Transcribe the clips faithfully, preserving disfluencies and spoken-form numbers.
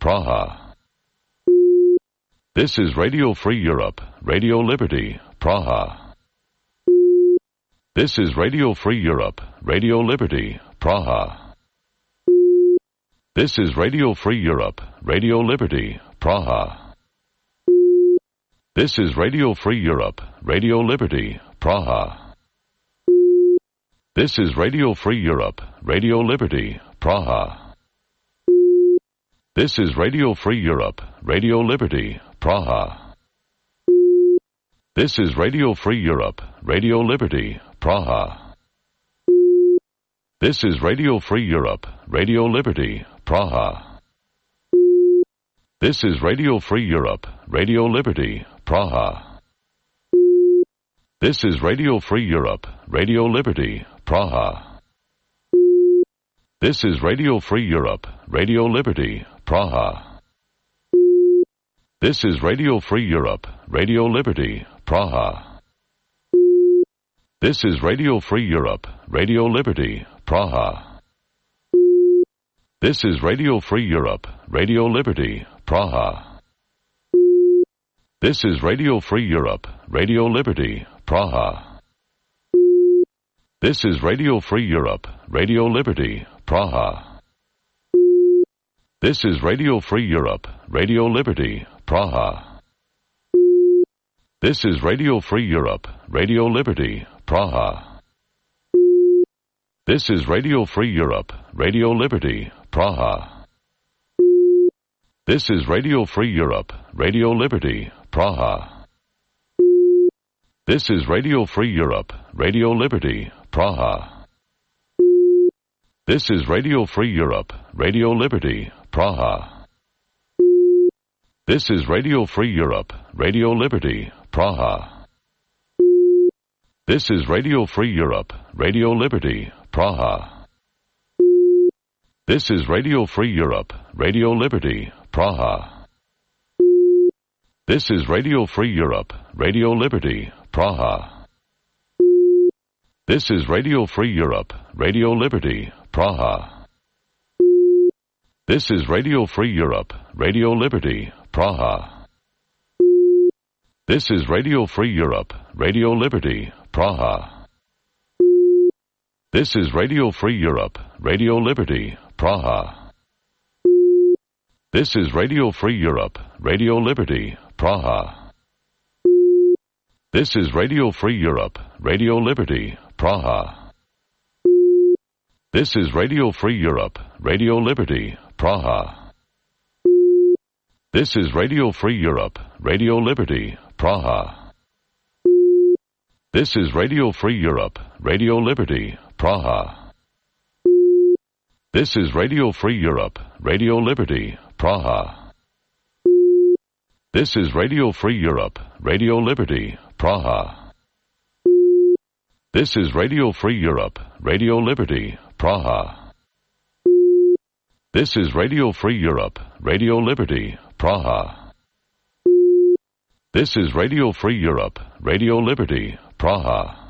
Praha. This is Radio Free Europe, Radio Liberty, Praha. This is Radio Free Europe, Radio Liberty, Praha. This is Radio Free Europe, Radio Liberty, Praha. This is Radio Free Europe, Radio Liberty, Praha. This is Radio Free Europe, Radio Liberty, Praha. This is Radio Free Europe, Radio Liberty, Praha. This is Radio Free Europe, Radio Liberty, Praha. This is Radio Free Europe, Radio Liberty, Praha. This is Radio Free Europe, Radio Liberty, Praha. This is Radio Free Europe, Radio Liberty, Praha. This is Radio Free Europe, Radio Liberty, Praha. This is Radio Free Europe, Radio Liberty, Praha. This is Radio Free Europe, Radio Liberty, Praha. This is Radio Free Europe, Radio Liberty, Praha. This is Radio Free Europe, Radio Liberty, Praha. This is Radio Free Europe, Radio Liberty, Praha. This is Radio Free Europe, Radio Liberty, Praha. This is Radio Free Europe, Radio Liberty, Praha. This is Radio Free Europe, Radio Liberty, Praha. This is Radio Free Europe, Radio Liberty, Praha. This is Radio Free Europe, Radio Liberty, Praha. This is Radio Free Europe, Radio Liberty, Praha. This is Radio Free Europe, Radio Liberty, Praha. This is Radio Free Europe, Radio Liberty, Praha. This is Radio Free Europe, Radio Liberty, Praha. This is Radio Free Europe, Radio Liberty, Praha. This is Radio Free Europe, Radio Liberty, Praha. This is Radio Free Europe, Radio Liberty, Praha. This is Radio Free Europe, Radio Liberty, Praha. This is Radio Free Europe, Radio Liberty, Praha. This is Radio Free Europe, Radio Liberty, Praha. This is Radio Free Europe, Radio Liberty, Praha. This is Radio Free Europe, Radio Liberty, Praha. This is Radio Free Europe, Radio Liberty, Praha. This is Radio Free Europe, Radio Liberty, Praha. This is Radio Free Europe, Radio Liberty, Praha. This is Radio Free Europe, Radio Liberty, Praha. This is Radio Free Europe, Radio Liberty, Praha. This is Radio Free Europe, Radio Liberty, Praha. This is Radio Free Europe, Radio Liberty, Praha.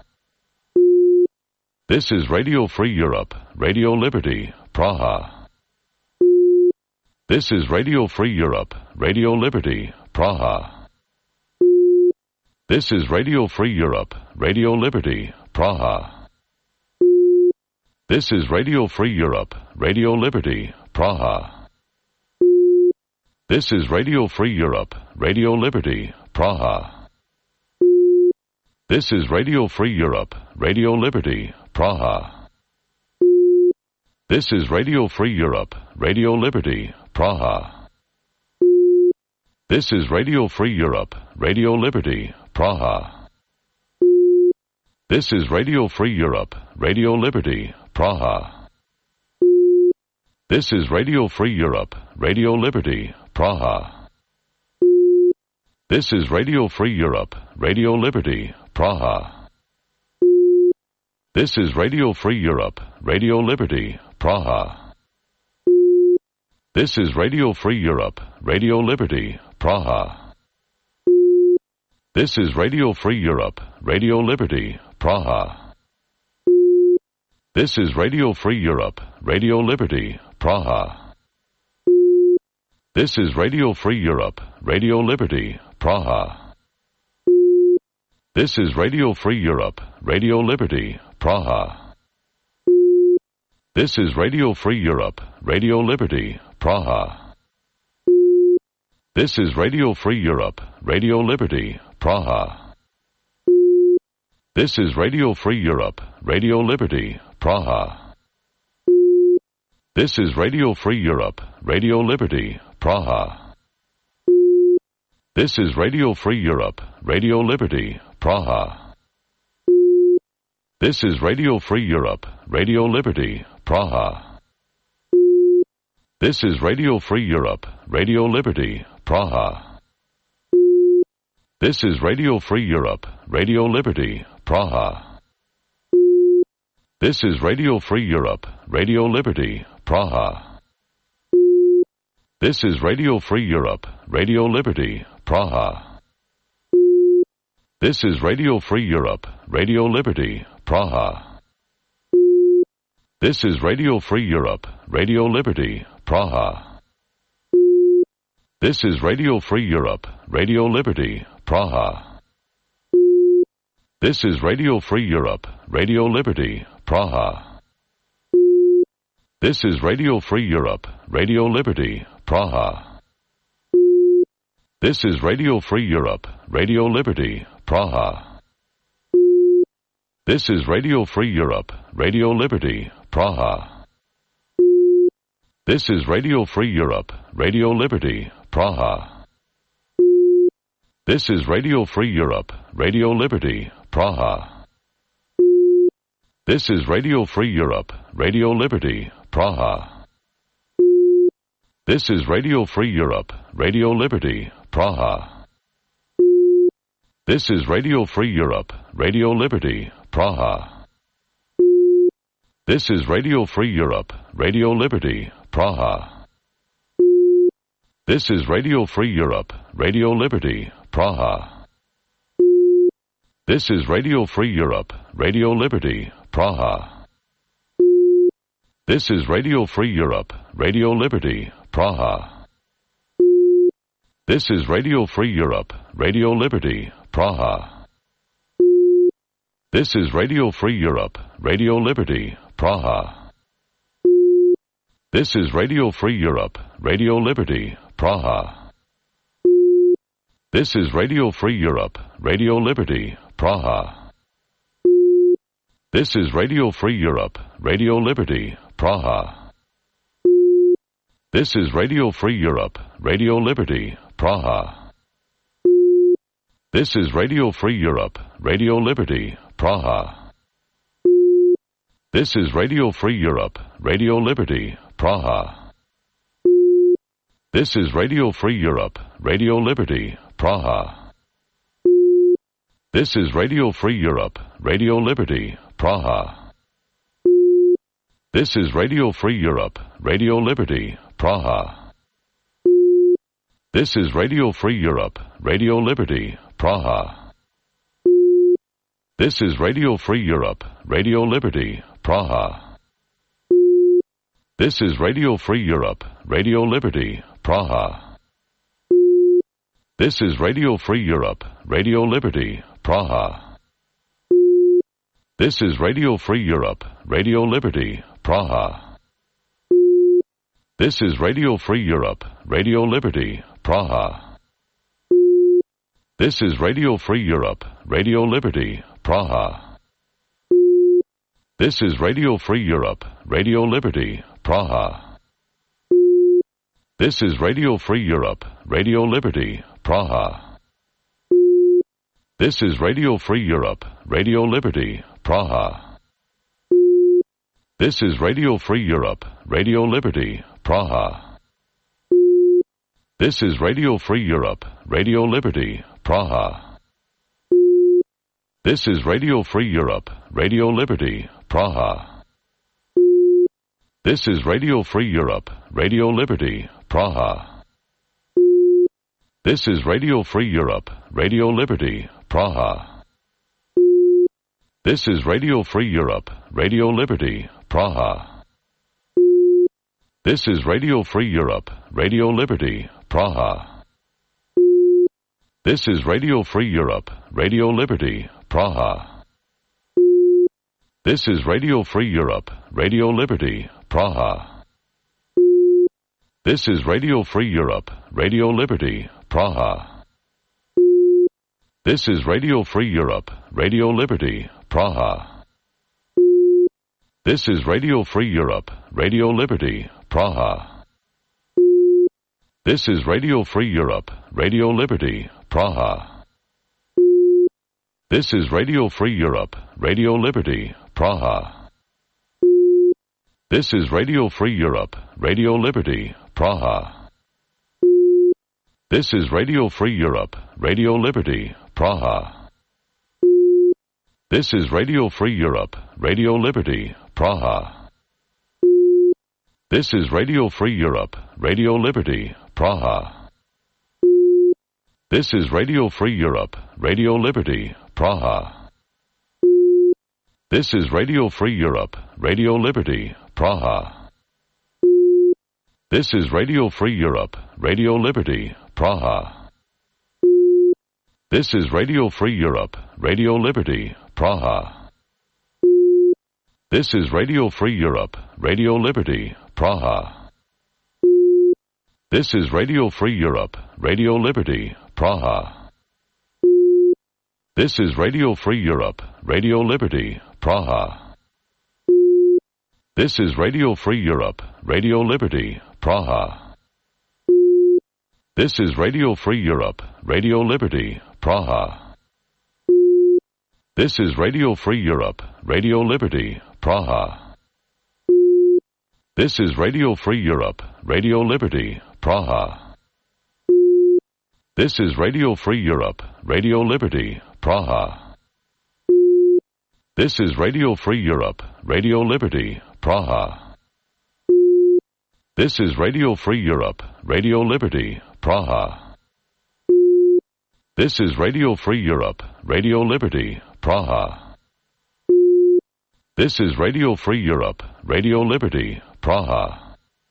This is Radio Free Europe, Radio Liberty, Praha. This is Radio Free Europe, Radio Liberty, Praha. This is Radio Free Europe, Radio Liberty, Praha. This is Radio Free Europe, Radio Liberty, Praha. This is Radio Free Europe, Radio Liberty, Praha. This is Radio Free Europe, Radio Liberty, Praha. This is Radio Free Europe, Radio Liberty, Praha. This is Radio Free Europe, Radio Liberty, Praha. This is Radio Free Europe, Radio Liberty, Praha. This is Radio Free Europe, Radio Liberty, Praha. This is Radio Free Europe, Radio Liberty, Praha. This is Radio Free Europe, Radio Liberty, Praha. This is Radio Free Europe, Radio Liberty, Praha. This is Radio Free Europe, Radio Liberty, Praha. This is Radio Free Europe, Radio Liberty, Praha. This is Radio Free Europe, Radio Liberty, Praha. This is Radio Free Europe, Radio Liberty, Praha. This is Radio Free Europe, Radio Liberty, Praha. This is Radio Free Europe, Radio Liberty, Praha. This is Radio Free Europe, Radio Liberty, Praha. This is Radio Free Europe, Radio Liberty, Praha. This is Radio Free Europe, Radio Liberty, Praha. This is Radio Free Europe, Radio Liberty, Praha. This is Radio Free Europe, Radio Liberty, Praha. This is Radio Free Europe, Radio Liberty, Praha. This is Radio Free Europe, Radio Liberty, Praha. This is Radio Free Europe, Radio Liberty, Praha. This is Radio Free Europe, Radio Liberty, Praha. This is Radio Free Europe, Radio Liberty, Praha. This is Radio Free Europe, Radio Liberty, Praha. This is Radio Free Europe, Radio Liberty, Praha. This is Radio Free Europe, Radio Liberty, Praha. This is Radio Free Europe, Radio Liberty, Praha. This is Radio Free Europe, Radio Liberty, Praha. This is Radio Free Europe, Radio Liberty, Praha. This is Radio Free Europe, Radio Liberty, Praha. This is Radio Free Europe, Radio Liberty, Praha. This is Radio Free Europe, Radio Liberty, Praha. This is Radio Free Europe, Radio Liberty, Praha. This is Radio Free Europe, Radio Liberty, Praha. This is Radio Free Europe, Radio Liberty, Praha. This is Radio Free Europe, Radio Liberty, Praha. This is Radio Free Europe, Radio Liberty, Praha. This is Radio Free Europe, Radio Liberty, Praha. This is Radio Free Europe, Radio Liberty, Praha. This is Radio Free Europe, Radio Liberty, Praha. This is Radio Free Europe, Radio Liberty, Praha. This is Radio Free Europe, Radio Liberty, Praha. This is Radio Free Europe, Radio Liberty, Praha. This is Radio Free Europe, Radio Liberty, Praha. This is Radio Free Europe, Radio Liberty, Praha. This is Radio Free Europe, Radio Liberty, Praha. This is Radio Free Europe, Radio Liberty, Praha. This is Radio Free Europe, Radio Liberty, Praha. This is Radio Free Europe, Radio Liberty, Praha. This is Radio Free Europe, Radio Liberty, Praha. This is Radio Free Europe, Radio Liberty, Praha. This is Radio Free Europe, Radio Liberty, Praha. This is Radio Free Europe, Radio Liberty, Praha. This is Radio Free Europe, Radio Liberty, Praha. This is Radio Free Europe, Radio Liberty, Praha. This is Radio Free Europe, Radio Liberty, Praha. This is Radio Free Europe, Radio Liberty, Praha. This is Radio Free Europe, Radio Liberty, Praha. This is Radio Free Europe, Radio Liberty, Praha. This is Radio Free Europe, Radio Liberty, Praha. This is Radio Free Europe, Radio Liberty, Praha. This is Radio Free Europe, Radio Liberty, Praha. This is Radio Free Europe, Radio Liberty, Praha. This is Radio Free Europe, Radio Liberty, Praha. This is Radio Free Europe, Radio Liberty, Praha. This is Radio Free Europe, Radio Liberty, Praha. This is Radio Free Europe, Radio Liberty, Praha. This is Radio Free Europe, Radio Liberty, Praha. This is Radio Free Europe, Radio Liberty, Praha. This is Radio Free Europe, Radio Liberty, Praha. This is Radio Free Europe, Radio Liberty, Praha. This is Radio Free Europe, Radio Liberty, Praha. This is Radio Free Europe, Radio Liberty, Praha. This is Radio Free Europe, Radio Liberty, Praha. This is Radio Free Europe, Radio Liberty, Praha. This is Radio Free Europe, Radio Liberty, Praha. This is Radio Free Europe, Radio Liberty, Praha. This is Radio Free Europe, Radio Liberty, Praha. This is Radio Free Europe, Radio Liberty, Praha. This is Radio Free Europe, Radio Liberty, Praha. This is Radio Free Europe, Radio Liberty, Praha. This is Radio Free Europe, Radio Liberty, Praha. This is Radio Free Europe, Radio Liberty, Praha. This is Radio Free Europe, Radio Liberty, Praha. This is Radio Free Europe, Radio Liberty, Praha. This is Radio Free Europe, Radio Liberty, Praha. This is Radio Free Europe, Radio Liberty, Praha. This is Radio Free Europe, Radio Liberty, Praha. This is Radio Free Europe, Radio Liberty, Praha. This is Radio Free Europe, Radio Liberty, Praha. This is Radio Free Europe, Radio Liberty, Praha. This is Radio Free Europe, Radio Liberty, Praha.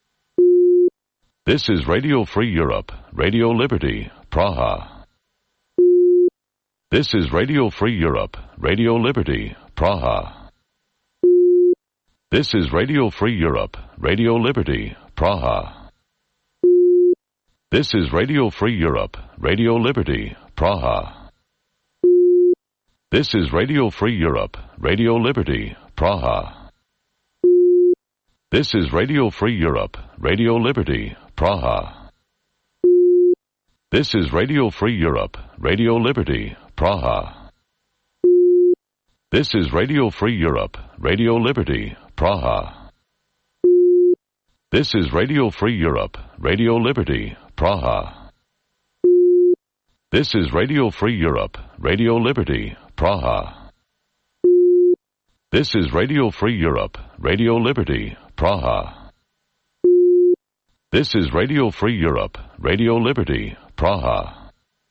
This is Radio Free Europe, Radio Liberty, Praha. This is Radio Free Europe, Radio Liberty, Praha. This is Radio Free Europe, Radio Liberty, Praha. This is Radio Free Europe, Radio Liberty, Praha. This is Radio Free Europe, Radio Liberty, Praha. This is Radio Free Europe, Radio Liberty, Praha. This is Radio Free Europe, Radio Liberty, Praha. This is Radio Free Europe, Radio Liberty, Praha. This is Radio Free Europe, Radio Liberty, Praha. This is Radio Free Europe, Radio Liberty, Praha. This is Radio Free Europe, Radio Liberty, Praha. This is Radio Free Europe, Radio Liberty, Praha.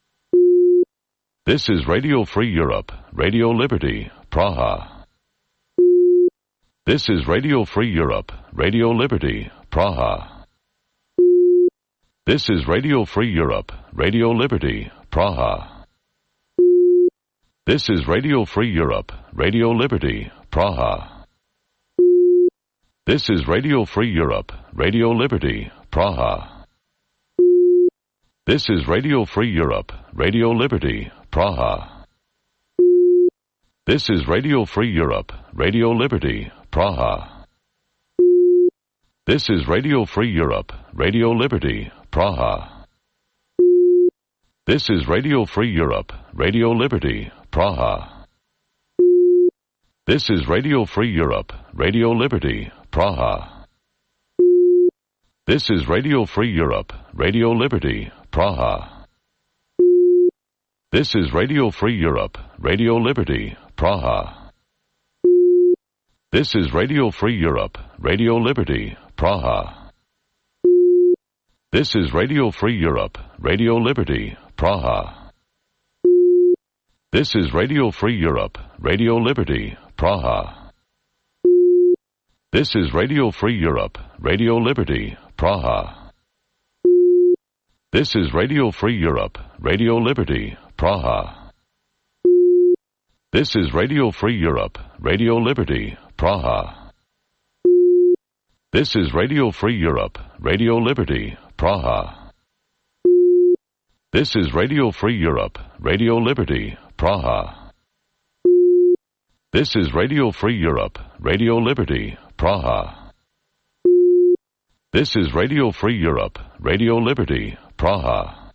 This is Radio Free Europe, Radio Liberty, Praha. This is Radio Free Europe, Radio Liberty, Praha. This is Radio Free Europe, Radio Liberty, Praha. This is Radio Free Europe, Radio Liberty, Praha. This is Radio Free Europe, Radio Liberty, Praha. This is Radio Free Europe, Radio Liberty, Praha. This is Radio Free Europe, Radio Liberty, Praha. This is Radio Free Europe, Radio Liberty, Praha. This is Radio Free Europe, Radio Liberty, Praha. This is Radio Free Europe, Radio Liberty, Praha. This is Radio Free Europe, Radio Liberty, Praha. This is Radio Free Europe, Radio Liberty, Praha. This is Radio Free Europe, Radio Liberty, Praha. This is Radio Free Europe, Radio Liberty, Praha. This is Radio Free Europe, Radio Liberty, Praha. This is Radio Free Europe, Radio Liberty, Praha. This is Radio Free Europe, Radio Liberty, Praha. This is Radio Free Europe, Radio Liberty, Praha. This is Radio Free Europe, Radio Liberty, Praha. This is Radio Free Europe, Radio Liberty, Praha. This is Radio Free Europe, Radio Liberty, Praha. This is Radio Free Europe, Radio Liberty, Praha.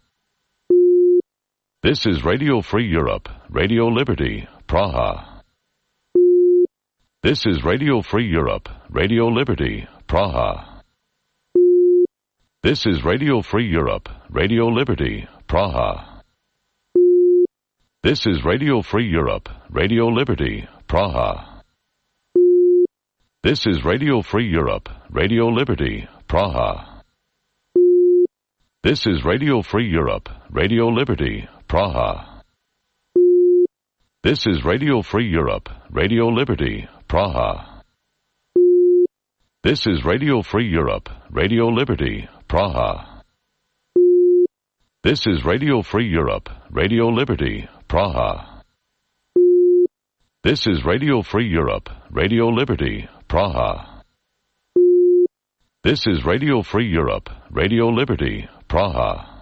This is Radio Free Europe, Radio Liberty, Praha. This is Radio Free Europe, Radio Liberty, Praha. This is Radio Free Europe, Radio Liberty, Praha. This is Radio Free Europe, Radio Liberty, Praha. This is Radio Free Europe, Radio Liberty, Praha. This is Radio Free Europe, Radio Liberty, Praha. This is Radio Free Europe, Radio Liberty, Praha. This is Radio Free Europe, Radio Liberty, Praha. This is Radio Free Europe, Radio Liberty, Praha. This is Radio Free Europe, Radio Liberty, Praha. This is Radio Free Europe, Radio Liberty, Praha.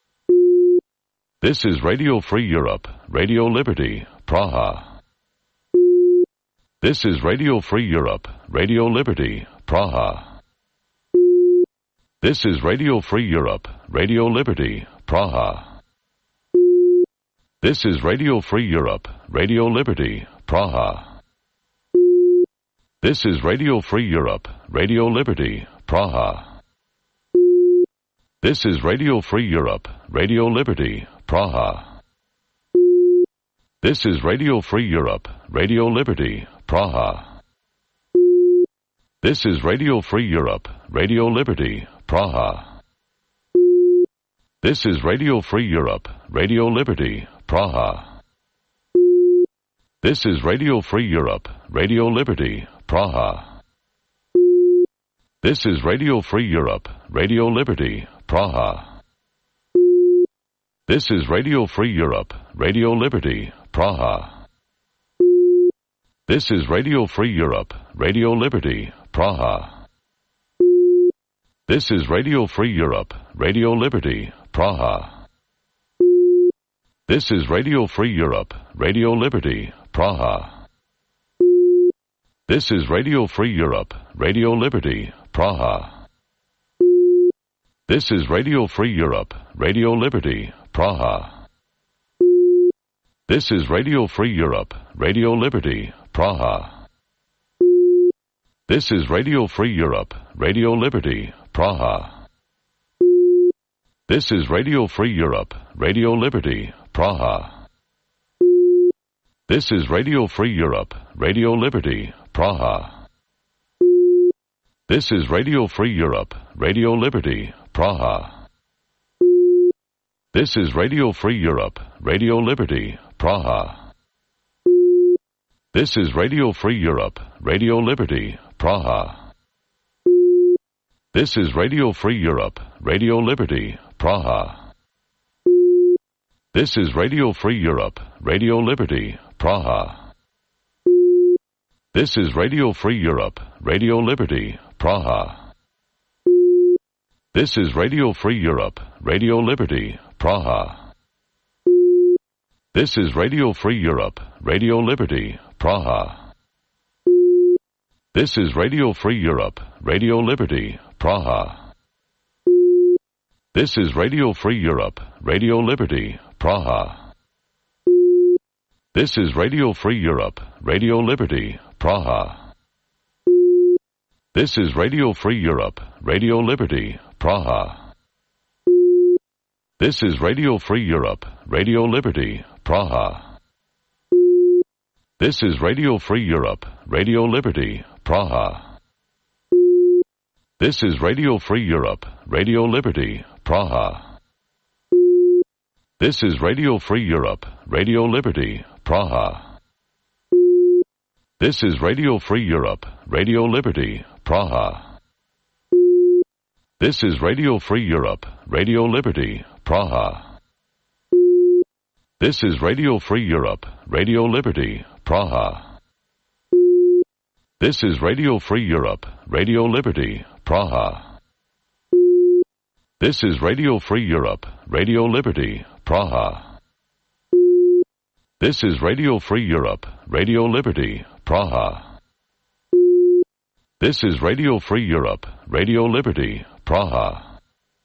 This is Radio Free Europe, Radio Liberty, Praha. This is Radio Free Europe, Radio Liberty, Praha. This is Radio Free Europe, Radio Liberty, Praha. This is Radio Free Europe, Radio Liberty, Praha. This is Radio Free Europe, Radio Liberty, Praha. This is Radio Free Europe, Radio Liberty, Praha. This is Radio Free Europe, Radio Liberty, Praha. This is Radio Free Europe, Radio Liberty, Praha. This is Radio Free Europe, Radio Liberty, Praha. This is Radio Free Europe, Radio Liberty, Praha. This is Radio Free Europe, Radio Liberty, Praha. This is Radio Free Europe, Radio Liberty, Praha. This is Radio Free Europe, Radio Liberty, Praha. This is Radio Free Europe, Radio Liberty, Praha. This is Radio Free Europe, Radio Liberty, Praha. This is Radio Free Europe, Radio Liberty, Praha. This is Radio Free Europe, Radio Liberty, Praha. This is Radio Free Europe, Radio Liberty, Praha. This is Radio Free Europe, Radio Liberty, Praha. This is Radio Free Europe, Radio Liberty, Praha. This is Radio Free Europe, Radio Liberty, Praha. This is Radio Free Europe, Radio Liberty, Praha. This is Radio Free Europe, Radio Liberty, Praha. This is Radio Free Europe, Radio Liberty, Praha. This is Radio Free Europe, Radio Liberty, Praha. This is Radio Free Europe, Radio Liberty, Praha. This is Radio Free Europe, Radio Liberty, Praha. This is Radio Free Europe, Radio Liberty, Praha. This is Radio Free Europe, Radio Liberty, Praha. This is Radio Free Europe, Radio Liberty, Praha. This is Radio Free Europe, Radio Liberty, Praha. This is Radio Free Europe, Radio Liberty, Praha. This is Radio Free Europe, Radio Liberty, Praha. This is Radio Free Europe, Radio Liberty, Praha. This is Radio Free Europe, Radio Liberty, Praha. This is Radio Free Europe, Radio Liberty, Praha. This is Radio Free Europe, Radio Liberty, Praha. This is Radio Free Europe, Radio Liberty, Praha. This is Radio Free Europe, Radio Liberty, Praha. This is Radio Free Europe, Radio Liberty, Praha. This is Radio Free Europe, Radio Liberty, Praha. This is Radio Free Europe, Radio Liberty, Praha. This is Radio Free Europe, Radio Liberty, Praha. This is Radio Free Europe, Radio Liberty, Praha.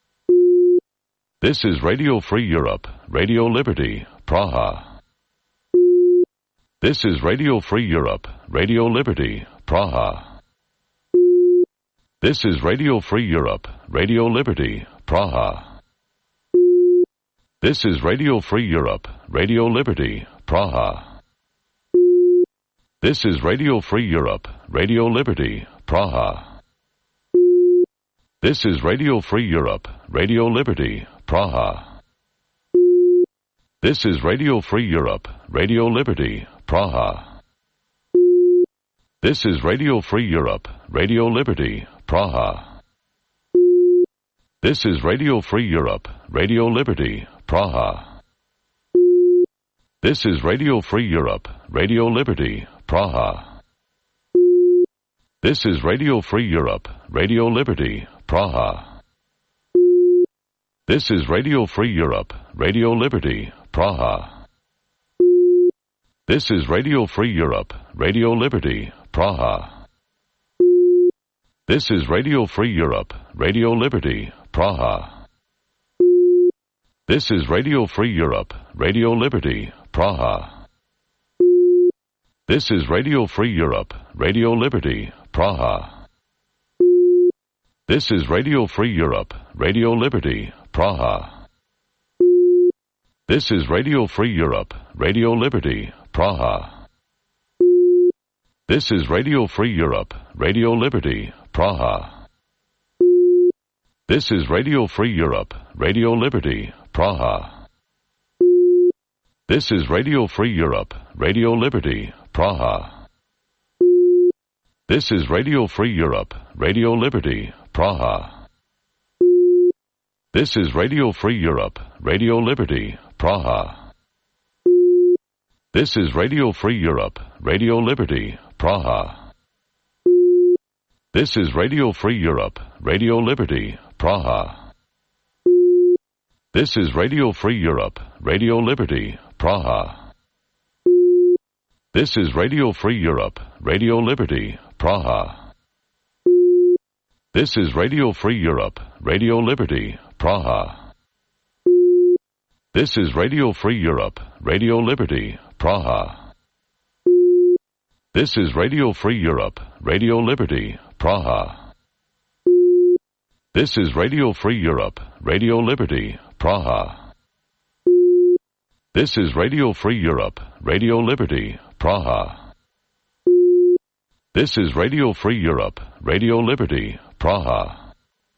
This is Radio Free Europe, Radio Liberty, Praha. This is Radio Free Europe, Radio Liberty, Praha. This is Radio Free Europe, Radio Liberty, Praha. This is Radio Free Europe, Radio Liberty, Praha. This is Radio Free Europe, Radio Liberty, Praha. This is Radio Free Europe, Radio Liberty, Praha. This is Radio Free Europe, Radio Liberty, Praha. This is Radio Free Europe, Radio Liberty, Praha. This is Radio Free Europe, Radio Liberty, Praha. This is Radio Free Europe, Radio Liberty, Praha. This is Radio Free Europe, Radio Liberty, Praha. This is Radio Free Europe, Radio Liberty, Praha. This is Radio Free Europe, Radio Liberty, Praha. This is Radio Free Europe, Radio Liberty, Praha. This is Radio Free Europe, Radio Liberty, Praha. This is Radio Free Europe, Radio Liberty, Praha. This is Radio Free Europe, Radio Liberty, Praha. This is Radio Free Europe, Radio Liberty, Praha. This is Radio Free Europe, Radio Liberty, Praha. This is Radio Free Europe, Radio Liberty, Praha. This is Radio Free Europe, Radio Liberty, Praha. This is Radio Free Europe, Radio Liberty, Praha. This is Radio Free Europe, Radio Liberty, Praha. This is Radio Free Europe, Radio Liberty, Praha. This is Radio Free Europe, Radio Liberty, Praha. This is Radio Free Europe, Radio Liberty, Praha. This is Radio Free Europe, Radio Liberty, Praha. This is Radio Free Europe, Radio Liberty, Praha. This is Radio Free Europe, Radio Liberty, Praha. This is Radio Free Europe, Radio Liberty, Praha. This is Radio Free Europe, Radio Liberty, Praha. This is Radio Free Europe, Radio Liberty, Praha. This is Radio Free Europe, Radio Liberty, Praha.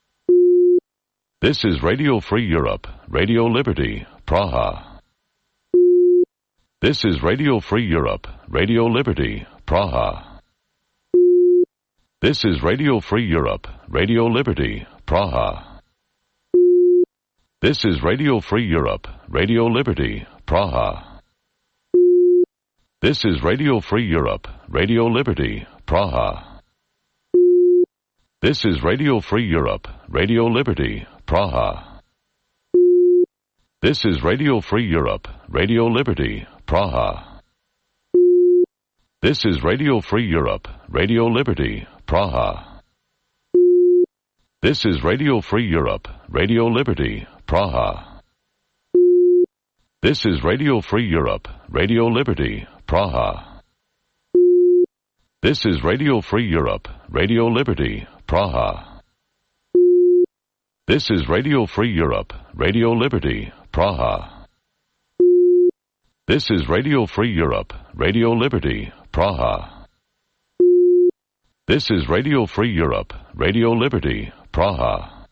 This is Radio Free Europe, Radio Liberty, Praha. This is Radio Free Europe, Radio Liberty, Praha. This is Radio Free Europe, Radio Liberty, Praha. This is Radio Free Europe, Radio Liberty, Praha. This is Radio Free Europe, Radio Liberty, Praha. This is Radio Free Europe, Radio Liberty, Praha. This is Radio Free Europe, Radio Liberty, Praha. This is Radio Free Europe, Radio Liberty, Praha. This is Radio Free Europe, Radio Liberty, Praha. This is Radio Free Europe, Radio Liberty, Praha. This is Radio Free Europe, Radio Liberty, Praha. This is Radio Free Europe, Radio Liberty, Praha. This is Radio Free Europe, Radio Liberty, Praha. This is Radio Free Europe, Radio Liberty, Praha.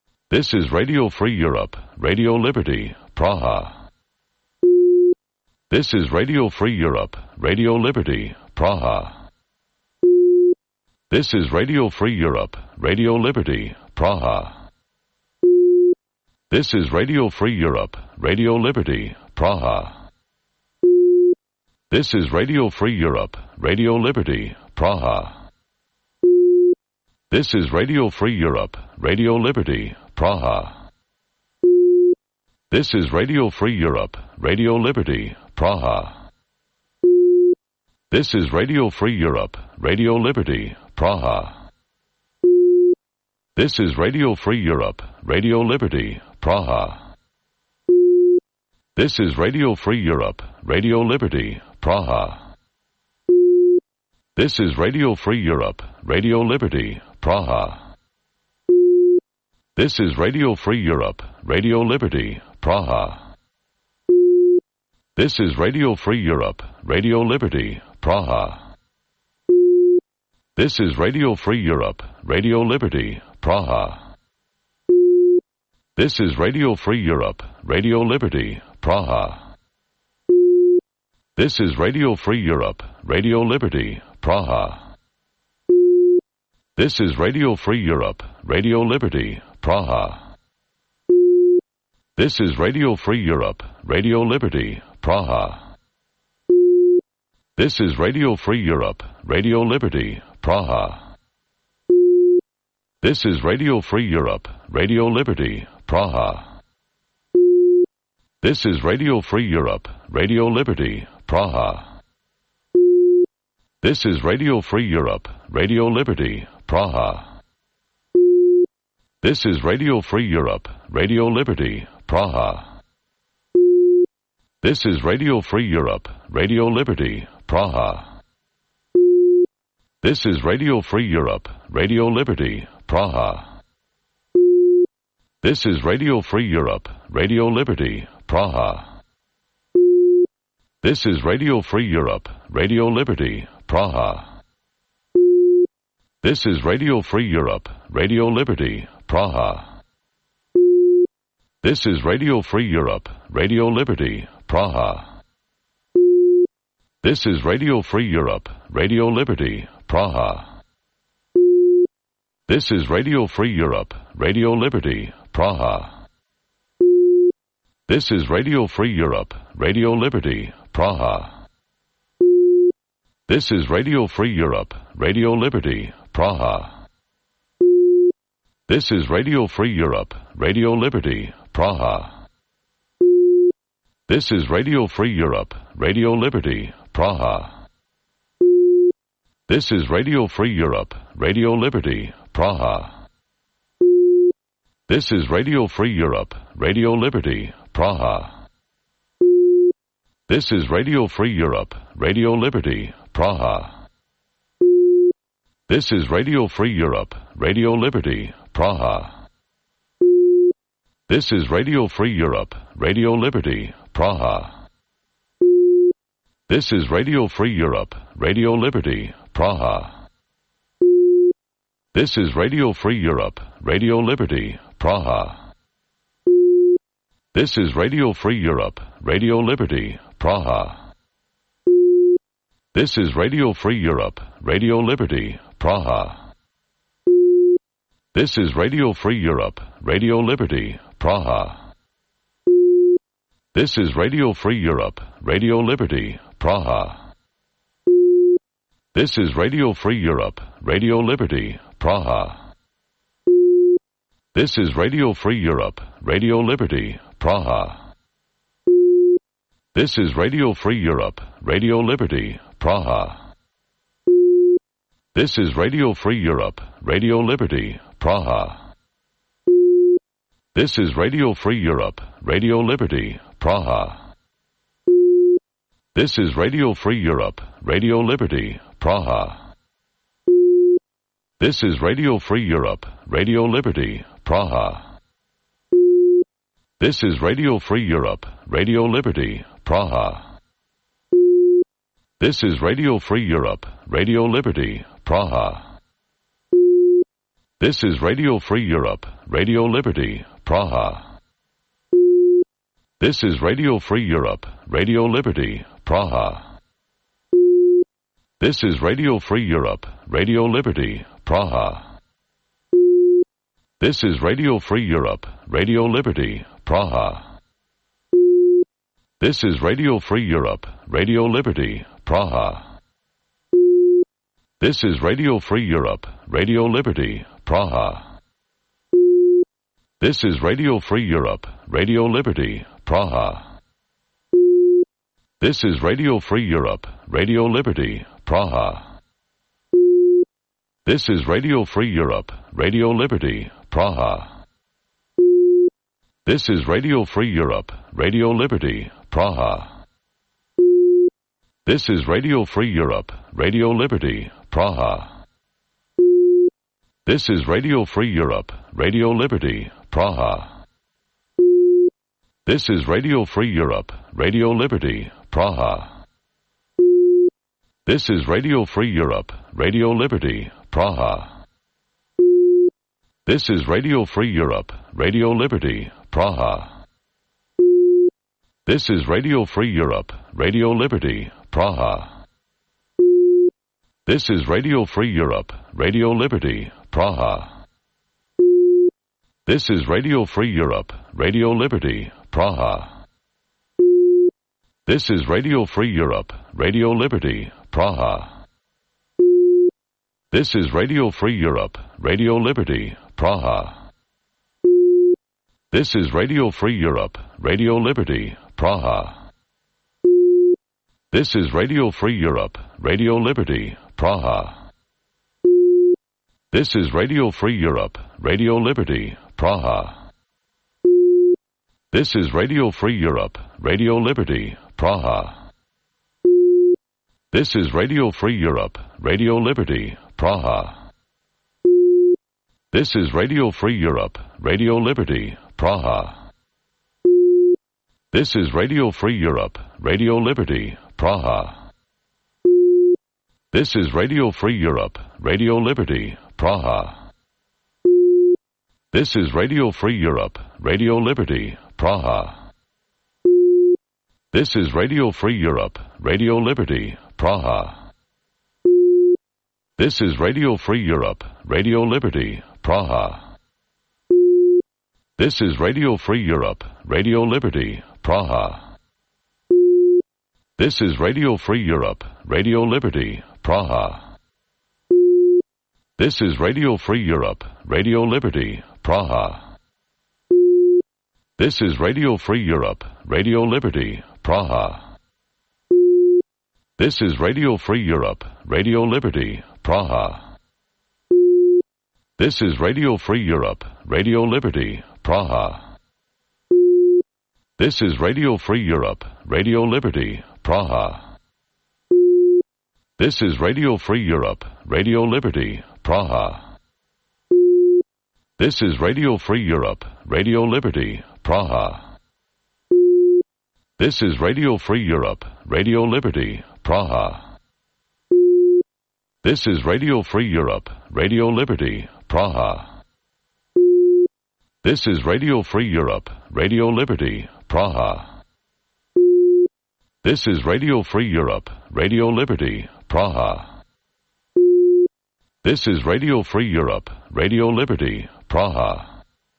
This is Radio Free Europe, Radio Liberty, Praha. This is Radio Free Europe, Radio Liberty, Praha. This is Radio Free Europe, Radio Liberty, Praha. This is Radio Free Europe, Radio Liberty, Praha. This is Radio Free Europe, Radio Liberty, Praha. This is Radio Free Europe, Radio Liberty, Praha. This is Radio Free Europe, Radio Liberty, Praha. This is Radio Free Europe, Radio Liberty, Praha. This is Radio Free Europe, Radio Liberty, Praha. This is Radio Free Europe, Radio Liberty, Praha. This is Radio Free Europe, Radio Liberty, Praha. This is Radio Free Europe, Radio Liberty, Praha. This is Radio Free Europe, Radio Liberty, Praha. This is Radio Free Europe, Radio Liberty, Praha. This is Radio Free Europe, Radio Liberty, Praha. This is Radio Free Europe, Radio Liberty, Praha. This is Radio Free Europe, Radio Liberty, Praha. This is Radio Free Europe, Radio Liberty, Praha. This is Radio Free Europe, Radio Liberty, Praha. This is Radio Free Europe, Radio Liberty, Praha. This is Radio Free Europe, Radio Liberty, Praha. This is Radio Free Europe, Radio Liberty, Praha. This is Radio Free Europe, Radio Liberty, Praha. This is Radio Free Europe, Radio Liberty, Praha. This is Radio Free Europe, Radio Liberty, Praha. This is Radio Free Europe, Radio Liberty, Praha. This is Radio Free Europe, Radio Liberty, Praha. This is Radio Free Europe, Radio Liberty, Praha. This is Radio Free Europe, Radio Liberty, Praha. This is Radio Free Europe, Radio Liberty, Praha. This is Radio Free Europe, Radio Liberty, Praha. This is Radio Free Europe, Radio Liberty, Praha. This is Radio Free Europe, Radio Liberty, Praha. This is Radio Free Europe, Radio Liberty, Praha. This is Radio Free Europe, Radio Liberty, Praha. This is Radio Free Europe, Radio Liberty, Praha. This is Radio Free Europe, Radio Liberty, Praha. This is Radio Free Europe, Radio Liberty, Praha. This is Radio Free Europe, Radio Liberty, Praha. This is Radio Free Europe, Radio Liberty, Praha. This is Radio Free Europe, Radio Liberty, Praha. This is Radio Free Europe, Radio Liberty, Praha. This is Radio Free Europe, Radio Liberty, Praha. This is Radio Free Europe, Radio Liberty, Praha. This is Radio Free Europe, Radio Liberty, Praha. This is Radio Free Europe, Radio Liberty, Praha. This is Radio Free Europe, Radio Liberty, Praha. This is Radio Free Europe, Radio Liberty, Praha. This is Radio Free Europe, Radio Liberty, Praha. This is Radio Free Europe, Radio Liberty, Praha. This is Radio Free Europe, Radio Liberty, Praha. This is Radio Free Europe, Radio Liberty, Praha. This is Radio Free Europe, Radio Liberty, Praha. This is Radio Free Europe, Radio Liberty, Praha. This is Radio Free Europe, Radio Liberty, Praha. This is Radio Free Europe, Radio Liberty, Praha. This is Radio Free Europe, Radio Liberty, Praha. This is Radio Free Europe, Radio Liberty, Praha. This is Radio Free Europe, Radio Liberty, Praha. This is Radio Free Europe, Radio Liberty, Praha. This is Radio Free Europe, Radio Liberty, Praha. This is Radio Free Europe, Radio Liberty, Praha. This is Radio Free Europe, Radio Liberty, Praha. This is Radio Free Europe, Radio Liberty, Praha. This is Radio Free Europe, Radio Liberty, Praha. This is Radio Free Europe, Radio Liberty, Praha. This is Radio Free Europe, Radio Liberty, Praha. This is Radio Free Europe, Radio Liberty, Praha. This is Radio Free Europe, Radio Liberty, Praha. This is Radio Free Europe, Radio Liberty, Praha. This is Radio Free Europe, Radio Liberty, Praha. This is Radio Free Europe, Radio Liberty, Praha. This is Radio Free Europe, Radio Liberty, Praha. This is Radio Free Europe, Radio Liberty, Praha. This is Radio Free Europe, Radio Liberty, Praha. This is Radio Free Europe, Radio Liberty, Praha. This is Radio Free Europe, Radio Liberty, Praha. This is Radio Free Europe, Radio Liberty, Praha. This is Radio Free Europe, Radio Liberty, Praha. This is Radio Free Europe, Radio Liberty, Praha. This is Radio Free Europe, Radio Liberty, Praha. This is Radio Free Europe, Radio Liberty, Praha. This is Radio Free Europe, Radio Liberty, Praha. This is Radio Free Europe, Radio Liberty, Praha. This is Radio Free Europe, Radio Liberty, Praha. This is Radio Free Europe, Radio Liberty, Praha. This is Radio Free Europe, Radio Liberty, Praha. This is Radio Free Europe, Radio Liberty, Praha. This is Radio Free Europe, Radio Liberty, Praha. This is Radio Free Europe, Radio Liberty, Praha. This is Radio Free Europe, Radio Liberty, Praha. This is Radio Free Europe, Radio Liberty, Praha. This is Radio Free Europe, Radio Liberty, Praha. This is Radio Free Europe, Radio Liberty, Praha. This is Radio Free Europe, Radio Liberty, Praha. This is Radio Free Europe, Radio Liberty, Praha. This is Radio Free Europe, Radio Liberty, Praha. This is Radio Free Europe, Radio Liberty, Praha. This is Radio Free Europe, Radio Liberty, Praha. This is Radio Free Europe, Radio Liberty, Praha.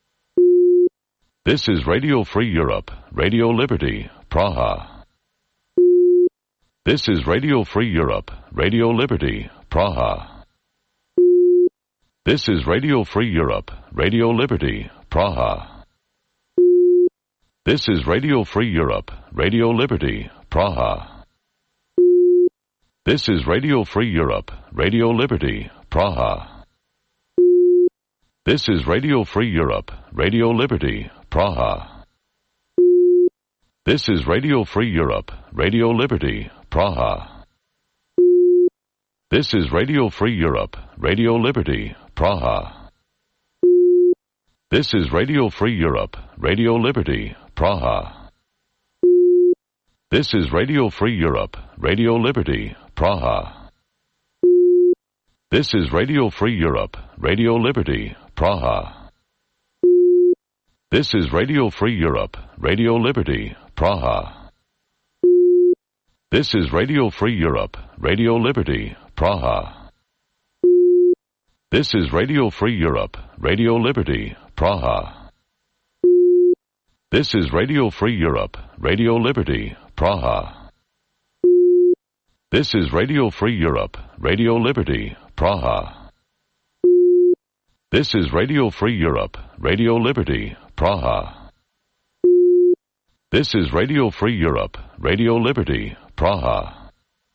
This is Radio Free Europe, Radio Liberty, Praha. This is Radio Free Europe, Radio Liberty, Praha. This is Radio Free Europe, Radio Liberty, Praha. This is Radio Free Europe, Radio Liberty, Praha. This is Radio Free Europe, Radio Liberty, Praha. This is Radio Free Europe, Radio Liberty, Praha. This is Radio Free Europe, Radio Liberty, Praha. This is Radio Free Europe, Radio Liberty, Praha. This is Radio Free Europe, Radio Liberty, Praha. This is Radio Free Europe, Radio Liberty, Praha. This is Radio Free Europe, Radio Liberty, Praha. This is Radio Free Europe, Radio Liberty, Praha. This is Radio Free Europe, Radio Liberty, Praha. This is Radio Free Europe, Radio Liberty, Praha. This is Radio Free Europe, Radio Liberty, Praha. This is Radio Free Europe, Radio Liberty, Praha. This is Radio Free Europe, Radio Liberty, Praha. This is Radio Free Europe, Radio Liberty, Praha.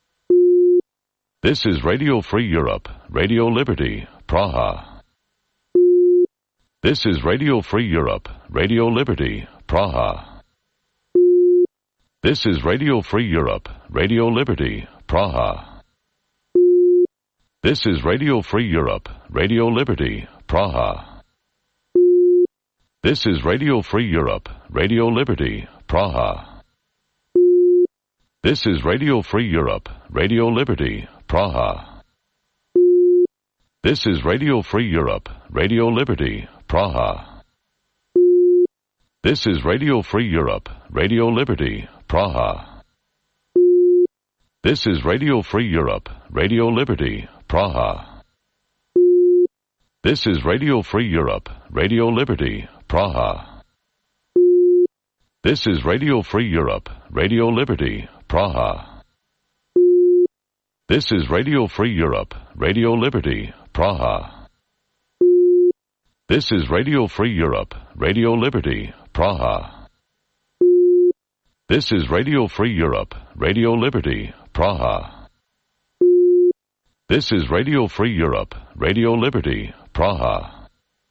This is Radio Free Europe, Radio Liberty, Praha. This is Radio Free Europe, Radio Liberty, Praha. This is Radio Free Europe, Radio Liberty, Praha. This is Radio Free Europe, Radio Liberty, Praha. This is Radio Free Europe, Radio Liberty, Praha. This is Radio Free Europe, Radio Liberty, Praha. This is Radio Free Europe, Radio Liberty, Praha. This is Radio Free Europe, Radio Liberty, Praha. This is Radio Free Europe, Radio Liberty, Praha. This is Radio Free Europe, Radio Liberty, Praha. This is Radio Free Europe, Radio Liberty, Praha. This is Radio Free Europe, Radio Liberty, Praha. This is Radio Free Europe, Radio Liberty, Praha. This is Radio Free Europe, Radio Liberty, Praha. This is Radio Free Europe, Radio Liberty, Praha.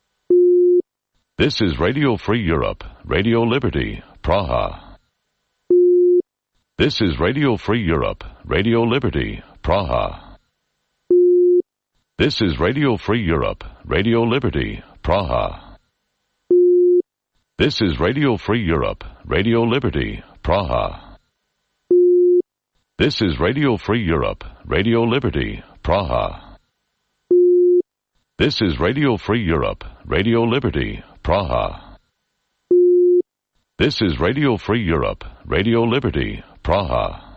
This is Radio Free Europe, Radio Liberty, Praha. This is Radio Free Europe, Radio Liberty, Praha. This is Radio Free Europe, Radio Liberty, Praha. This is Radio Free Europe, Radio Liberty, Praha. This is Radio Free Europe, Radio Liberty, Praha. This is Radio Free Europe, Radio Liberty, Praha. This is Radio Free Europe, Radio Liberty, Praha.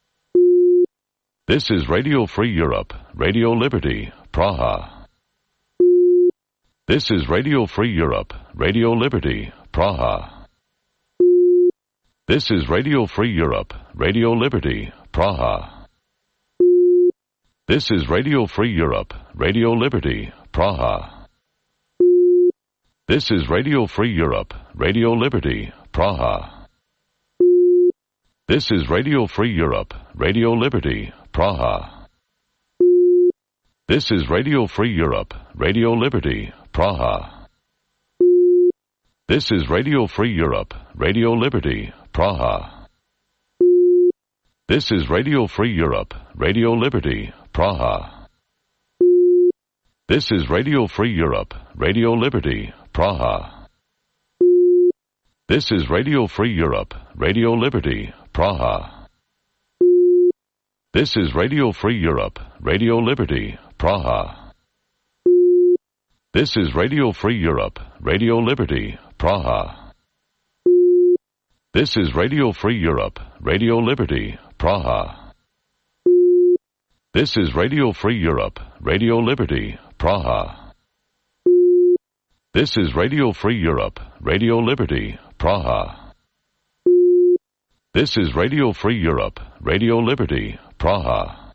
This is Radio Free Europe, Radio Liberty, Praha. This is Radio Free Europe, Radio Liberty, Praha. This is Radio Free Europe, Radio Liberty, Praha. This is Radio Free Europe, Radio Liberty, Praha. This is Radio Free Europe, Radio Liberty, Praha. This is Radio Free Europe, Radio Liberty, Praha. This is Radio Free Europe, Radio Liberty, Praha. This is Radio Free Europe, Radio Liberty, Praha. This is Radio Free Europe, Radio Liberty, Praha. This is Radio Free Europe, Radio Liberty, Praha. This is Radio Free Europe, Radio Liberty, Praha. This is Radio Free Europe, Radio Liberty, Praha. This is Radio Free Europe, Radio Liberty, Praha. This is Radio Free Europe, Radio Liberty, Praha. This is Radio Free Europe, Radio Liberty, Praha. This is Radio Free Europe, Radio Liberty, Praha. This is Radio Free Europe, Radio Liberty, Praha.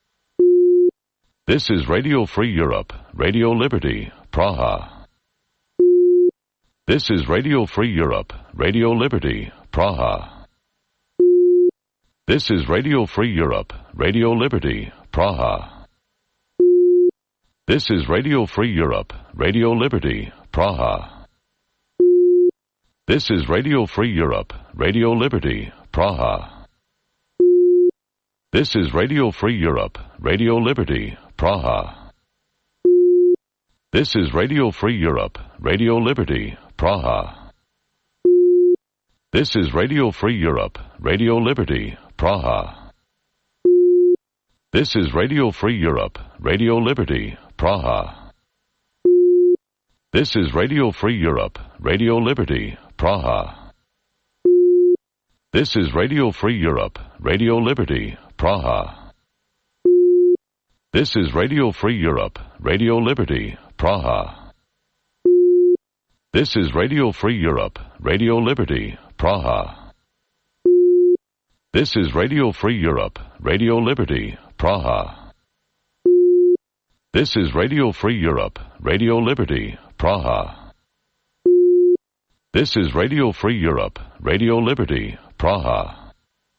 This is Radio Free Europe, Radio Liberty, Praha. This is Radio Free Europe, Radio Liberty, Praha. This is Radio Free Europe, Radio Liberty, Praha. This is Radio Free Europe, Radio Liberty, Praha. This is Radio Free Europe, Radio Liberty, Praha. This is Radio Free Europe, Radio Liberty, Praha. This is Radio Free Europe, Radio Liberty, Praha. This is Radio Free Europe, Radio Liberty, Praha. This is Radio Free Europe, Radio Liberty, Praha. This is Radio Free Europe, Radio Liberty, Praha. This is Radio Free Europe, Radio Liberty, Praha. This is Radio Free Europe, Radio Liberty, Praha. This is Radio Free Europe, Radio Liberty, Praha. This is Radio Free Europe, Radio Liberty, Praha. This is Radio Free Europe, Radio Liberty, Praha. This is Radio Free Europe, Radio Liberty, Praha.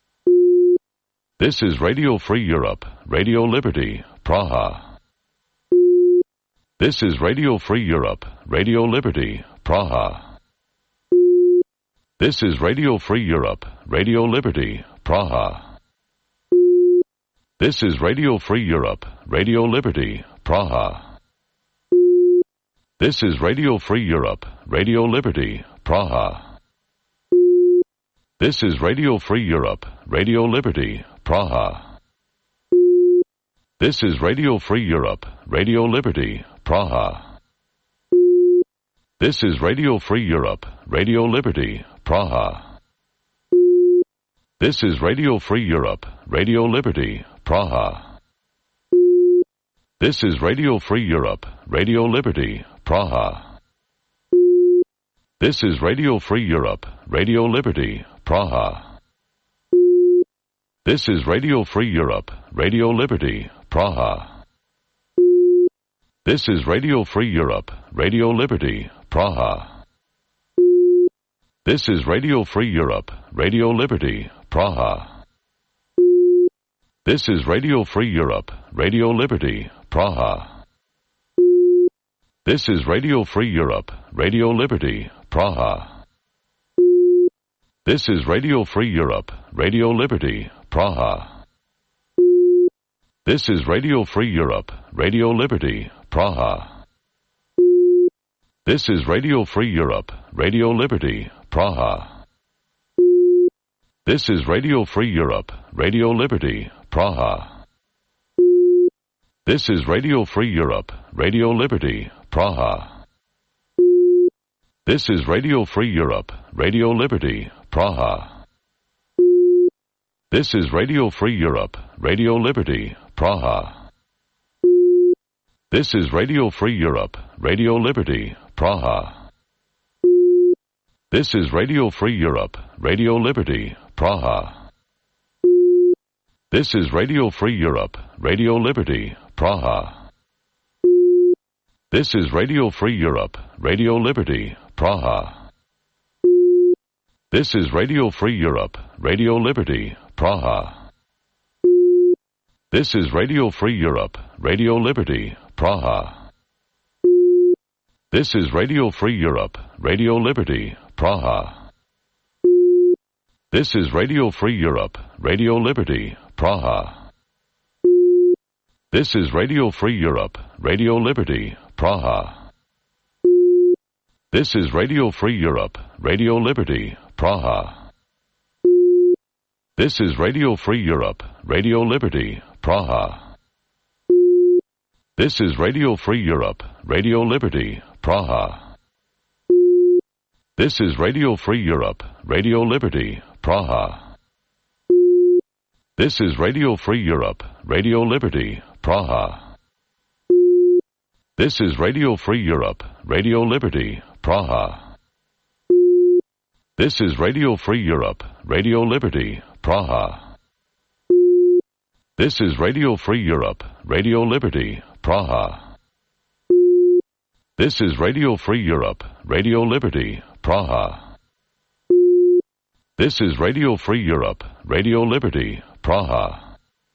This is Radio Free Europe, Radio Liberty, Praha. This is Radio Free Europe, Radio Liberty, Praha. This is Radio Free Europe, Radio Liberty, Praha. This is Radio Free Europe, Radio Liberty, Praha. This is Radio Free Europe, Radio Liberty, Praha. This is Radio Free Europe, Radio Liberty, Praha. This is Radio Free Europe, Radio Liberty, Praha. This is Radio Free Europe, Radio Liberty, Praha. This is Radio Free Europe, Radio Liberty, Praha. This is Radio Free Europe, Radio Liberty, Praha. This is Radio Free Europe, Radio Liberty, Praha. This is Radio Free Europe, Radio Liberty, Praha. This is Radio Free Europe, Radio Liberty, Praha. This is Radio Free Europe, Radio Liberty, Praha. This is Radio Free Europe, Radio Liberty, Praha. This is Radio Free Europe, Radio Liberty, Praha. This is Radio Free Europe, Radio Liberty, Praha. This is Radio Free Europe, Radio Liberty, Praha. This is Radio Free Europe, Radio Liberty, Praha. This is Radio Free Europe, Radio Liberty, Praha. This is Radio Free Europe, Radio Liberty, Praha. This is Radio Free Europe, Radio Liberty, Praha. This is Radio Free Europe, Radio Liberty, Praha. This is Radio Free Europe, Radio Liberty, Praha. This is Radio Free Europe, Radio Liberty, Praha. This is Radio Free Europe, Radio Liberty, Praha. This is Radio Free Europe, Radio Liberty, Praha. This is Radio Free Europe, Radio Liberty, Praha. This is Radio Free Europe, Radio Liberty, Praha. This is Radio Free Europe, Radio Liberty, Praha. This is Radio Free Europe, Radio Liberty, Praha. This is Radio Free Europe, Radio Liberty, Praha. This is Radio Free Europe, Radio Liberty, Praha. This is Radio Free Europe, Radio Liberty, Praha. This is Radio Free Europe, Radio Liberty, Praha. This is Radio Free Europe, Radio Liberty, Praha. This is Radio Free Europe, Radio Liberty, Praha. This is Radio Free Europe, Radio Liberty, Praha. This is Radio Free Europe, Radio Liberty, Praha. This is Radio Free Europe, Radio Liberty, Praha. This is Radio Free Europe, Radio Liberty, Praha. This is Radio Free Europe, Radio Liberty, Praha.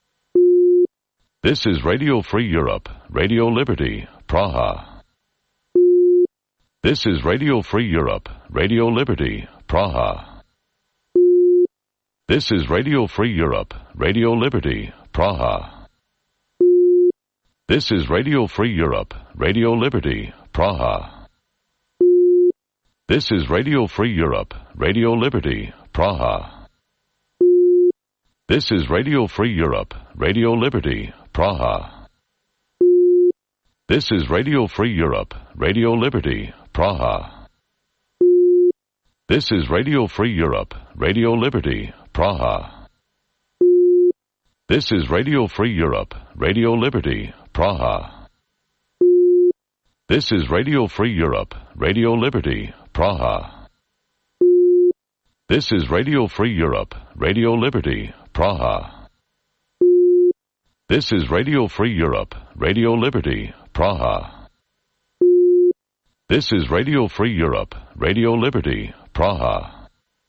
This is Radio Free Europe, Radio Liberty, Praha. This is Radio Free Europe, Radio Liberty, Praha. This is Radio Free Europe, Radio Liberty, Praha. This is Radio Free Europe, Radio Liberty, Praha. This is Radio Free Europe, Radio Liberty, Praha. This is Radio Free Europe, Radio Liberty, Praha. This is Radio Free Europe, Radio Liberty, Praha. This is Radio Free Europe, Radio Liberty, Praha. This is Radio Free Europe, Radio Liberty, Praha. This is Radio Free Europe, Radio Liberty, Praha. This is Radio Free Europe, Radio Liberty, Praha. This is Radio Free Europe, Radio Liberty, Praha. This is Radio Free Europe, Radio Liberty, Praha.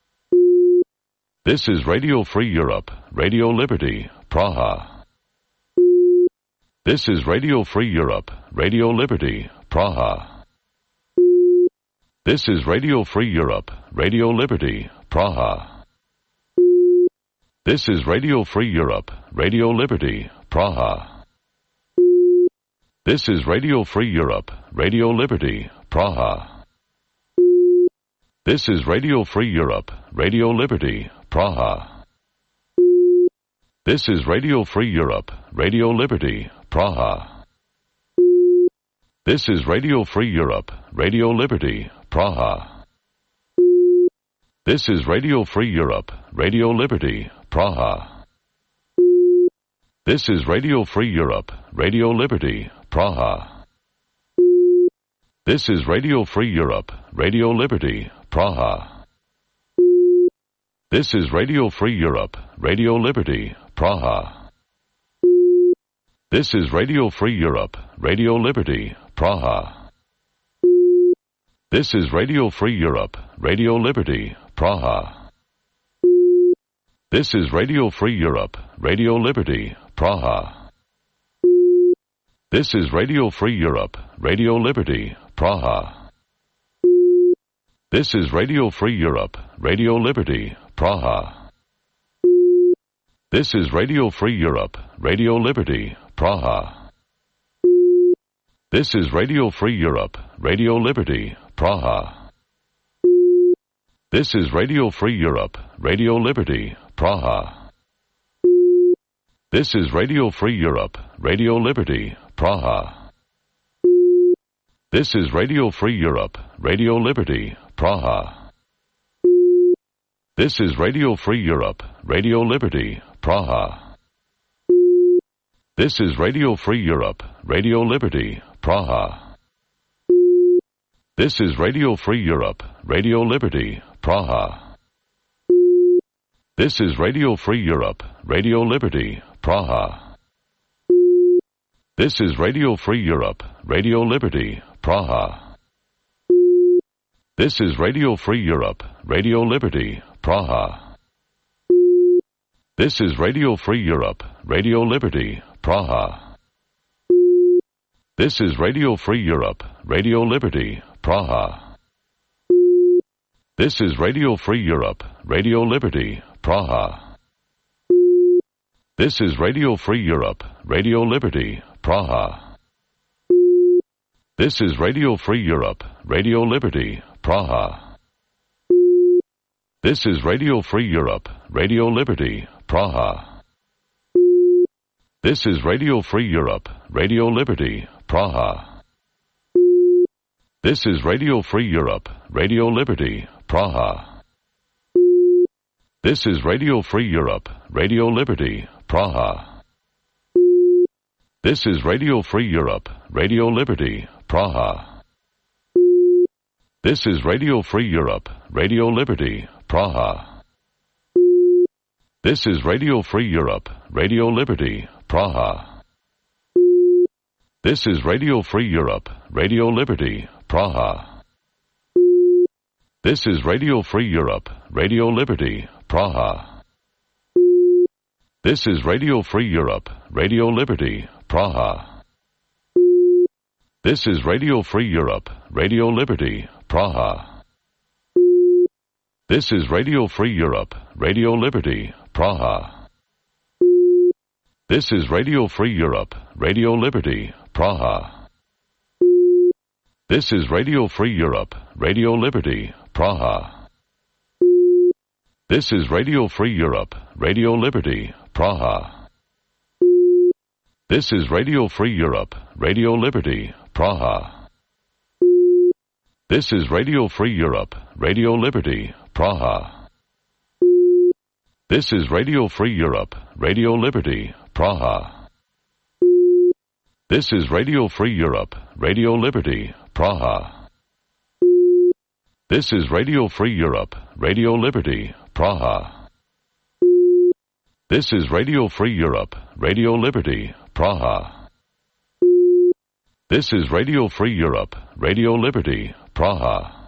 This is Radio Free Europe, Radio Liberty, Praha. This is Radio Free Europe, Radio Liberty, Praha. This is Radio Free Europe, Radio Liberty, Praha. This is Radio Free Europe, Radio Liberty, Praha. This is Radio Free Europe, Radio Liberty, Praha. This is Radio Free Europe, Radio Liberty, Praha. This is Radio Free Europe, Radio Liberty, Praha. This is Radio Free Europe, Radio Liberty, Praha. This is Radio Free Europe, Radio Liberty, Praha. This is Radio Free Europe, Radio Liberty, Praha. This is Radio Free Europe, Radio Liberty, Praha. This is Radio Free Europe, Radio Liberty, Praha. This is Radio Free Europe, Radio Liberty, Praha. This is Radio Free Europe, Radio Liberty, Praha. This is Radio Free Europe, Radio Liberty, Praha. This is Radio Free Europe, Radio Liberty, Praha. This is Radio Free Europe, Radio Liberty, Praha. This is Radio Free Europe, Radio Liberty, Praha. This is Radio Free Europe, Radio Liberty, Praha. This is Radio Free Europe, Radio Liberty, Praha. This is Radio Free Europe, Radio Liberty, Praha. This is Radio Free Europe, Radio Liberty, Praha. This is Radio Free Europe, Radio Liberty, Praha. This is Radio Free Europe, Radio Liberty, Praha. This is Radio Free Europe, Radio Liberty, Praha. This is Radio Free Europe, Radio Liberty, Praha. This is Radio Free Europe, Radio Liberty, Praha. This is Radio Free Europe, Radio Liberty, Praha. This is Radio Free Europe, Radio Liberty, Praha. This is Radio Free Europe, Radio Liberty, Praha. This is Radio Free Europe, Radio Liberty, Praha. This is Radio Free Europe, Radio Liberty, Praha. This is Radio Free Europe, Radio Liberty, Praha. This is Radio Free Europe, Radio Liberty, Praha. This is Radio Free Europe, Radio Liberty, Praha. This is Radio Free Europe, Radio Liberty, Praha. This is Radio Free Europe, Radio Liberty, Praha. This is Radio Free Europe, Radio Liberty, Praha. This is Radio Free Europe, Radio Liberty, Praha. This is Radio Free Europe, Radio Liberty, Praha. This is Radio Free Europe, Radio Liberty, Praha. This is Radio Free Europe, Radio Liberty, Praha. This is Radio Free Europe, Radio Liberty, Praha. This is Radio Free Europe, Radio Liberty, Praha. This is Radio Free Europe, Radio Liberty, Praha. This is Radio Free Europe, Radio Liberty, Praha. This is Radio Free Europe, Radio Liberty, Praha. This is Radio Free Europe, Radio Liberty, Praha. This is Radio Free Europe, Radio Liberty, Praha. This is Radio Free Europe, Radio Liberty, Praha. This is Radio Free Europe, Radio Liberty, Praha. This is Radio Free Europe, Radio Liberty, Praha. This is Radio Free Europe, Radio Liberty, Praha. This is Radio Free Europe, Radio Liberty, Praha. This is Radio Free Europe, Radio Liberty, Praha.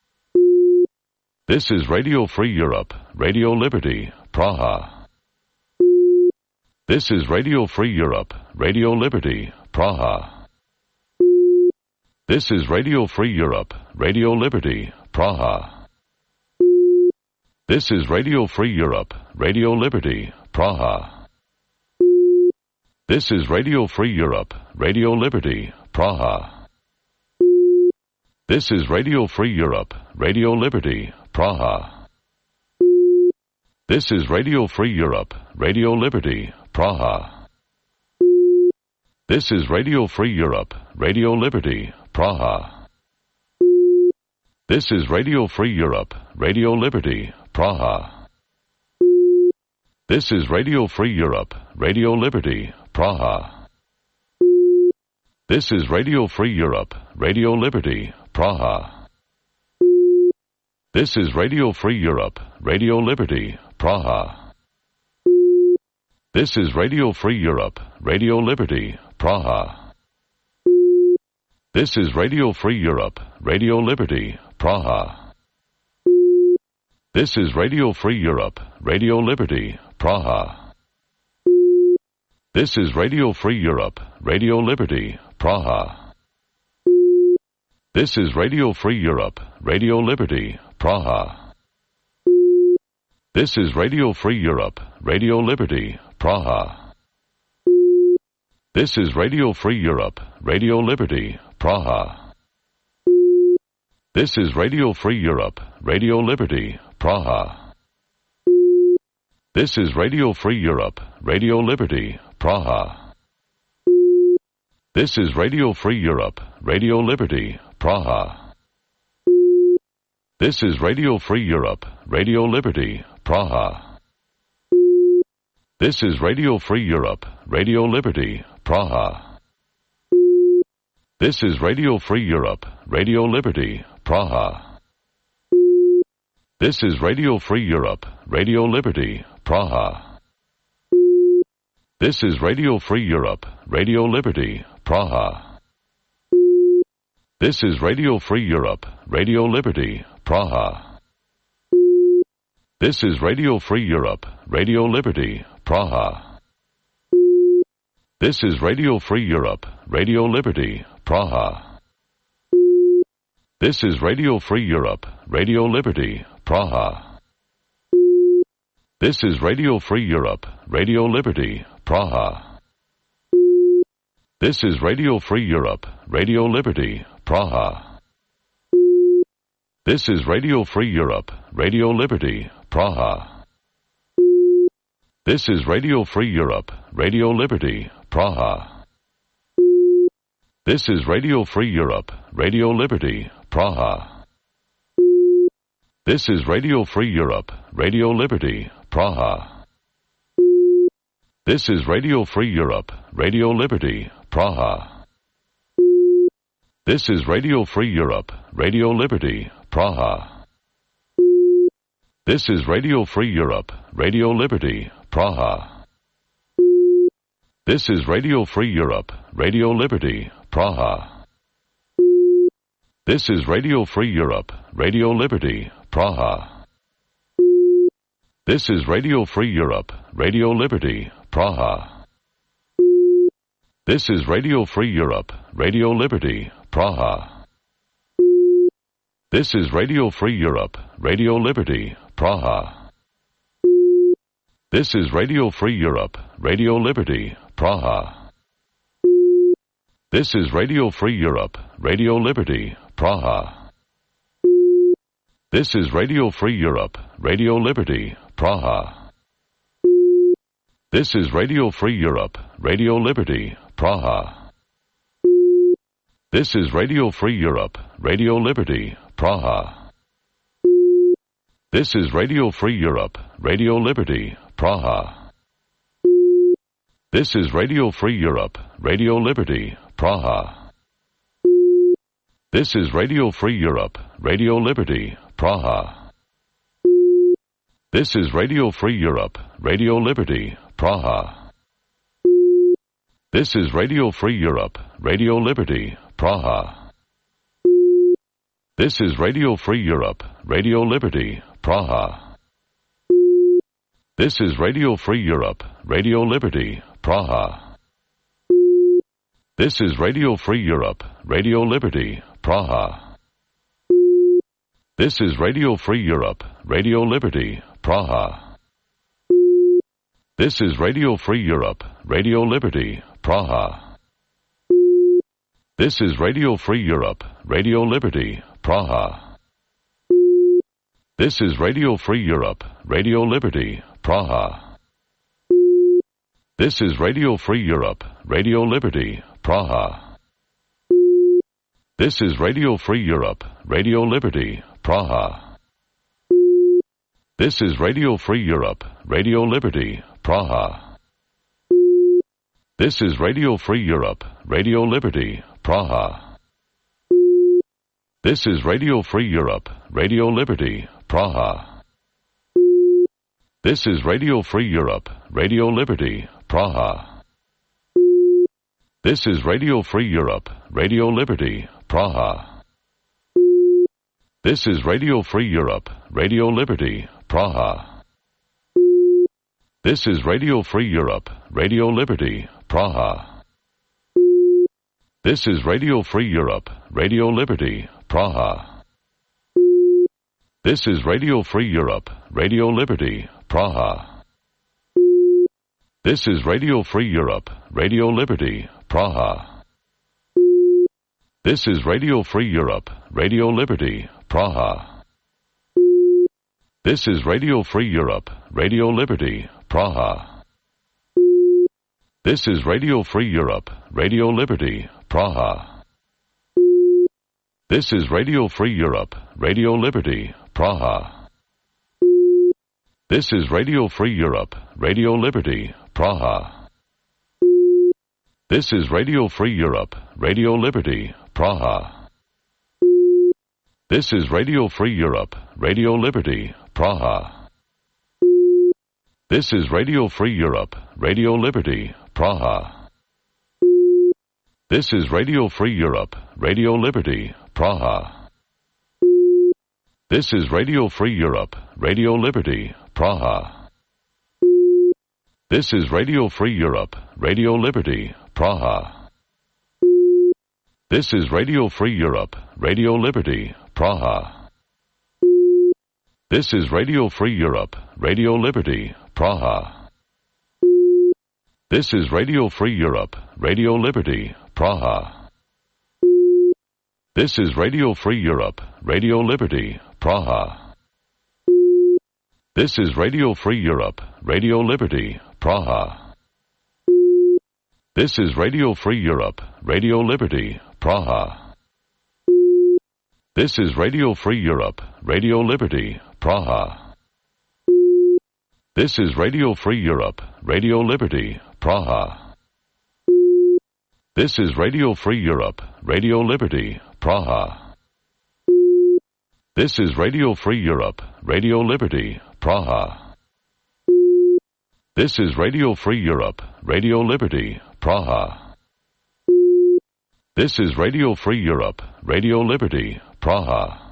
This is Radio Free Europe, Radio Liberty, Praha. This is Radio Free Europe, Radio Liberty, Praha. This is Radio Free Europe, Radio Liberty, Praha. This is Radio Free Europe, Radio Liberty, Praha. This is Radio Free Europe, Radio Liberty, Praha. This is Radio Free Europe, Radio Liberty, Praha. This is Radio Free Europe, Radio Liberty, Praha. This is Radio Free Europe, Radio Liberty, Praha. This is Radio Free Europe, Radio Liberty, Praha. This is Radio Free Europe, Radio Liberty, Praha. This is Radio Free Europe, Radio Liberty, Praha. This is Radio Free Europe, Radio Liberty, Praha. This is Radio Free Europe, Radio Liberty, Praha. This is Radio Free Europe, Radio Liberty, Praha. This is Radio Free Europe, Radio Liberty, Praha. This is Radio Free Europe, Radio Liberty, Praha. This is Radio Free Europe, Radio Liberty, Praha. This is Radio Free Europe, Radio Liberty, Praha. This is Radio Free Europe, Radio Liberty, Praha. This is Radio Free Europe, Radio Liberty, Praha. This is Radio Free Europe, Radio Liberty, Praha. This is Radio Free Europe, Radio Liberty, Praha. This is Radio Free Europe, Radio Liberty, Praha. This is Radio Free Europe, Radio Liberty, Praha. This is Radio Free Europe, Radio Liberty, Praha. This is Radio Free Europe, Radio Liberty, Praha. This is Radio Free Europe, Radio Liberty, Praha. This is Radio Free Europe, Radio Liberty, Praha. This is Radio Free Europe, Radio Liberty, Praha. This is Radio Free Europe, Radio Liberty, Praha. This is Radio Free Europe, Radio Liberty, Praha. This is Radio Free Europe, Radio Liberty, Praha. This is Radio Free Europe, Radio Liberty, Praha. This is Radio Free Europe, Radio Liberty, Praha. This is Radio Free Europe, Radio Liberty, Praha. This is Radio Free Europe, Radio Liberty, Praha. This is Radio Free Europe, Radio Liberty, Praha. This is Radio Free Europe, Radio Liberty, Praha. This is Radio Free Europe, Radio Liberty, Praha. This is Radio Free Europe, Radio Liberty, Praha. This is Radio Free Europe, Radio Liberty, Praha. This is Radio Free Europe, Radio Liberty, Praha. This is Radio Free Europe, Radio Liberty, Praha. This is Radio Free Europe, Radio Liberty, Praha. This is Radio Free Europe, Radio Liberty, Praha. This is Radio Free Europe, Radio Liberty, Praha. This is Radio Free Europe, Radio Liberty, Praha. This is Radio Free Europe, Radio Liberty, Praha. This is Radio Free Europe, Radio Liberty, Praha. This is Radio Free Europe, Radio Liberty, Praha. This is Radio Free Europe, Radio Liberty, Praha. This is Radio Free Europe, Radio Liberty, Praha. This is Radio Free Europe, Radio Liberty, Praha. This is Radio Free Europe, Radio Liberty, Praha. This is Radio Free Europe, Radio Liberty, Praha. This is Radio Free Europe, Radio Liberty, Praha. This is Radio Free Europe, Radio Liberty, Praha. This is Radio Free Europe, Radio Liberty, Praha. This is Radio Free Europe, Radio Liberty, Praha. This is Radio Free Europe, Radio Liberty, Praha. This is Radio Free Europe, Radio Liberty, Praha. This is Radio Free Europe, Radio Liberty, Praha. This is Radio Free Europe, Radio Liberty, Praha. This is Radio Free Europe, Radio Liberty, Praha. This is Radio Free Europe, Radio Liberty, Praha. This is Radio Free Europe, Radio Liberty, Praha. This is Radio Free Europe, Radio Liberty, Praha. This is Radio Free Europe, Radio Liberty, Praha. This is Radio Free Europe, Radio Liberty, Praha. This is Radio Free Europe, Radio Liberty, Praha. This is Radio Free Europe, Radio Liberty, Praha. This is Radio Free Europe, Radio Liberty, Praha. This is Radio Free Europe, Radio Liberty, Praha. This is Radio Free Europe, Radio Liberty, Praha. This is Radio Free Europe, Radio Liberty, Praha. This is Radio Free Europe, Radio Liberty, Praha. This is Radio Free Europe, Radio Liberty, Praha. This is Radio Free Europe, Radio Liberty, Praha. This is Radio Free Europe, Radio Liberty, Praha. This is Radio Free Europe, Radio Liberty, Praha. This is Radio Free Europe, Radio Liberty, Praha. This is Radio Free Europe, Radio Liberty, Praha. This is Radio Free Europe, Radio Liberty, Praha. This is Radio Free Europe, Radio Liberty, Praha. This is Radio Free Europe, Radio Liberty, Praha. This is Radio Free Europe, Radio Liberty, Praha. This is Radio Free Europe, Radio Liberty, Praha. This is Radio Free Europe, Radio Liberty, Praha. This is Radio Free Europe, Radio Liberty, Praha. This is Radio Free Europe, Radio Liberty, Praha. This is Radio Free Europe, Radio Liberty, Praha. This is Radio Free Europe, Radio Liberty, Praha. This is Radio Free Europe, Radio Liberty, Praha. This is Radio Free Europe, Radio Liberty, Praha. This is Radio Free Europe, Radio Liberty, Praha. This is Radio Free Europe, Radio Liberty, Praha. This is Radio Free Europe, Radio Liberty, Praha.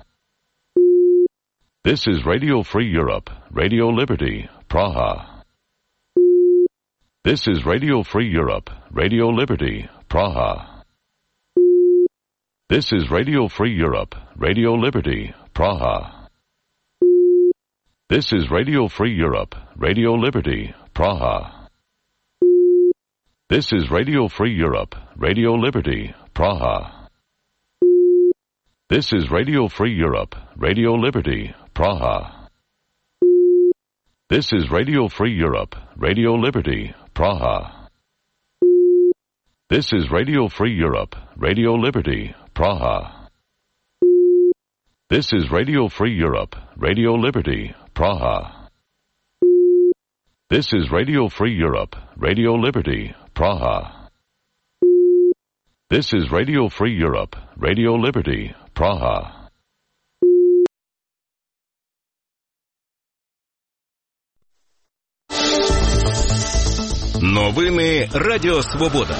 This is Radio Free Europe, Radio Liberty, Praha. This is Radio Free Europe, Radio Liberty, Praha. This is Radio Free Europe, Radio Liberty, Praha. This is Radio Free Europe, Radio Liberty, Praha. This is Radio Free Europe, Radio Liberty, Praha. This is Radio Free Europe, Radio Liberty, Praha. This is Radio Free Europe, Radio Liberty, Praha. This is Radio Free Europe, Radio Liberty, Praha. This is Radio Free Europe, Radio Liberty, Praha. This is Radio Free Europe, Radio Liberty, Praha. This is Radio Free Europe, Radio Liberty, Praha. Новини Радіо Свобода.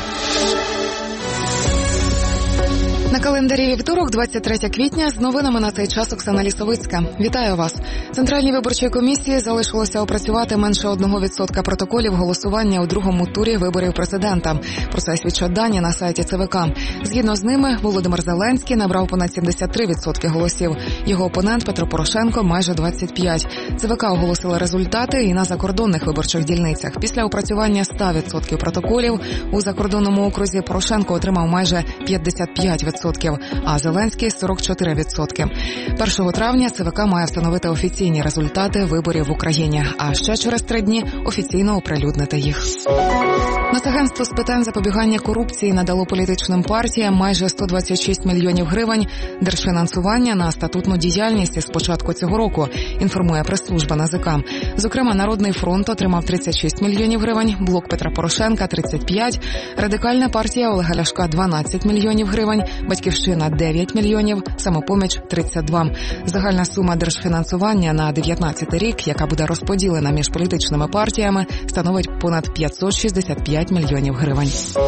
На календарі вівторок, двадцять третє квітня, з новинами на цей час Оксана Лісовицька. Вітаю вас. Центральній виборчій комісії залишилося опрацювати менше одного відсотка протоколів голосування у другому турі виборів президента. Про це свідчать дані на сайті ЦВК. Згідно з ними, Володимир Зеленський набрав понад сімдесят три відсотки голосів. Його опонент Петро Порошенко – майже двадцять п'ять. ЦВК оголосила результати і на закордонних виборчих дільницях. Після опрацювання ста відсотків протоколів у закордонному окрузі Порошенко отримав майже п'ятдесят п'ять відсотків. А Зеленський – сорок чотири відсотки. першого травня ЦВК має встановити офіційні результати виборів в Україні, а ще через три дні офіційно оприлюднити їх. Нацагентство з питань запобігання корупції надало політичним партіям майже сто двадцять шість мільйонів гривень держфінансування на статутну діяльність із початку цього року, інформує прес-служба НАЗК. Зокрема, Народний фронт отримав тридцять шість мільйонів гривень, Блок Петра Порошенка – тридцять п'ять, Радикальна партія Олега Ляшка – дванадцять мільйонів гривень, Батьківщина – дев'ять мільйонів, Самопоміч – тридцять два. Загальна сума держфінансування на дев'ятнадцятий рік, яка буде розподілена між політичними партіями, становить понад п'ятсот шістдесят п'ять мільйонів гривень.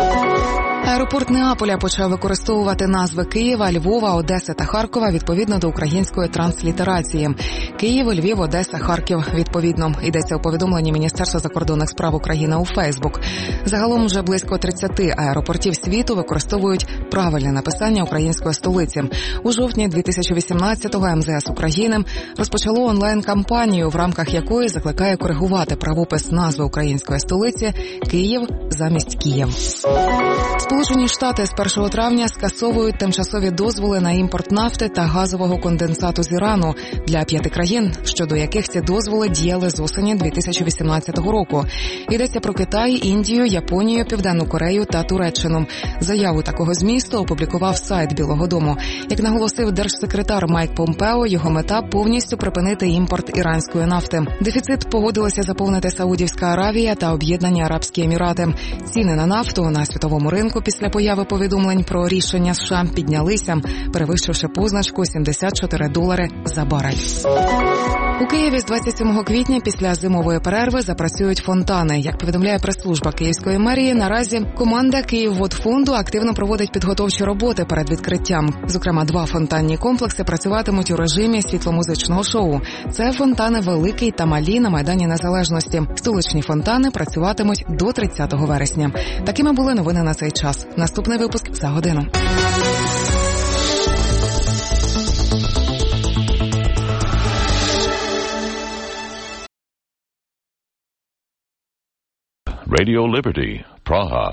Аеропорт Неаполя почав використовувати назви Києва, Львова, Одеси та Харкова відповідно до української транслітерації. Київ, Львів, Одеса, Харків відповідно. Йдеться у повідомленні Міністерства закордонних справ України у Фейсбук. Загалом вже близько тридцяти аеропортів світу використовують правильне написання української столиці. У жовтні дві тисячі вісімнадцятого ем зе ес України розпочало онлайн-кампанію, в рамках якої закликає коригувати правопис назви української столиці Київ замість Київ. Сполучені Штати з першого травня скасовують тимчасові дозволи на імпорт нафти та газового конденсату з Ірану для п'яти країн, щодо яких ці дозволи діяли з осені дві тисячі вісімнадцятого року. Йдеться про Китай, Індію, Японію, Південну Корею та Туреччину. Заяву такого змісту опублікував сайт Білого дому. Як наголосив держсекретар Майк Помпео, його мета – повністю припинити імпорт іранської нафти. Дефіцит погодилися заповнити Саудівська Аравія та Об'єднані Арабські Емірати. Ціни на нафту на світовому ринку після появи повідомлень про рішення США піднялися, перевищивши позначку сімдесят чотири долари за барель. У Києві з двадцять сьомого квітня після зимової перерви запрацюють фонтани. Як повідомляє прес-служба Київської мерії, наразі команда Київводфонду активно проводить підготовчі роботи перед відкриттям. Зокрема, два фонтанні комплекси працюватимуть у режимі світломузичного шоу. Це фонтани «Великий» та «Малій» на Майдані Незалежності. Столичні фонтани працюватимуть до тридцятого вересня. Такими були новини на цей час. Наступний випуск за годину. Radio Liberty, Praha.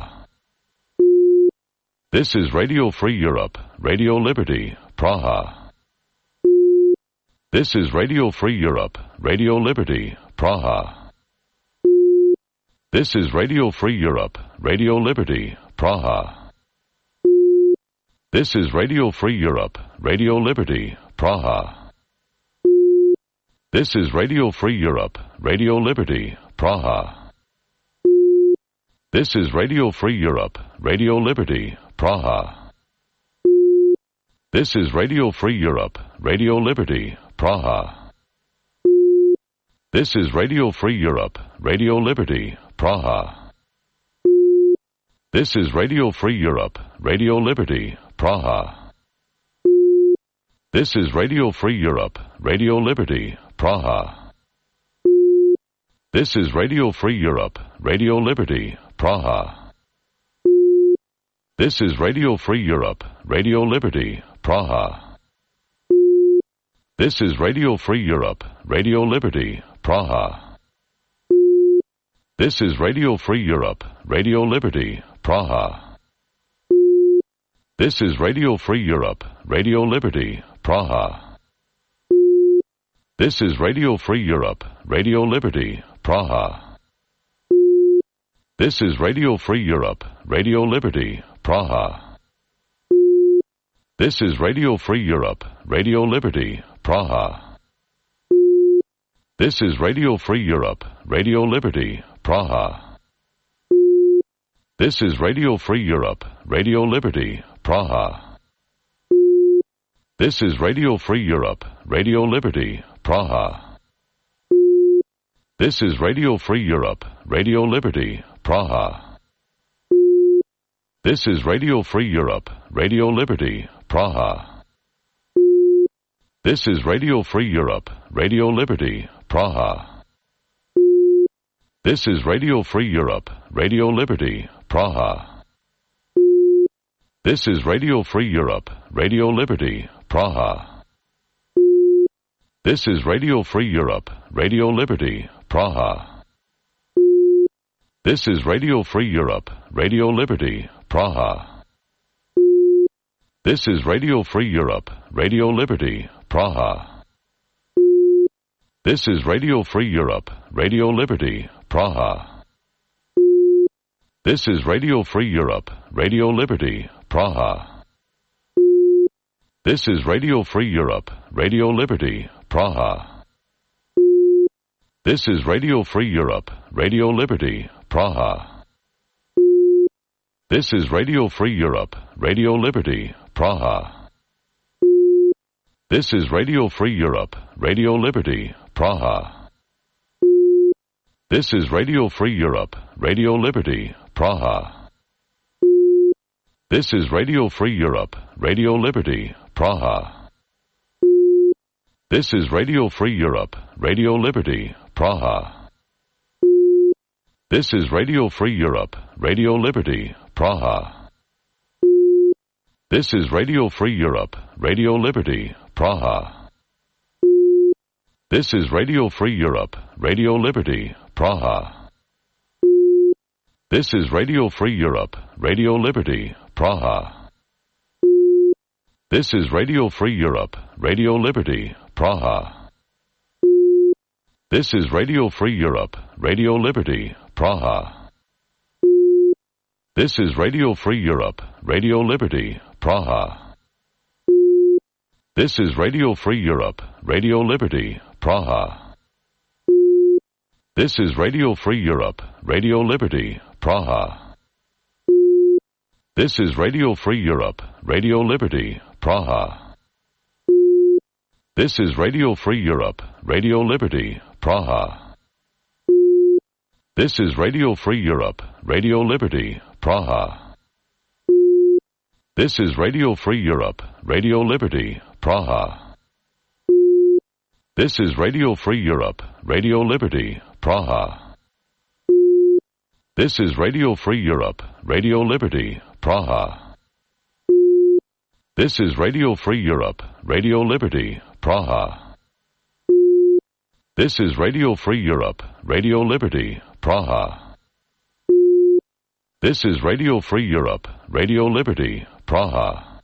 This is Radio Free Europe, Radio Liberty, Praha. This is Radio Free Europe, Radio Liberty, Praha. This is Radio Free Europe, Radio Liberty, Praha. This is Radio Free Europe, Radio Liberty, Praha. This is Radio Free Europe, Radio Liberty, Praha. This is Radio Free Europe, Radio Liberty, Praha. This is Radio Free Europe, Radio Liberty, Praha. This is Radio Free Europe, Radio Liberty, Praha. This is Radio Free Europe, Radio Liberty, Praha. This is Radio Free Europe, Radio Liberty, Praha. This is Radio Free Europe, Radio Liberty, Praha. This is Radio Free Europe, Radio Liberty, Praha. This is Radio Free Europe, Radio Liberty, Praha. This is Radio Free Europe, Radio Liberty, Praha. This is Radio Free Europe, Radio Liberty, Praha. This is Radio Free Europe, Radio Liberty, Praha. This is Radio Free Europe, Radio Liberty, Praha. This is Radio Free Europe, Radio Liberty, Praha. This is Radio Free Europe, Radio Liberty, Praha. This is Radio Free Europe, Radio Liberty, Praha. This is Radio Free Europe, Radio Liberty, Praha. This is Radio Free Europe, Radio Liberty, Praha. This is Radio Free Europe, Radio Liberty, Praha. This is Radio Free Europe, Radio Liberty, Praha. This is Radio Free Europe, Radio Liberty, Praha. This is Radio Free Europe, Radio Liberty, Praha. This is Radio Free Europe, Radio Liberty, Praha. This is Radio Free Europe, Radio Liberty, Praha. This is Radio Free Europe, Radio Liberty, Praha. This is Radio Free Europe, Radio Liberty, Praha. This is Radio Free Europe, Radio Liberty, Praha. This is Radio Free Europe, Radio Liberty, Praha. This is Radio Free Europe, Radio Liberty, Praha. This is Radio Free Europe, Radio Liberty, Praha. This is Radio Free Europe, Radio Liberty, Praha. This is Radio Free Europe, Radio Liberty, Praha. This is Radio Free Europe, Radio Liberty, Praha. This is Radio Free Europe, Radio Liberty, Praha. This is Radio Free Europe, Radio Liberty, Praha. This is Radio Free Europe, Radio Liberty, Praha. This is Radio Free Europe, Radio Liberty, Praha. This is Radio Free Europe, Radio Liberty, Praha. This is Radio Free Europe, Radio Liberty, Praha. This is Radio Free Europe, Radio Liberty, Praha. This is Radio Free Europe, Radio Liberty, Praha. This is Radio Free Europe, Radio Liberty, Praha. This is Radio Free Europe, Radio Liberty, Praha. This is Radio Free Europe, Radio Liberty, Praha. This is Radio Free Europe, Radio Liberty, Praha. This is Radio Free Europe, Radio Liberty, Praha. This is Radio Free Europe, Radio Liberty, Praha. This is Radio Free Europe, Radio Liberty, Praha. This is Radio Free Europe, Radio Liberty, Praha. This is Radio Free Europe, Radio Liberty, Praha. This is Radio Free Europe, Radio Liberty, Praha. This is Radio Free Europe, Radio Liberty, Praha.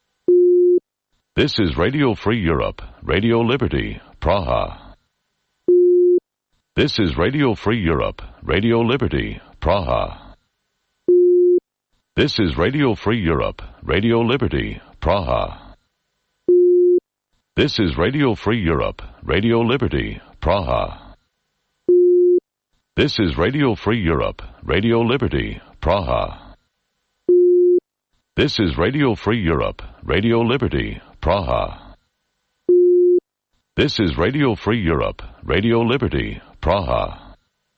This is Radio Free Europe, Radio Liberty, Praha. This is Radio Free Europe, Radio Liberty, Praha. This is Radio Free Europe, Radio Liberty, Praha. This is Radio Free Europe, Radio Liberty, Praha. This is Radio Free Europe, Radio Liberty, Praha. This is Radio Free Europe, Radio Liberty, Praha. This is Radio Free Europe, Radio Liberty, Praha.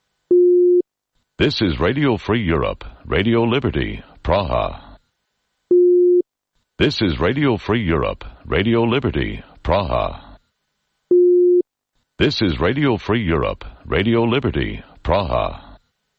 This is Radio Free Europe, Radio Liberty, Praha. This is Radio Free Europe, Radio Liberty, Praha. This is Radio Free Europe, Radio Liberty, Praha.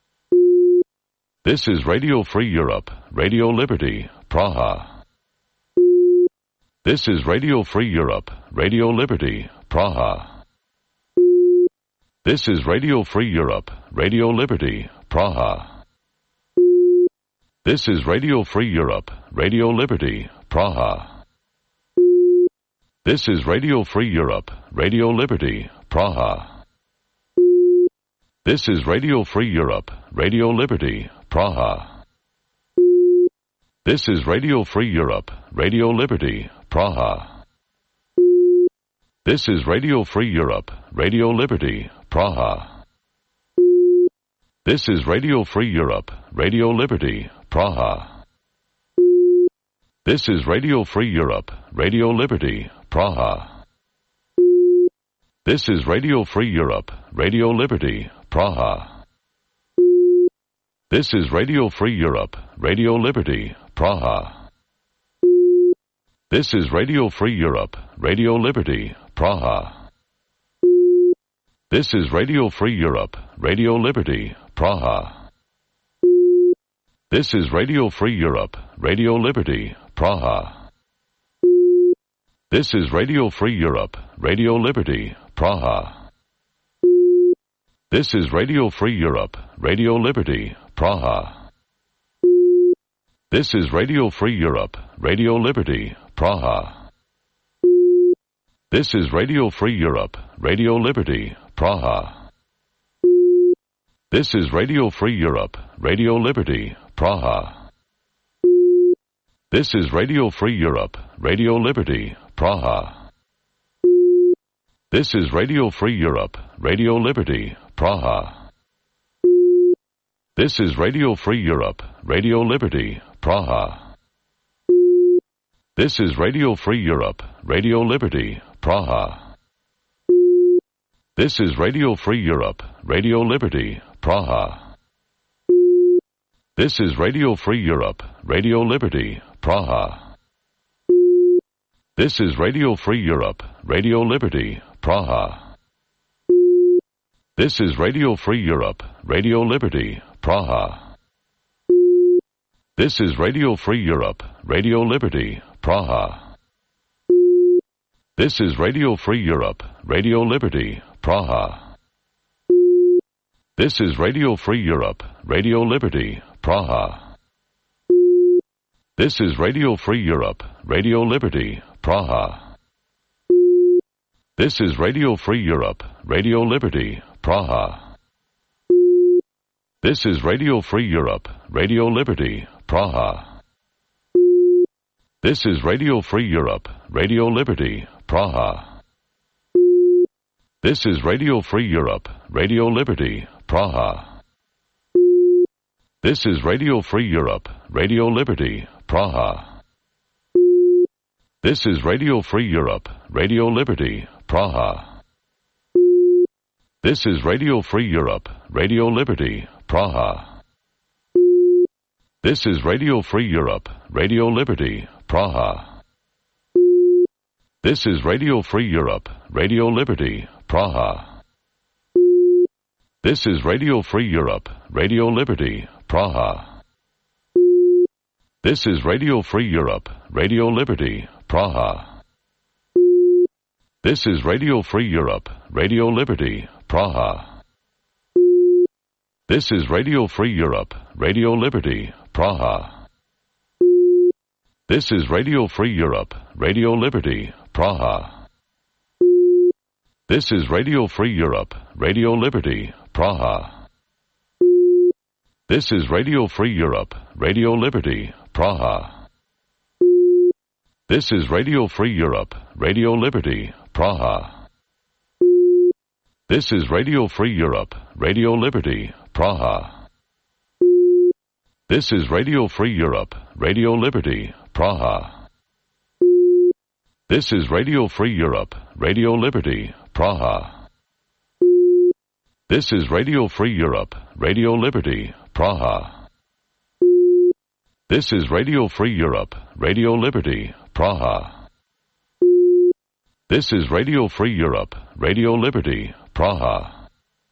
This is Radio Free Europe, Radio Liberty, Praha. This is Radio Free Europe, Radio Liberty, Praha. This is Radio Free Europe, Radio Liberty, Praha. This is Radio Free Europe, Radio Liberty, Praha. This is Radio Free Europe, Radio Liberty, Praha. This is Radio Free Europe, Radio Liberty, Praha. This is Radio Free Europe, Radio Liberty, Praha. This is Radio Free Europe, Radio Liberty, Praha. This is Radio Free Europe, Radio Liberty, Praha. This is Radio Free Europe, Radio Liberty, Praha. This is Radio Free Europe, Radio Liberty, Praha. This is Radio Free Europe, Radio Liberty, Praha. This is Radio Free Europe, Radio Liberty, Praha. This is Radio Free Europe, Radio Liberty, Praha. This is Radio Free Europe, Radio Liberty, Praha. This is Radio Free Europe, Radio Liberty, Praha. This is Radio Free Europe, Radio Liberty, Praha. This is Radio Free Europe, Radio Liberty, Praha. This is Radio Free Europe, Radio Liberty, Praha. This is Radio Free Europe, Radio Liberty, Praha. This is Radio Free Europe, Radio Liberty, Praha. This is Radio Free Europe, Radio Liberty, Praha. This is Radio Free Europe, Radio Liberty, Praha. This is Radio Free Europe, Radio Liberty, Praha. This is Radio Free Europe, Radio Liberty, Praha. This is Radio Free Europe, Radio Liberty, Praha. This is Radio Free Europe, Radio Liberty, Praha. This is Radio Free Europe, Radio Liberty, Praha. This is Radio Free Europe, Radio Liberty, Praha. This is Radio Free Europe, Radio Liberty, Praha. This is Radio Free Europe, Radio Liberty, Praha. This is Radio Free Europe, Radio Liberty, Praha. This is Radio Free Europe, Radio Liberty, Praha. This is Radio Free Europe, Radio Liberty, Praha. This is Radio Free Europe, Radio Liberty, Praha. This is Radio Free Europe, Radio Liberty, Praha. This is Radio Free Europe, Radio Liberty, Praha. This is Radio Free Europe, Radio Liberty, Praha. This is Radio Free Europe, Radio Liberty, Praha. This is Radio Free Europe, Radio Liberty, Praha. This is Radio Free Europe, Radio Liberty, Praha. This is Radio Free Europe, Radio Liberty, Praha. This is Radio Free Europe, Radio Liberty, Praha. This is Radio Free Europe, Radio Liberty, Praha. This is Radio Free Europe, Radio Liberty, Praha. This is Radio Free Europe, Radio Liberty, Praha. This is Radio Free Europe, Radio Liberty, Praha. This is Radio Free Europe, Radio Liberty, Praha. This is Radio Free Europe, Radio Liberty, Praha. This is Radio Free Europe, Radio Liberty, Praha. This is Radio Free Europe, Radio Liberty, Praha. This is Radio Free Europe, Radio Liberty, Praha. This is Radio Free Europe, Radio Liberty, Praha. This is Radio Free Europe, Radio Liberty, Praha. This is Radio Free Europe, Radio Liberty, Praha.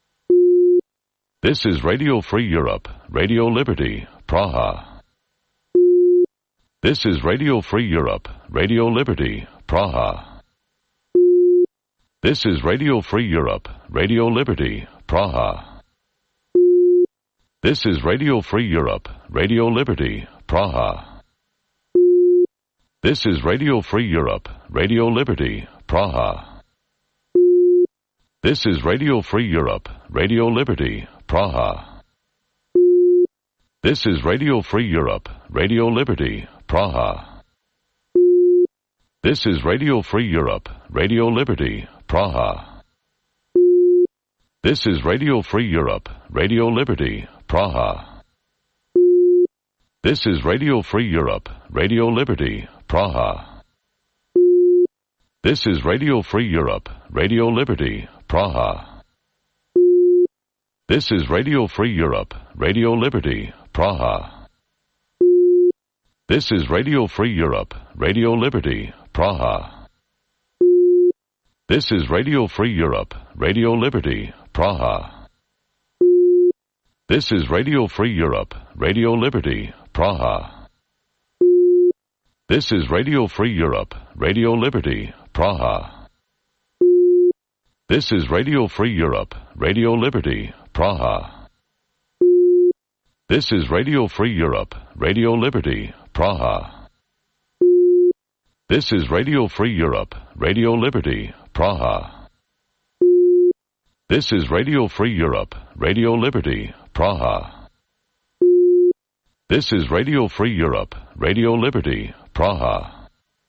This is Radio Free Europe, Radio Liberty, Praha. This is Radio Free Europe, Radio Liberty, Praha. This is Radio Free Europe, Radio Liberty, Praha. This is Radio Free Europe, Radio Liberty, Praha. This is Radio Free Europe, Radio Liberty, Praha. This is Radio Free Europe, Radio Liberty, Praha. This is Radio Free Europe, Radio Liberty, Praha. This is Radio Free Europe, Radio Liberty, Praha. This is Radio Free Europe, Radio Liberty, Praha. This is Radio Free Europe, Radio Liberty, Praha. This is Radio Free Europe, Radio Liberty, Praha. This is Radio Free Europe, Radio Liberty, Praha. This is Radio Free Europe, Radio Liberty, Praha. This is Radio Free Europe, Radio Liberty, Praha. This is Radio Free Europe, Radio Liberty, Praha. This is Radio Free Europe, Radio Liberty, Praha. This is Radio Free Europe, Radio Liberty, Praha. This is Radio Free Europe, Radio Liberty, Praha. This is Radio Free Europe, Radio Liberty, Praha. This is Radio Free Europe, Radio Liberty, Praha. This is Radio Free Europe, Radio Liberty, Praha.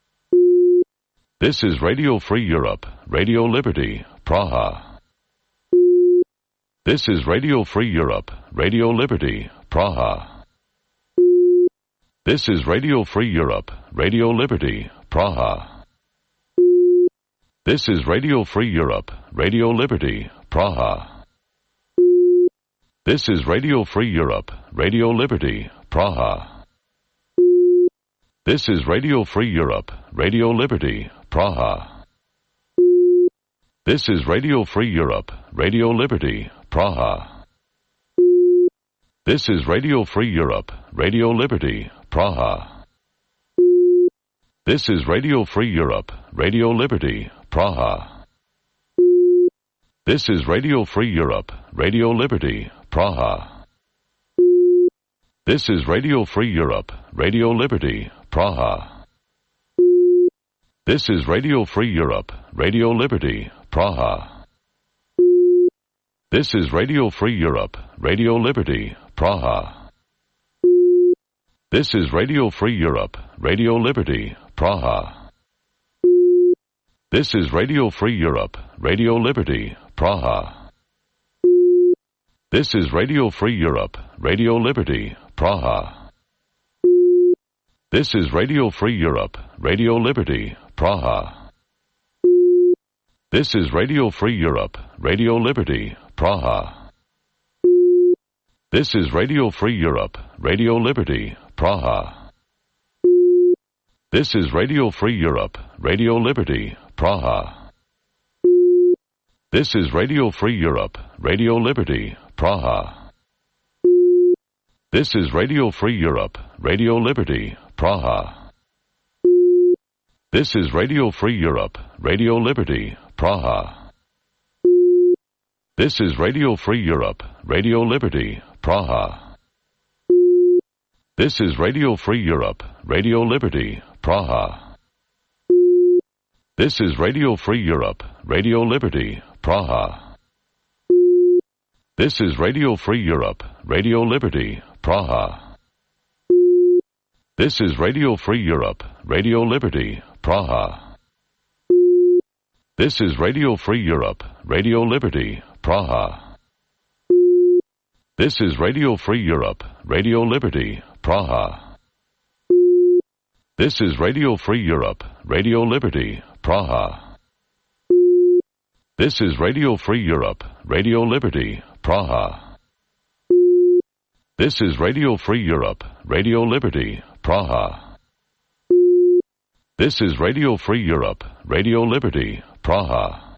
This is Radio Free Europe, Radio Liberty, Praha. This is Radio Free Europe, Radio Liberty, Praha. This is Radio Free Europe, Radio Liberty, Praha. This is Radio Free Europe, Radio Liberty, Praha. This is Radio Free Europe, Radio Liberty, Praha. This is Radio Free Europe, Radio Liberty, Praha. This is Radio Free Europe, Radio Liberty, Praha. This is Radio Free Europe, Radio Liberty, Praha. This is Radio Free Europe, Radio Liberty, Praha. This is Radio Free Europe, Radio Liberty, Praha. This is Radio Free Europe, Radio Liberty, Praha. This is Radio Free Europe, Radio Liberty, Praha. This is Radio Free Europe, Radio Liberty, Praha. This is Radio Free Europe, Radio Liberty, Praha. This is Radio Free Europe, Radio Liberty, Praha. This is Radio Free Europe, Radio Liberty, Praha. This is Radio Free Europe, Radio Liberty, Praha. This is Radio Free Europe, Radio Liberty, Praha. This is Radio Free Europe, Radio Liberty, Praha. This is Radio Free Europe, Radio Liberty, Praha. This is Radio Free Europe, Radio Liberty, Praha. This is Radio Free Europe, Radio Liberty, Praha. This is Radio Free Europe, Radio Liberty, Praha. This is Radio Free Europe, Radio Liberty, Praha. This is Radio Free Europe, Radio Liberty, Praha. This is Radio Free Europe, Radio Liberty, Praha. This is Radio Free Europe, Radio Liberty, Praha. This is Radio Free Europe, Radio Liberty, Praha. This is Radio Free Europe, Radio Liberty, Praha. This is Radio Free Europe, Radio Liberty, Praha. This is Radio Free Europe, Radio Liberty, Praha. This is Radio Free Europe, Radio Liberty, Praha. This is Radio Free Europe, Radio Liberty, Praha. This is Radio Free Europe, Radio Liberty, Praha.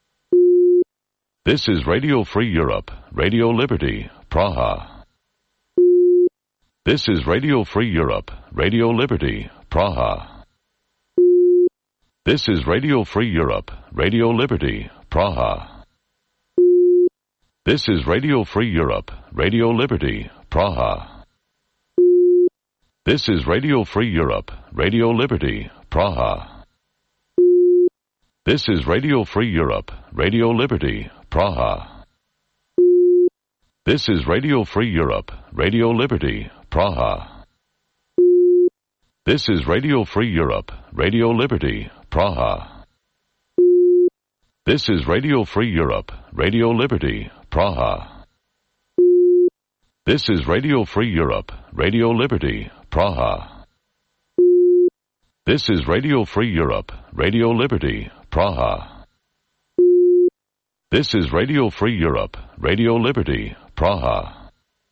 This is Radio Free Europe, Radio Liberty, Praha. This is Radio Free Europe, Radio Liberty, Praha. This is Radio Free Europe, Radio Liberty, Praha. This is Radio Free Europe, Radio Liberty, Praha. This is Radio Free Europe, Radio Liberty, Praha. This is Radio Free Europe, Radio Liberty, Praha. This is Radio Free Europe, Radio Liberty, Praha. This is Radio Free Europe, Radio Liberty, Praha. This is Radio Free Europe, Radio Liberty, Praha. This is Radio Free Europe, Radio Liberty, Praha. This is Radio Free Europe, Radio Liberty, Praha. This is Radio Free Europe, Radio Liberty, Praha.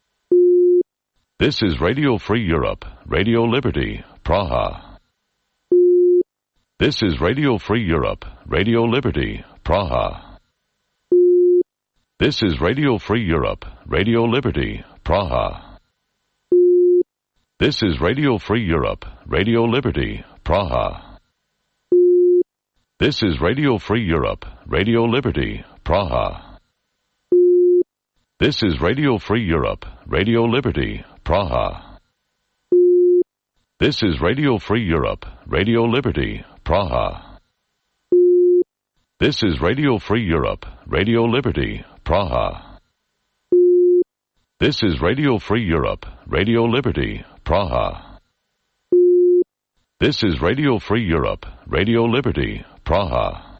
This is Radio Free Europe, Radio Liberty, Praha. This is Radio Free Europe, Radio Liberty, Praha. This is Radio Free Europe, Radio Liberty, Praha. This is Radio Free Europe, Radio Liberty, Praha. This is Radio Free Europe, Radio Liberty, Praha. This is Radio Free Europe, Radio Liberty, Praha. This is Radio Free Europe, Radio Liberty, Praha. This is Radio Free Europe, Radio Liberty, Praha. This is Radio Free Europe, Radio Liberty, Praha. This is Radio Free Europe, Radio Liberty, Praha.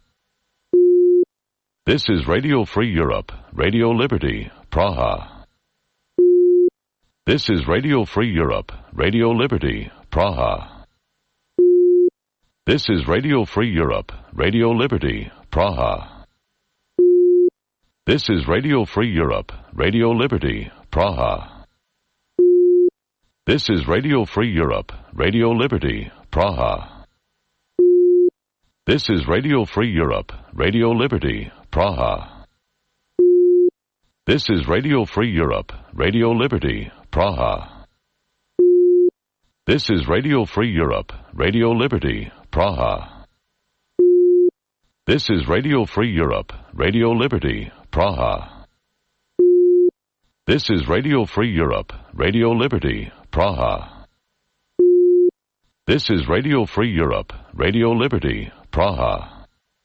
This is Radio Free Europe, Radio Liberty, Praha. This is Radio Free Europe, Radio Liberty, Praha. This is Radio Free Europe, Radio Liberty, Praha. This is Radio Free Europe, Radio Liberty, Praha. This is Radio Free Europe, Radio Liberty, Praha. This is Radio Free Europe, Radio Liberty, Praha. This is Radio Free Europe, Radio Liberty, Praha. This is Radio Free Europe, Radio Liberty, Praha. This is Radio Free Europe, Radio Liberty, Praha. This is Radio Free Europe, Radio Liberty, Praha. This is Radio Free Europe, Radio Liberty, Praha.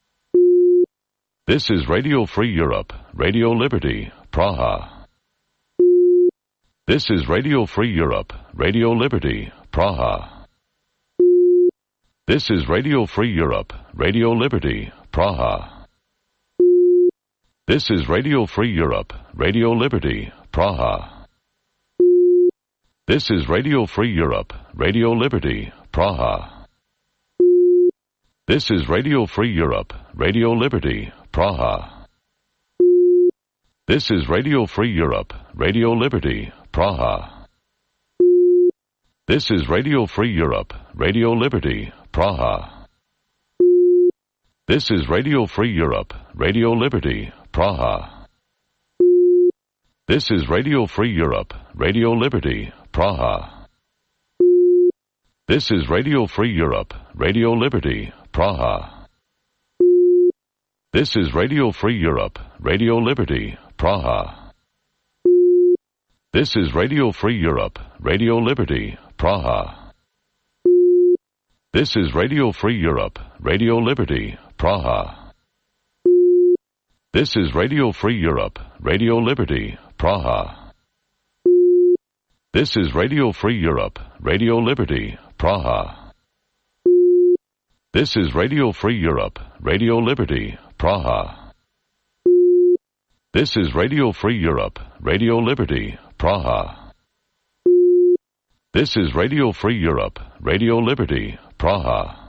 This is Radio Free Europe, Radio Liberty, Praha. This is Radio Free Europe, Radio Liberty, Praha. This is Radio Free Europe, Radio Liberty, Praha. This is Radio Free Europe, Radio Liberty, Praha. This is Radio Free Europe, Radio Liberty, Praha. This is Radio Free Europe, Radio Liberty, Praha. This is Radio Free Europe, Radio Liberty, Praha. This is Radio Free Europe, Radio Liberty, Praha. This is Radio Free Europe, Radio Liberty, Praha. This is Radio Free Europe, Radio Liberty, Praha. This is Radio Free Europe, Radio Liberty, Praha. This is Radio Free Europe, Radio Liberty, Praha. This is Radio Free Europe, Radio Liberty, Praha. This is Radio Free Europe, Radio Liberty, Praha. This is Radio Free Europe, Radio Liberty, Praha. This is Radio Free Europe, Radio Liberty, Praha. This is Radio Free Europe, Radio Liberty, Praha. This is Radio Free Europe, Radio Liberty, Praha. This is Radio Free Europe, Radio Liberty, Praha.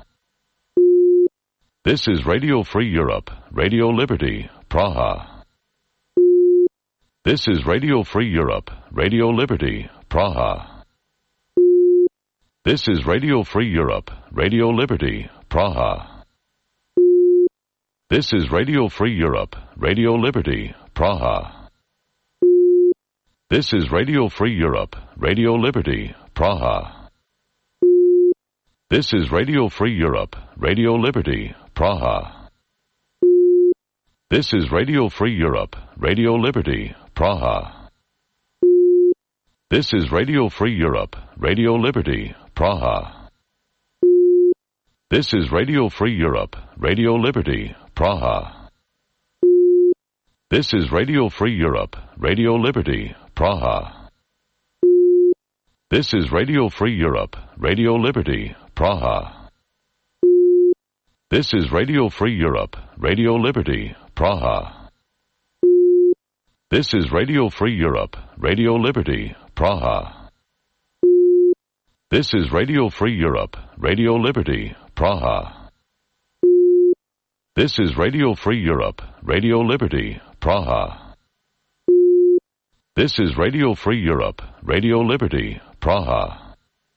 This is Radio Free Europe, Radio Liberty, Praha. This is Radio Free Europe, Radio Liberty, Praha. This is Radio Free Europe, Radio Liberty, Praha. This is Radio Free Europe, Radio Liberty, Praha. This is Radio Free Europe, Radio Liberty, Praha. This is Radio Free Europe, Radio Liberty, Praha. This is Radio Free Europe, Radio Liberty, Praha. This is Radio Free Europe, Radio Liberty, Praha. This is Radio Free Europe, Radio Liberty, Praha. This is Radio Free Europe, Radio Liberty, Praha. This is Radio Free Europe, Radio Liberty, Praha. This is Radio Free Europe, Radio Liberty, Praha. This is Radio Free Europe, Radio Liberty, Praha. This is Radio Free Europe, Radio Liberty, Praha. This is Radio Free Europe, Radio Liberty, Praha. This is Radio Free Europe, Radio Liberty, Praha.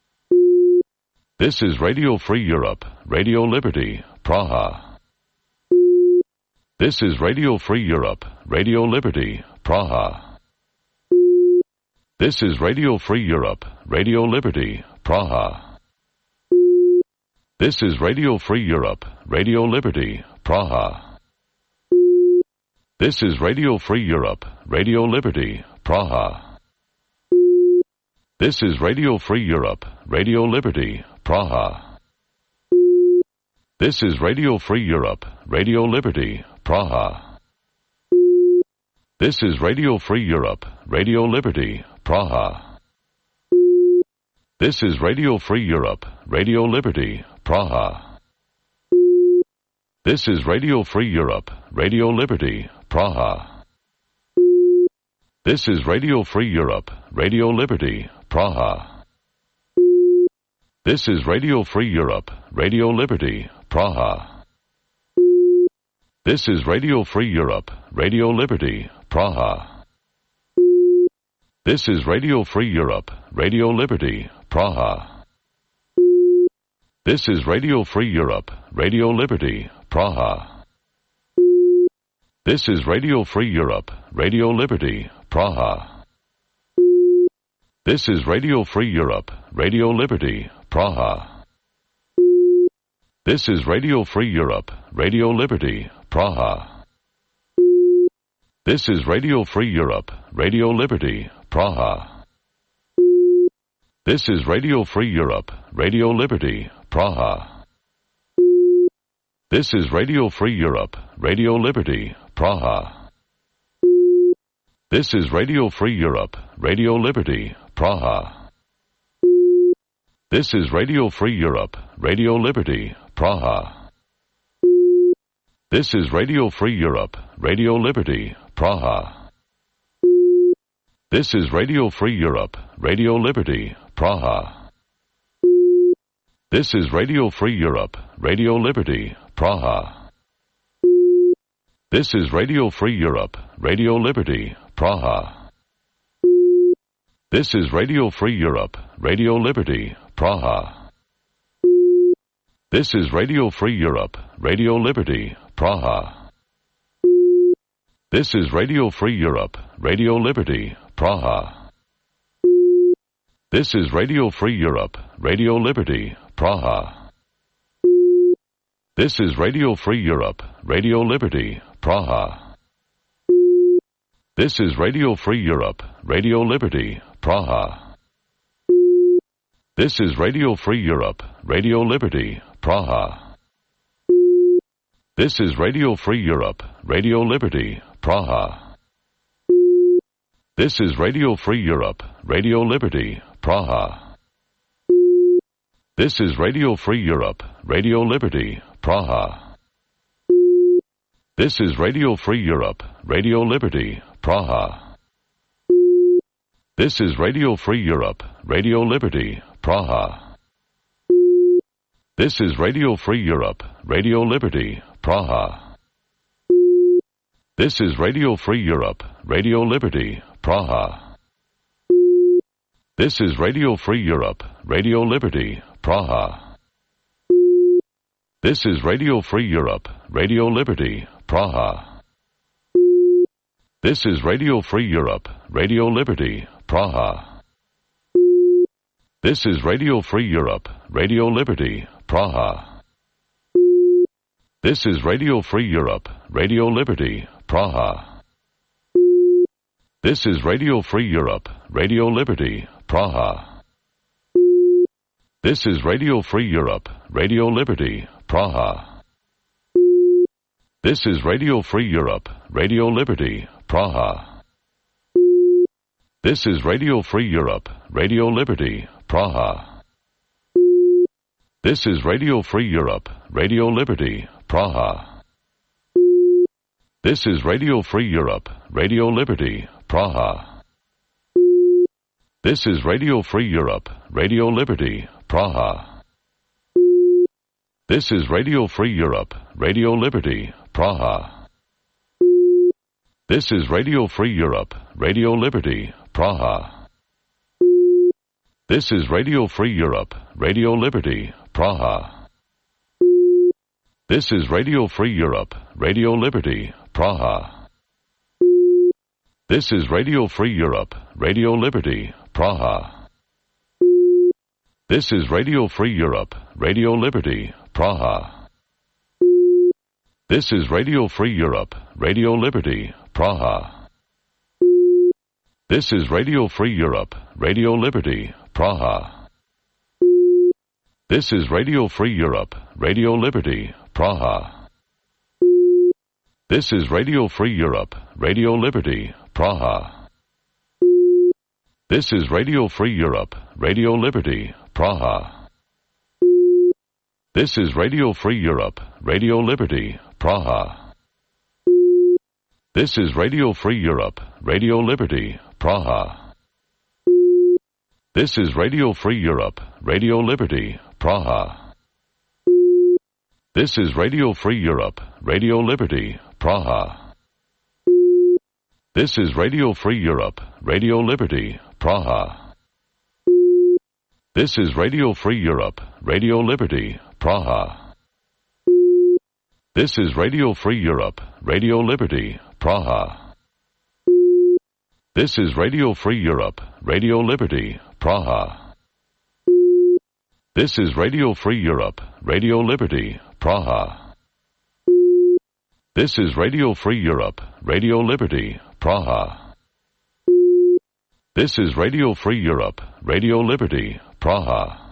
This is Radio Free Europe, Radio Liberty, Praha. This is Radio Free Europe, Radio Liberty, Praha. This is Radio Free Europe, Radio Liberty, Praha. This is Radio Free Europe, Radio Liberty, Praha. This is Radio Free Europe, Radio Liberty, Praha. This is Radio Free Europe, Radio Liberty, Praha. This is Radio Free Europe, Radio Liberty, Praha. This is Radio Free Europe, Radio Liberty, Praha. This is Radio Free Europe, Radio Liberty, Praha. This is Radio Free Europe, Radio Liberty, Praha. This is Radio Free Europe, Radio Liberty, Praha. This is Radio Free Europe, Radio Liberty, Praha. This is Radio Free Europe, Radio Liberty, Praha. This is Radio Free Europe, Radio Liberty, Praha. This is Radio Free Europe, Radio Liberty, Praha. This is Radio Free Europe, Radio Liberty, Praha. This is Radio Free Europe, Radio Liberty, Praha. This is Radio Free Europe, Radio Liberty, Praha. This is Radio Free Europe, Radio Liberty, Praha. This is Radio Free Europe, Radio Liberty, Praha. This is Radio Free Europe, Radio Liberty, Praha. This is Radio Free Europe, Radio Liberty, Praha. This is Radio Free Europe, Radio Liberty, Praha. This is Radio Free Europe, Radio Liberty, Praha. This is Radio Free Europe, Radio Liberty, Praha. This is Radio Free Europe, Radio Liberty, Praha. This is Radio Free Europe, Radio Liberty, Praha. This is Radio Free Europe, Radio Liberty, Praha. This is Radio Free Europe, Radio Liberty, Praha. This is Radio Free Europe, Radio Liberty, Praha. This is Radio Free Europe, Radio Liberty, Praha. This is Radio Free Europe, Radio Liberty, Praha. This is Radio Free Europe, Radio Liberty, Praha. This is Radio Free Europe, Radio Liberty, Praha. This is Radio Free Europe, Radio Liberty, Praha. This is Radio Free Europe, Radio Liberty, Praha. This is Radio Free Europe, Radio Liberty, Praha. This is Radio Free Europe, Radio Liberty, Praha. This is Radio Free Europe, Radio Liberty, Praha. This is Radio Free Europe, Radio Liberty, Praha. This is Radio Free Europe, Radio Liberty, Praha. This is Radio Free Europe, Radio Liberty, Praha. This is Radio Free Europe, Radio Liberty, Praha. This is Radio Free Europe, Radio Liberty, Praha. This is Radio Free Europe, Radio Liberty, Praha. This is Radio Free Europe, Radio Liberty, Praha. This is Radio Free Europe, Radio Liberty, Praha. This is Radio Free Europe, Radio Liberty, Praha. This is Radio Free Europe, Radio Liberty, Praha. This is Radio Free Europe, Radio Liberty, Praha. This is Radio Free Europe, Radio Liberty, Praha. This is Radio Free Europe, Radio Liberty, Praha. This is Radio Free Europe, Radio Liberty, Praha. This is Radio Free Europe, Radio Liberty, Praha. This is Radio Free Europe, Radio Liberty, Praha. This is Radio Free Europe, Radio Liberty, Praha. This is Radio Free Europe, Radio Liberty, Praha. This is Radio Free Europe, Radio Liberty, Praha. This is Radio Free Europe, Radio Liberty, Praha. This is Radio Free Europe, Radio Liberty, Praha. This is Radio Free Europe, Radio Liberty, Praha. This is Radio Free Europe, Radio Liberty, Praha. This is Radio Free Europe, Radio Liberty, Praha. This is Radio Free Europe, Radio Liberty, Praha. This is Radio Free Europe, Radio Liberty, Praha. This is Radio Free Europe, Radio Liberty, Praha. This is Radio Free Europe, Radio Liberty, Praha. This is Radio Free Europe, Radio Liberty, Praha. This is Radio Free Europe, Radio Liberty, Praha. This is Radio Free Europe, Radio Liberty, Praha. This is Radio Free Europe, Radio Liberty, Praha. This is Radio Free Europe, Radio Liberty, Praha. This is Radio Free Europe, Radio Liberty, Praha. This is Radio Free Europe, Radio Liberty, Praha. This is Radio Free Europe, Radio Liberty, Praha.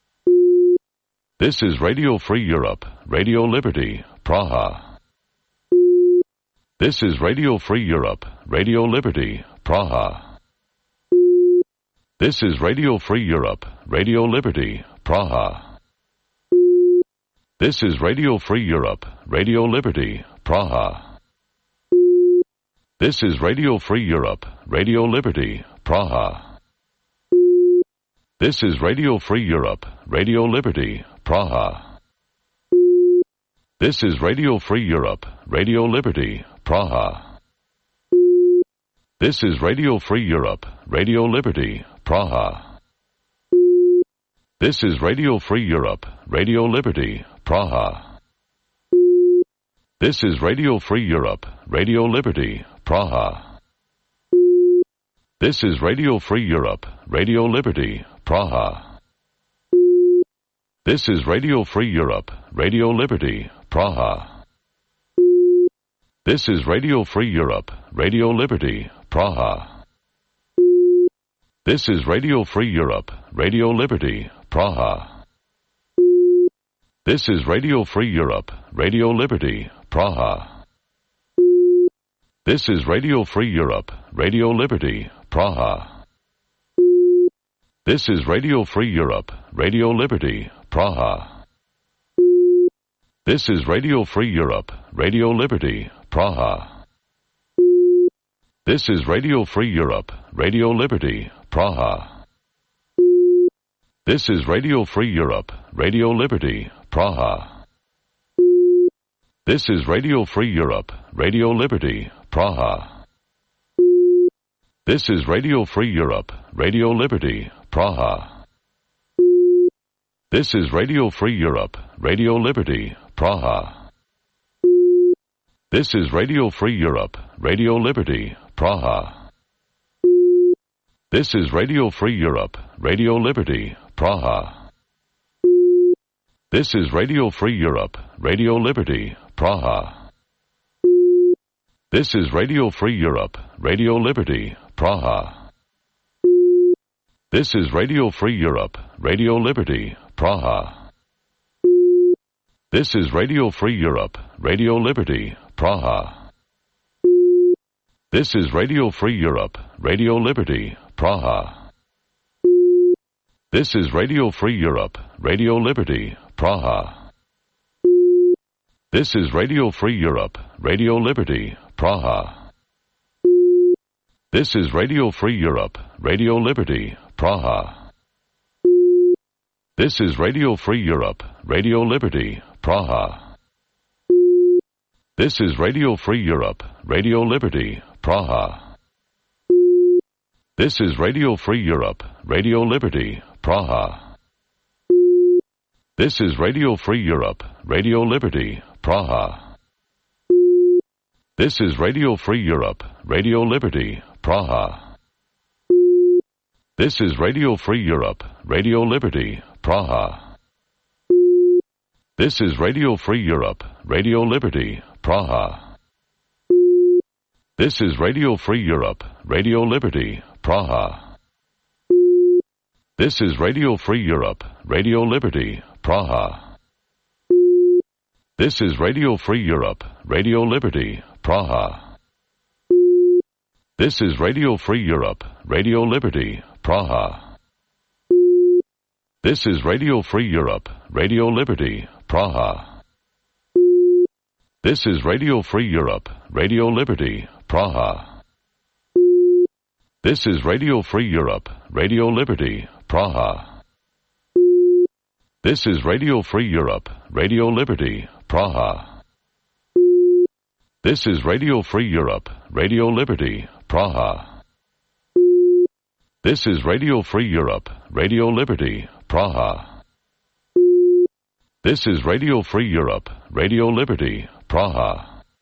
This is Radio Free Europe, Radio Liberty, Praha. This is Radio Free Europe, Radio Liberty, Praha. This is Radio Free Europe, Radio Liberty, Praha. This is Radio Free Europe, Radio Liberty, Praha. This is Radio Free Europe, Radio Liberty, Praha. This is Radio Free Europe, Radio Liberty, Praha. This is Radio Free Europe, Radio Liberty, Praha. This is Radio Free Europe, Radio Liberty, Praha. This is Radio Free Europe, Radio Liberty, Praha. This is Radio Free Europe, Radio Liberty, Praha. This is Radio Free Europe, Radio Liberty, Praha. This is Radio Free Europe, Radio Liberty, Praha. This is Radio Free Europe, Radio Liberty, Praha. This is Radio Free Europe, Radio Liberty, Praha. This is Radio Free Europe, Radio Liberty, Praha. This is Radio Free Europe, Radio Liberty, Praha. This is Radio Free Europe, Radio Liberty, Praha. This is Radio Free Europe, Radio Liberty, Praha. This is Radio Free Europe, Radio Liberty, Praha. This is Radio Free Europe, Radio Liberty, Praha. This is Radio Free Europe, Radio Liberty, Praha. This is Radio Free Europe, Radio Liberty, Praha. This is Radio Free Europe, Radio Liberty, Praha. This is Radio Free Europe, Radio Liberty, Praha. This is Radio Free Europe, Radio Liberty, Praha. This is Radio Free Europe, Radio Liberty, Praha. This is Radio Free Europe, Radio Liberty, Praha. This is Radio Free Europe, Radio Liberty, Praha. This is Radio Free Europe, Radio Liberty, Praha. This is Radio Free Europe, Radio Liberty, Praha. This is Radio Free Europe, Radio Liberty, Praha. This is Radio Free Europe, Radio Liberty, Praha. This is Radio Free Europe, Radio Liberty, Praha. This is Radio Free Europe, Radio Liberty, Praha. This is Radio Free Europe, Radio Liberty, Praha. This is Radio Free Europe, Radio Liberty, Praha. This is Radio Free Europe, Radio Liberty, Praha. This is Radio Free Europe, Radio Liberty, Praha. This is Radio Free Europe, Radio Liberty, Praha. This is Radio Free Europe, Radio Liberty, Praha. This is Radio Free Europe, Radio Liberty, Praha. This is Radio Free Europe, Radio Liberty, Praha. This is Radio Free Europe, Radio Liberty, Praha. This is Radio Free Europe, Radio Liberty, Praha. This is Radio Free Europe, Radio Liberty, Praha. This is Radio Free Europe, Radio Liberty, Praha. This is Radio Free Europe, Radio Liberty, Praha. This is Radio Free Europe, Radio Liberty, Praha. This is Radio Free Europe, Radio Liberty, Praha. This is Radio Free Europe, Radio Liberty, Praha. This is Radio Free Europe, Radio Liberty, Praha.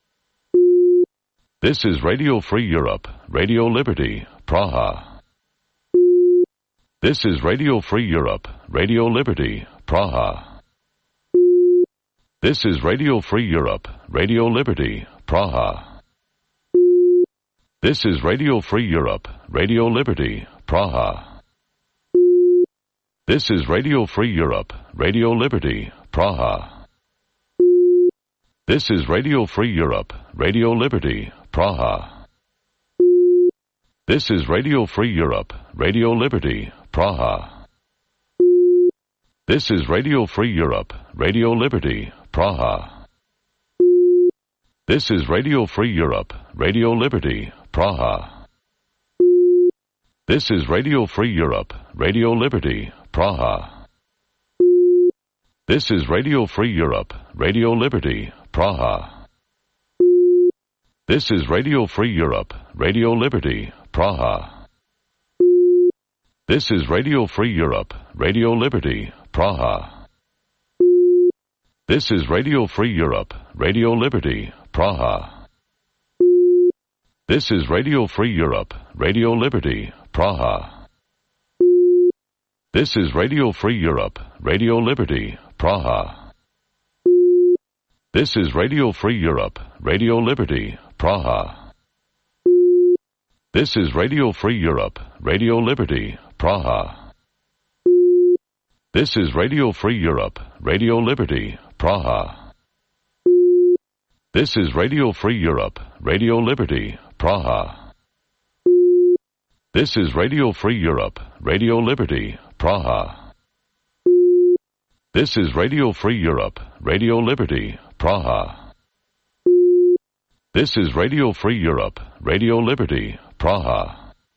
This is Radio Free Europe, Radio Liberty, Praha. This is Radio Free Europe, Radio Liberty, Praha. This is Radio Free Europe, Radio Liberty, Praha. This is Radio Free Europe, Radio Liberty, Praha. This is Radio Free Europe, Radio Liberty, Praha. This is Radio Free Europe, Radio Liberty, Praha. This is Radio Free Europe, Radio Liberty, Praha. This is Radio Free Europe, Radio Liberty, Praha. This is Radio Free Europe, Radio Liberty, Praha. This is Radio Free Europe, Radio Liberty, Praha. This is Radio Free Europe, Radio Liberty, Praha. This is Radio Free Europe, Radio Liberty, Praha. This is Radio Free Europe, Radio Liberty, Praha. This is Radio Free Europe, Radio Liberty, Praha. This is Radio Free Europe, Radio Liberty, Praha. This is Radio Free Europe, Radio Liberty, Praha. This is Radio Free Europe, Radio Liberty, Praha. This is Radio Free Europe, Radio Liberty, Praha. This is Radio Free Europe, Radio Liberty, Praha. This is Radio Free Europe, Radio Liberty, Praha. This is Radio Free Europe, Radio Liberty, Praha. This is Radio Free Europe, Radio Liberty, Praha. This is Radio Free Europe, Radio Liberty, Praha.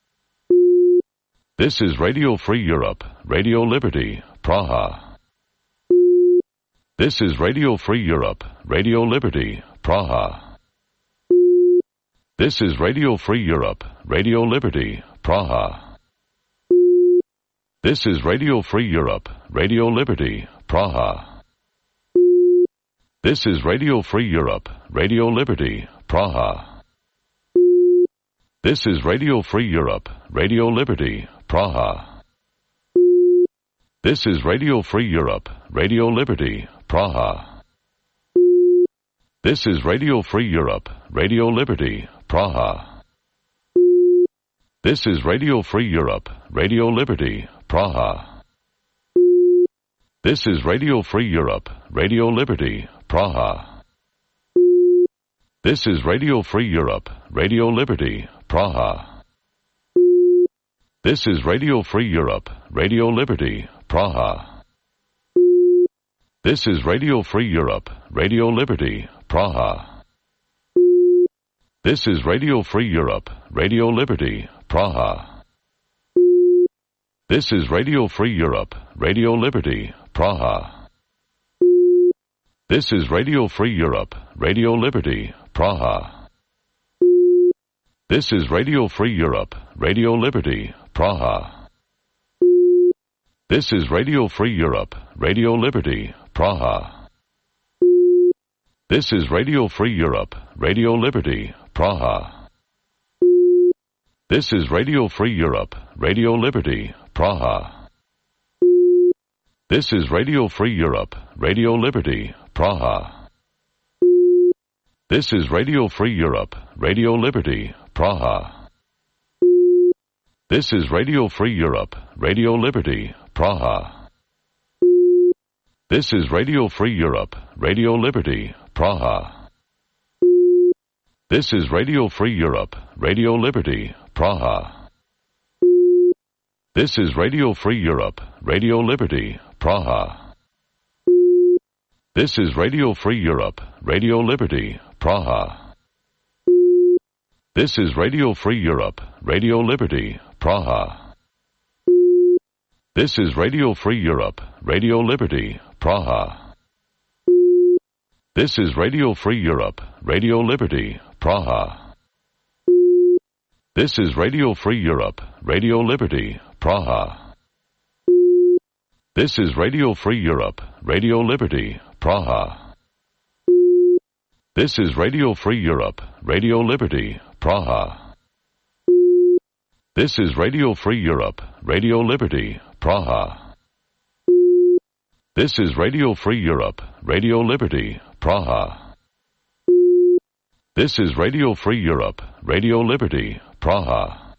This is Radio Free Europe, Radio Liberty, Praha. This is Radio Free Europe, Radio Liberty, Praha. This is Radio Free Europe, Radio Liberty, Praha. This is Radio Free Europe, Radio Liberty, Praha. This is Radio Free Europe, Radio Liberty, Praha. This is Radio Free Europe, Radio Liberty, Praha. This is Radio Free Europe, Radio Liberty, Praha. This is Radio Free Europe, Radio Liberty, Praha. This is Radio Free Europe, Radio Liberty, Praha. This is Radio Free Europe, Radio Liberty, Praha. This is Radio Free Europe, Radio Liberty, Praha. This is Radio Free Europe, Radio Liberty, Praha. This is Radio Free Europe, Radio Liberty, Praha. This is Radio Free Europe, Radio Liberty, Praha. This is Radio Free Europe, Radio Liberty, Praha. This is Radio Free Europe, Radio Liberty, Praha. This is Radio Free Europe, Radio Liberty, Praha. This is Radio Free Europe, Radio Liberty, Praha. This is Radio Free Europe, Radio Liberty, Praha. This is Radio Free Europe, Radio Liberty, Praha. This is Radio Free Europe, Radio Liberty, Praha. This is Radio Free Europe, Radio Liberty, Praha. This is Radio Free Europe, Radio Liberty, Praha. This is Radio Free Europe, Radio Liberty, Praha. This is Radio Free Europe, Radio Liberty, Praha. This is Radio Free Europe, Radio Liberty, Praha. This is Radio Free Europe, Radio Liberty, Praha. This is Radio Free Europe, Radio Liberty, Praha. This is Radio Free Europe, Radio Liberty, Praha. This is Radio Free Europe, Radio Liberty, Praha. This is Radio Free Europe, Radio Liberty, Praha. This is Radio Free Europe, Radio Liberty, Praha. This is Radio Free Europe, Radio Liberty, Praha. This is Radio Free Europe, Radio Liberty, Praha. This is Radio Free Europe, Radio Liberty, Praha. This is Radio Free Europe, Radio Liberty, Praha.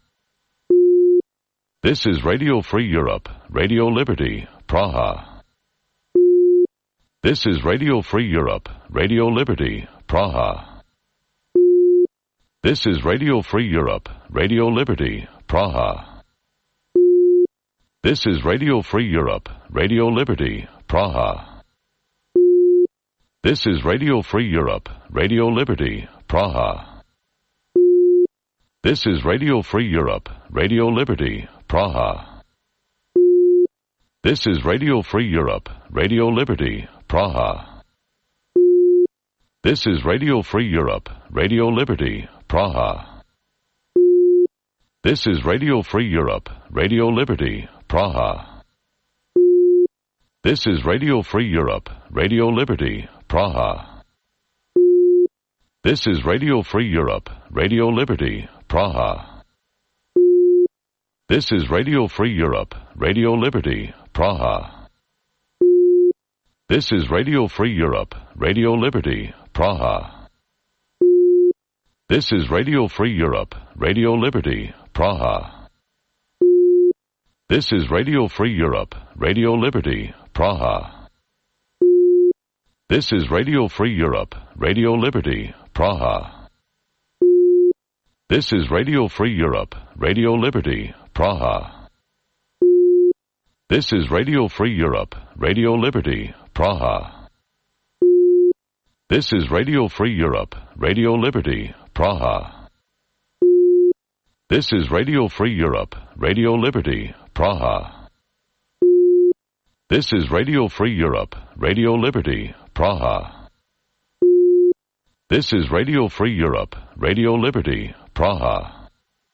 This is Radio Free Europe, Radio Liberty, Praha. This is Radio Free Europe, Radio Liberty, Praha. This is Radio Free Europe, Radio Liberty, Praha. This is Radio Free Europe, Radio Liberty, Praha. This is Radio Free Europe, Radio Liberty, Praha. This is Radio Free Europe, Radio Liberty, Praha. This is Radio Free Europe, Radio Liberty, Praha. This is Radio Free Europe, Radio Liberty, Praha. This is Radio Free Europe, Radio Liberty, Praha. This is Radio Free Europe, Radio Liberty, Praha. This is Radio Free Europe, Radio Liberty, Praha. This is Radio Free Europe, Radio Liberty, Praha. This is Radio Free Europe, Radio Liberty, Praha. This is Radio Free Europe, Radio Liberty, Praha. This is Radio Free Europe, Radio Liberty, Praha. This is Radio Free Europe, Radio Liberty, Praha. This is Radio Free Europe, Radio Liberty, Praha. This is Radio Free Europe, Radio Liberty, Praha. This is Radio Free Europe, Radio Liberty, Praha. This is Radio Free Europe, Radio Liberty, Praha. This is Radio Free Europe, Radio Liberty, Praha. This is Radio Free Europe, Radio Liberty, Praha.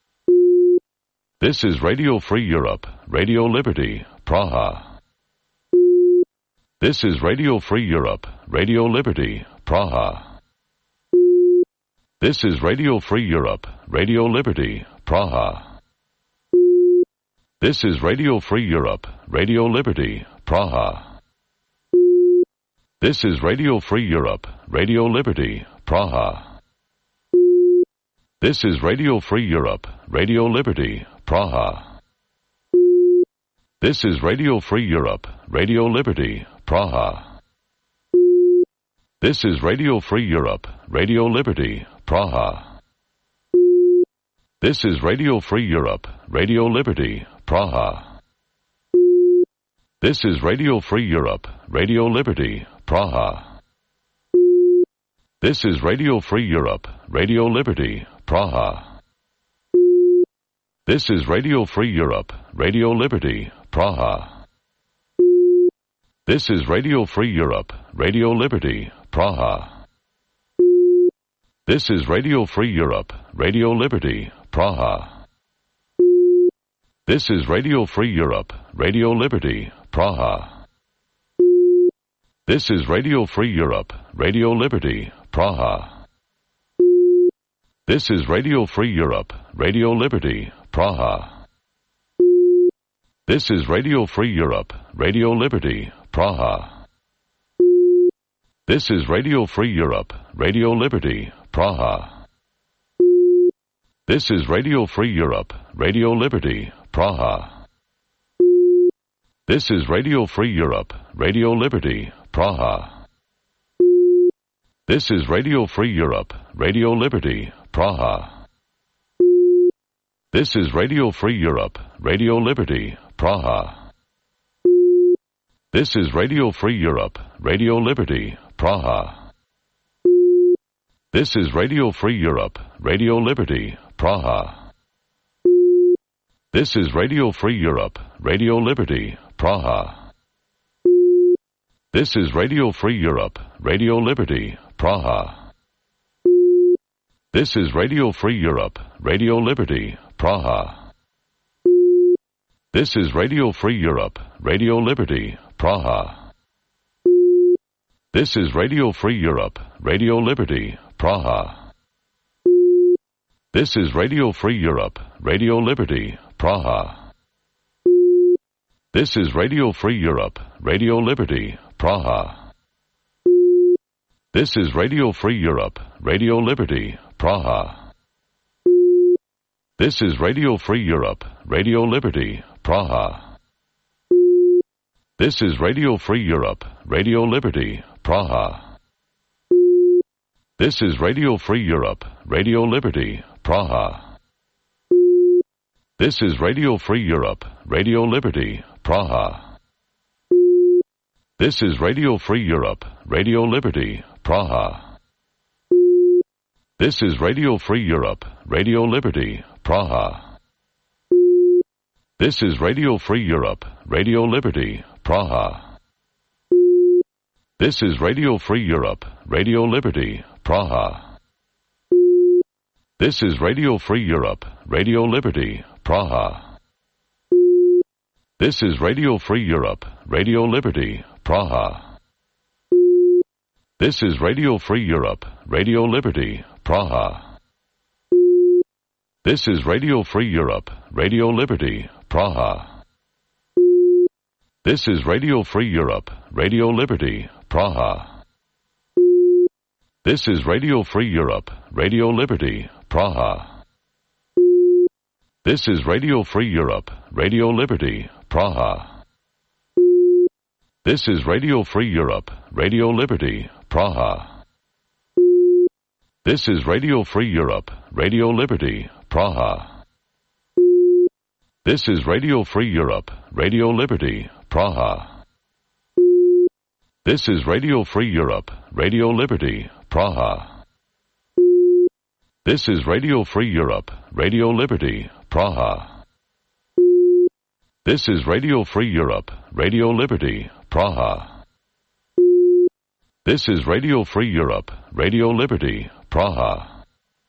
This is Radio Free Europe, Radio Liberty, Praha. This is Radio Free Europe, Radio Liberty, Praha. This is Radio Free Europe, Radio Liberty, Praha. This is Radio Free Europe, Radio Liberty, Praha. This is Radio Free Europe, Radio Liberty, Praha. This is Radio Free Europe, Radio Liberty, Praha. This is Radio Free Europe, Radio Liberty, Praha. This is Radio Free Europe, Radio Liberty, Praha. This is Radio Free Europe, Radio Liberty, Praha. This is Radio Free Europe, Radio Liberty, Praha. This is Radio Free Europe, Radio Liberty, Praha. This is Radio Free Europe, Radio Liberty, Praha. This is Radio Free Europe, Radio Liberty, Praha. This is Radio Free Europe, Radio Liberty, Praha. This is Radio Free Europe, Radio Liberty, Praha. This is Radio Free Europe, Radio Liberty, Praha. This is Radio Free Europe, Radio Liberty, Praha. This is Radio Free Europe, Radio Liberty, Praha. This is Radio Free Europe, Radio Liberty, Praha. This is Radio Free Europe, Radio Liberty, Praha. This is Radio Free Europe, Radio Liberty, Praha. This is Radio Free Europe, Radio Liberty, Praha. This is Radio Free Europe, Radio Liberty, Praha. This is Radio Free Europe, Radio Liberty, Praha. This is Radio Free Europe, Radio Liberty, Praha. This is Radio Free Europe, Radio Liberty, Praha. This is Radio Free Europe, Radio Liberty, Praha. This is Radio Free Europe, Radio Liberty, Praha. This is Radio Free Europe, Radio Liberty, Praha. This is Radio Free Europe, Radio Liberty, Praha. This is Radio Free Europe, Radio Liberty, Praha. This is Radio Free Europe, Radio Liberty, Praha. This is Radio Free Europe, Radio Liberty, Praha. This is Radio Free Europe, Radio Liberty, Praha. This is Radio Free Europe, Radio Liberty, Praha. This is Radio Free Europe, Radio Liberty, Praha. This is Radio Free Europe, Radio Liberty, Praha. This is Radio Free Europe, Radio Liberty, Praha. This is Radio Free Europe, Radio Liberty, Praha. This is Radio Free Europe, Radio Liberty, Praha. This is Radio Free Europe, Radio Liberty, Praha. This is Radio Free Europe, Radio Liberty, Praha. This is Radio Free Europe, Radio Liberty, Praha. This is Radio Free Europe, Radio Liberty, Praha. This is Radio Free Europe, Radio Liberty, Praha. This is Radio Free Europe, Radio Liberty, Praha. This is Radio Free Europe, Radio Liberty, Praha. This is Radio Free Europe, Radio Liberty, Praha. This is Radio Free Europe, Radio Liberty, Praha. This is Radio Free Europe, Radio Liberty, Praha. This is Radio Free Europe, Radio Liberty, Praha. This is Radio Free Europe, Radio Liberty, Praha. This is Radio Free Europe, Radio Liberty, Praha. This is Radio Free Europe, Radio Liberty, Praha. This is Radio Free Europe, Radio Liberty, Praha.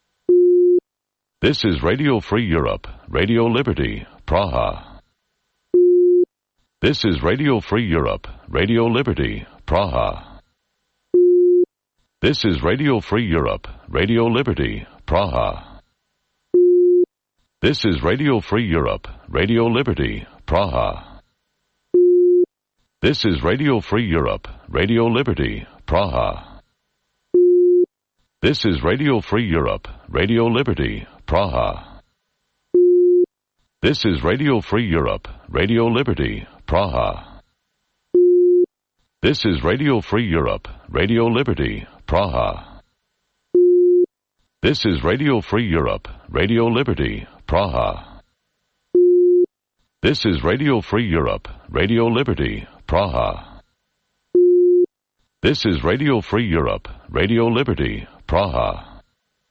This is Radio Free Europe, Radio Liberty, Praha. This is Radio Free Europe, Radio Liberty, Praha. This is Radio Free Europe, Radio Liberty, Praha. This is Radio Free Europe, Radio Liberty, Praha. This is Radio Free Europe, Radio Liberty, Praha. This is Radio Free Europe, Radio Liberty, Praha. This is Radio Free Europe, Radio Liberty, Praha. This is Radio Free Europe, Radio Liberty, Praha. This is Radio Free Europe, Radio Liberty, Praha. This is Radio Free Europe, Radio Liberty, Praha. This is Radio Free Europe, Radio Liberty, Praha.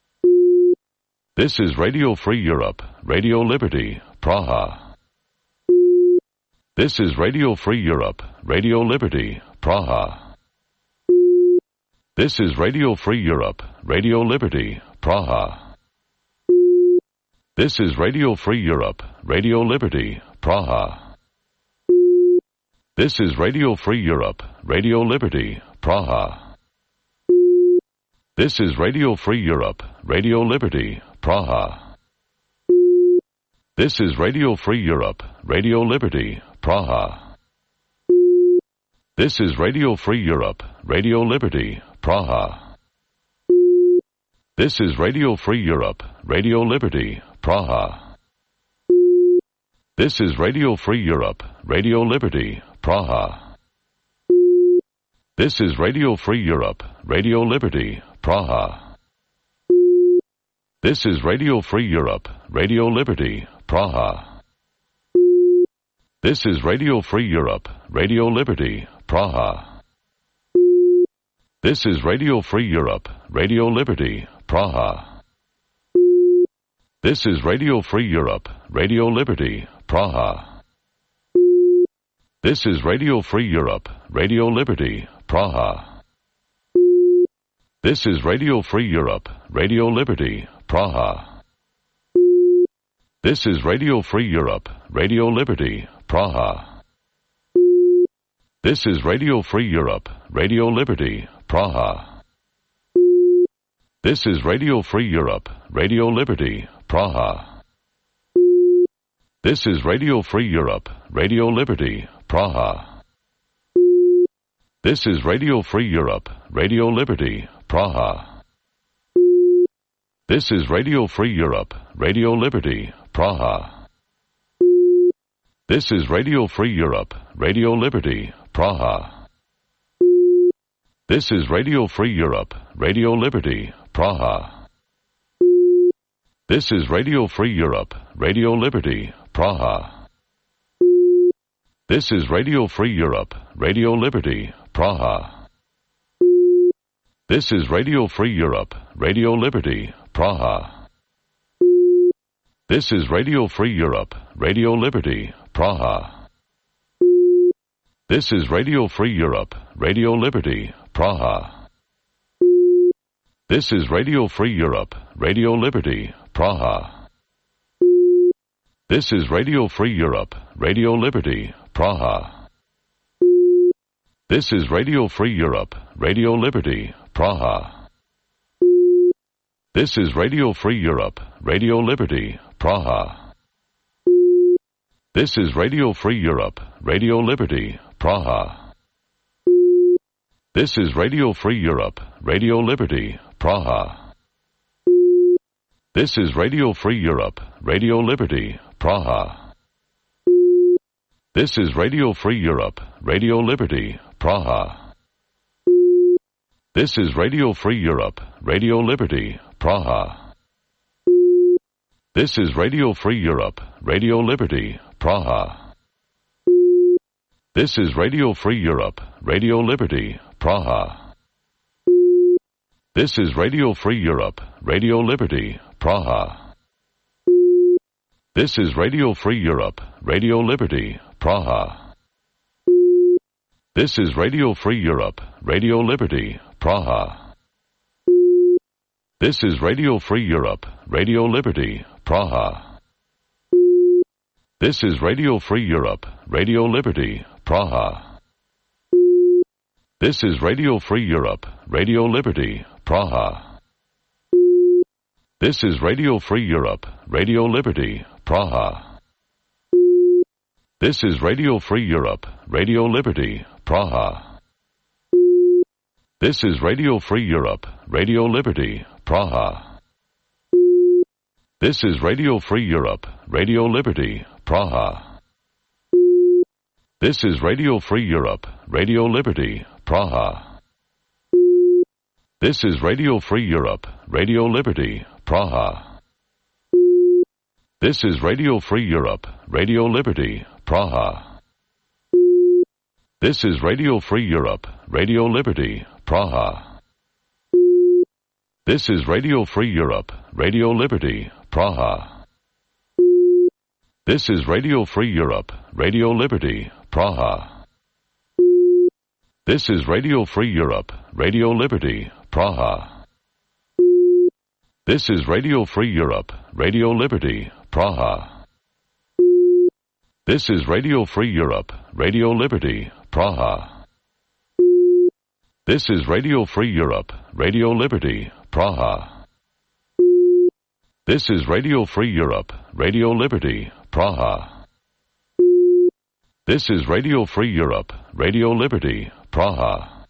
This is Radio Free Europe, Radio Liberty, Praha. This is Radio Free Europe, Radio Liberty, Praha. This is Radio Free Europe, Radio Liberty, Praha. This is Radio Free Europe, Radio Liberty, Praha. This is Radio Free Europe, Radio Liberty, Praha. This is Radio Free Europe, Radio Liberty, Praha. This is Radio Free Europe, Radio Liberty, Praha. This is Radio Free Europe, Radio Liberty, Praha. This is Radio Free Europe, Radio Liberty, Praha. This is Radio Free Europe, Radio Liberty, Praha. This is Radio Free Europe, Radio Liberty, Praha. This is Radio Free Europe, Radio Liberty, Praha. This is Radio Free Europe, Radio Liberty, Praha. This is Radio Free Europe, Radio Liberty, Praha. This is Radio Free Europe, Radio Liberty, Praha. This is Radio Free Europe, Radio Liberty, Praha. This is Radio Free Europe, Radio Liberty, Praha. This is Radio Free Europe, Radio Liberty, Praha. This is Radio Free Europe, Radio Liberty, Praha. This is Radio Free Europe, Radio Liberty, Praha. This is Radio Free Europe, Radio Liberty, Praha. This is Radio Free Europe, Radio Liberty, Praha. This is Radio Free Europe, Radio Liberty, Praha. This is Radio Free Europe, Radio Liberty, Praha. This is Radio Free Europe, Radio Liberty, Praha. This is Radio Free Europe, Radio Liberty, Praha. This is Radio Free Europe, Radio Liberty, Praha. This is Radio Free Europe, Radio Liberty, Praha. This is Radio Free Europe, Radio Liberty, Praha. This is Radio Free Europe, Radio Liberty, Praha. This is Radio Free Europe, Radio Liberty, Praha. This is Radio Free Europe, Radio Liberty, Praha. This is Radio Free Europe, Radio Liberty, Praha. This is Radio Free Europe, Radio Liberty, Praha. This is Radio Free Europe, Radio Liberty, Praha. This is Radio Free Europe, Radio Liberty, Praha. This is Radio Free Europe, Radio Liberty, Praha. This is Radio Free Europe, Radio Liberty, Praha. This is Radio Free Europe, Radio Liberty, Praha. This is Radio Free Europe, Radio Liberty, Praha. This is Radio Free Europe, Radio Liberty, Praha. This is Radio Free Europe, Radio Liberty, Praha. This is Radio Free Europe, Radio Liberty, Praha. This is Radio Free Europe, Radio Liberty, Praha. This is Radio Free Europe, Radio Liberty, Praha. This is Radio Free Europe, Radio Liberty, Praha. This is Radio Free Europe, Radio Liberty, Praha. This is Radio Free Europe, Radio Liberty, Praha. This is Radio Free Europe, Radio Liberty, Praha. This is Radio Free Europe, Radio Liberty, Praha. This is Radio Free Europe, Radio Liberty, Praha. This is Radio Free Europe, Radio Liberty, Praha. This is Radio Free Europe, Radio Liberty, Praha. This is Radio Free Europe, Radio Liberty, Praha. This is Radio Free Europe, Radio Liberty, Praha. This is Radio Free Europe, Radio Liberty, Praha. This is Radio Free Europe, Radio Liberty, Praha. This is Radio Free Europe, Radio Liberty, Praha. This is Radio Free Europe, Radio Liberty, Praha. This is Radio Free Europe, Radio Liberty, Praha. This is Radio Free Europe, Radio Liberty, Praha. This is Radio Free Europe, Radio Liberty, Praha. This is Radio Free Europe, Radio Liberty, Praha.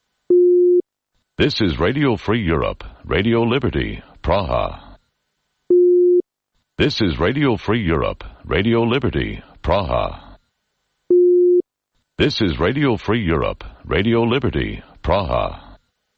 This is Radio Free Europe, Radio Liberty, Praha. This is Radio Free Europe, Radio Liberty, Praha. This is Radio Free Europe, Radio Liberty, Praha.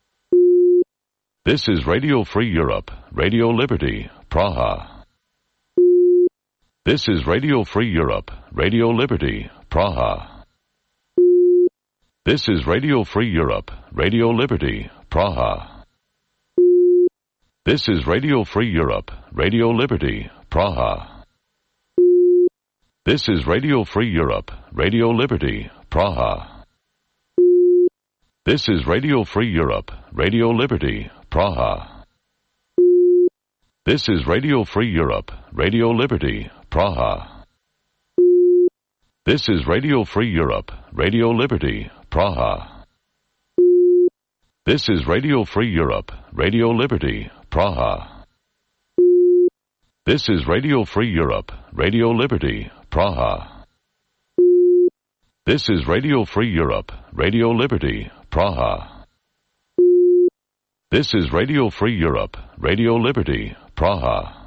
This is Radio Free Europe, Radio Liberty, Praha. This is Radio Free Europe, Radio Liberty, Praha. This is Radio Free Europe, Radio Liberty, Praha. This is Radio Free Europe, Radio Liberty, Praha. This is Radio Free Europe, Radio Liberty, Praha. This is Radio Free Europe, Radio Liberty, Praha. This is Radio Free Europe, Radio Liberty, Praha. This is Radio Free Europe, Radio Liberty, Praha. This is Radio Free Europe, Radio Liberty, Praha. This is Radio Free Europe, Radio Liberty, Praha. This is Radio Free Europe, Radio Liberty, Praha. This is Radio Free Europe, Radio Liberty, Praha.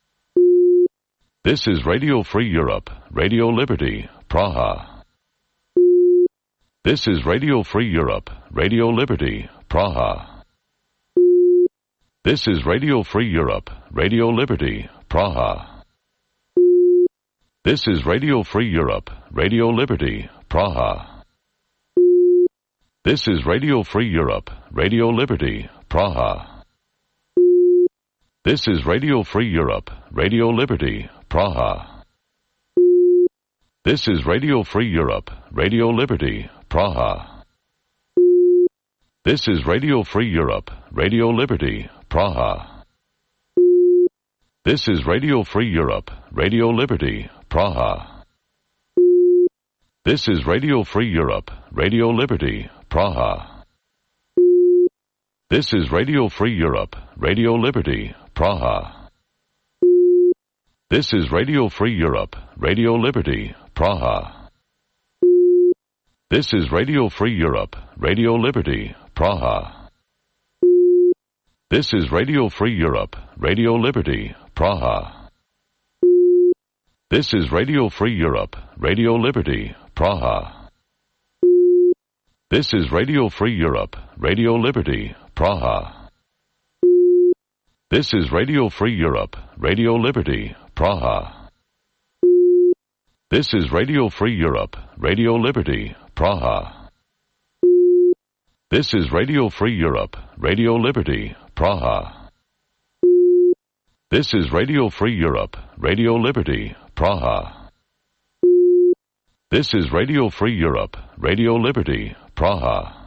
This is Radio Free Europe, Radio Liberty, Praha. This is Radio Free Europe, Radio Liberty, Praha. This is Radio Free Europe, Radio Liberty, Praha. This is Radio Free Europe, Radio Liberty, Praha. This is Radio Free Europe, Radio Liberty, Praha. This is Radio Free Europe, Radio Liberty, Praha. This is Radio Free Europe, Radio Liberty, Praha. This is Radio Free Europe, Radio Liberty, Praha. This is Radio Free Europe, Radio Liberty, Praha. This is Radio Free Europe, Radio Liberty, Praha. This is Radio Free Europe, Radio Liberty, Praha. This is Radio Free Europe, Radio Liberty, Praha. This is Radio Free Europe, Radio Liberty, Praha. This is Radio Free Europe, Radio Liberty, Praha. This is Radio Free Europe, Radio Liberty, Praha. This is Radio Free Europe, Radio Liberty, Praha. This is Radio Free Europe, Radio Liberty, Praha. This is Radio Free Europe, Radio Liberty, Praha. This is Radio Free Europe, Radio Liberty, Praha. This is Radio Free Europe, Radio Liberty, Praha. This is Radio Free Europe, Radio Liberty, Praha.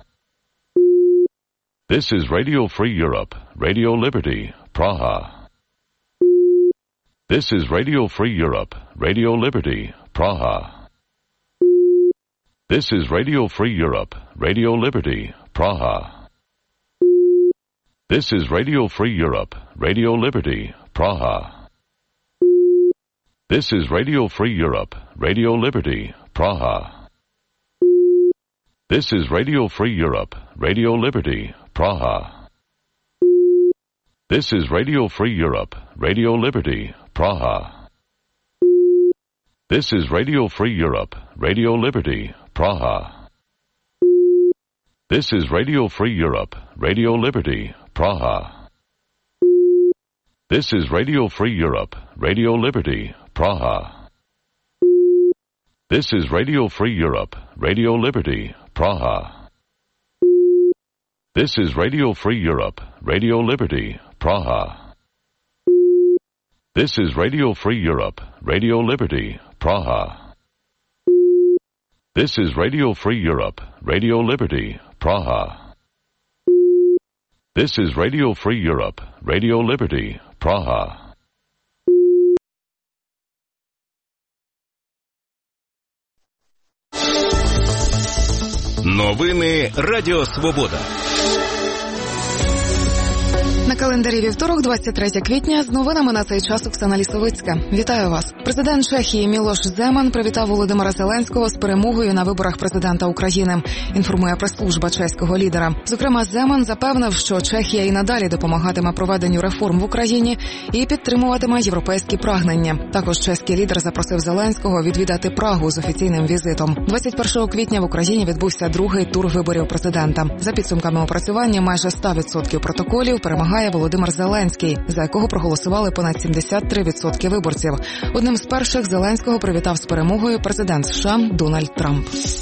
This is Radio Free Europe, Radio Liberty, Praha. This is Radio Free Europe, Radio Liberty, Praha. This is Radio Free Europe, Radio Liberty, Praha. This is Radio Free Europe, Radio Liberty, Praha. This is Radio Free Europe, Radio Liberty, Praha. This is Radio Free Europe, Radio Liberty, Praha. This is Radio Free Europe, Radio Liberty, Praha. This is Radio Free Europe, Radio Liberty, Praha. This is Radio Free Europe, Radio Liberty, Praha. This is Radio Free Europe, Radio Liberty, Praha. This is Radio Free Europe, Radio Liberty, Praha. This is Radio Free Europe, Radio Liberty, Praha. This is Radio Free Europe, Radio Liberty, Praha. This is Radio Free Europe, Radio Liberty, Praha. This is Radio Free Europe, Radio Liberty, Praha. Новини Радіо Свобода. На календарі вівторок, двадцять третє квітня, з новинами на цей час Оксана Лісовицька. Вітаю вас. Президент Чехії Мілош Земан привітав Володимира Зеленського з перемогою на виборах президента України, інформує прес-служба чеського лідера. Зокрема, Земан запевнив, що Чехія і надалі допомагатиме проведенню реформ в Україні і підтримуватиме європейські прагнення. Також чеський лідер запросив Зеленського відвідати Прагу з офіційним візитом. двадцять першого квітня в Україні відбувся другий тур виборів президента. За підсумками опрацювання майже сто відсотків протоколів перемагає Володимир Зеленський, за якого проголосували понад сімдесят три відсотки виборців. Одним з перших Зеленського привітав з перемогою президент США Дональд Трамп.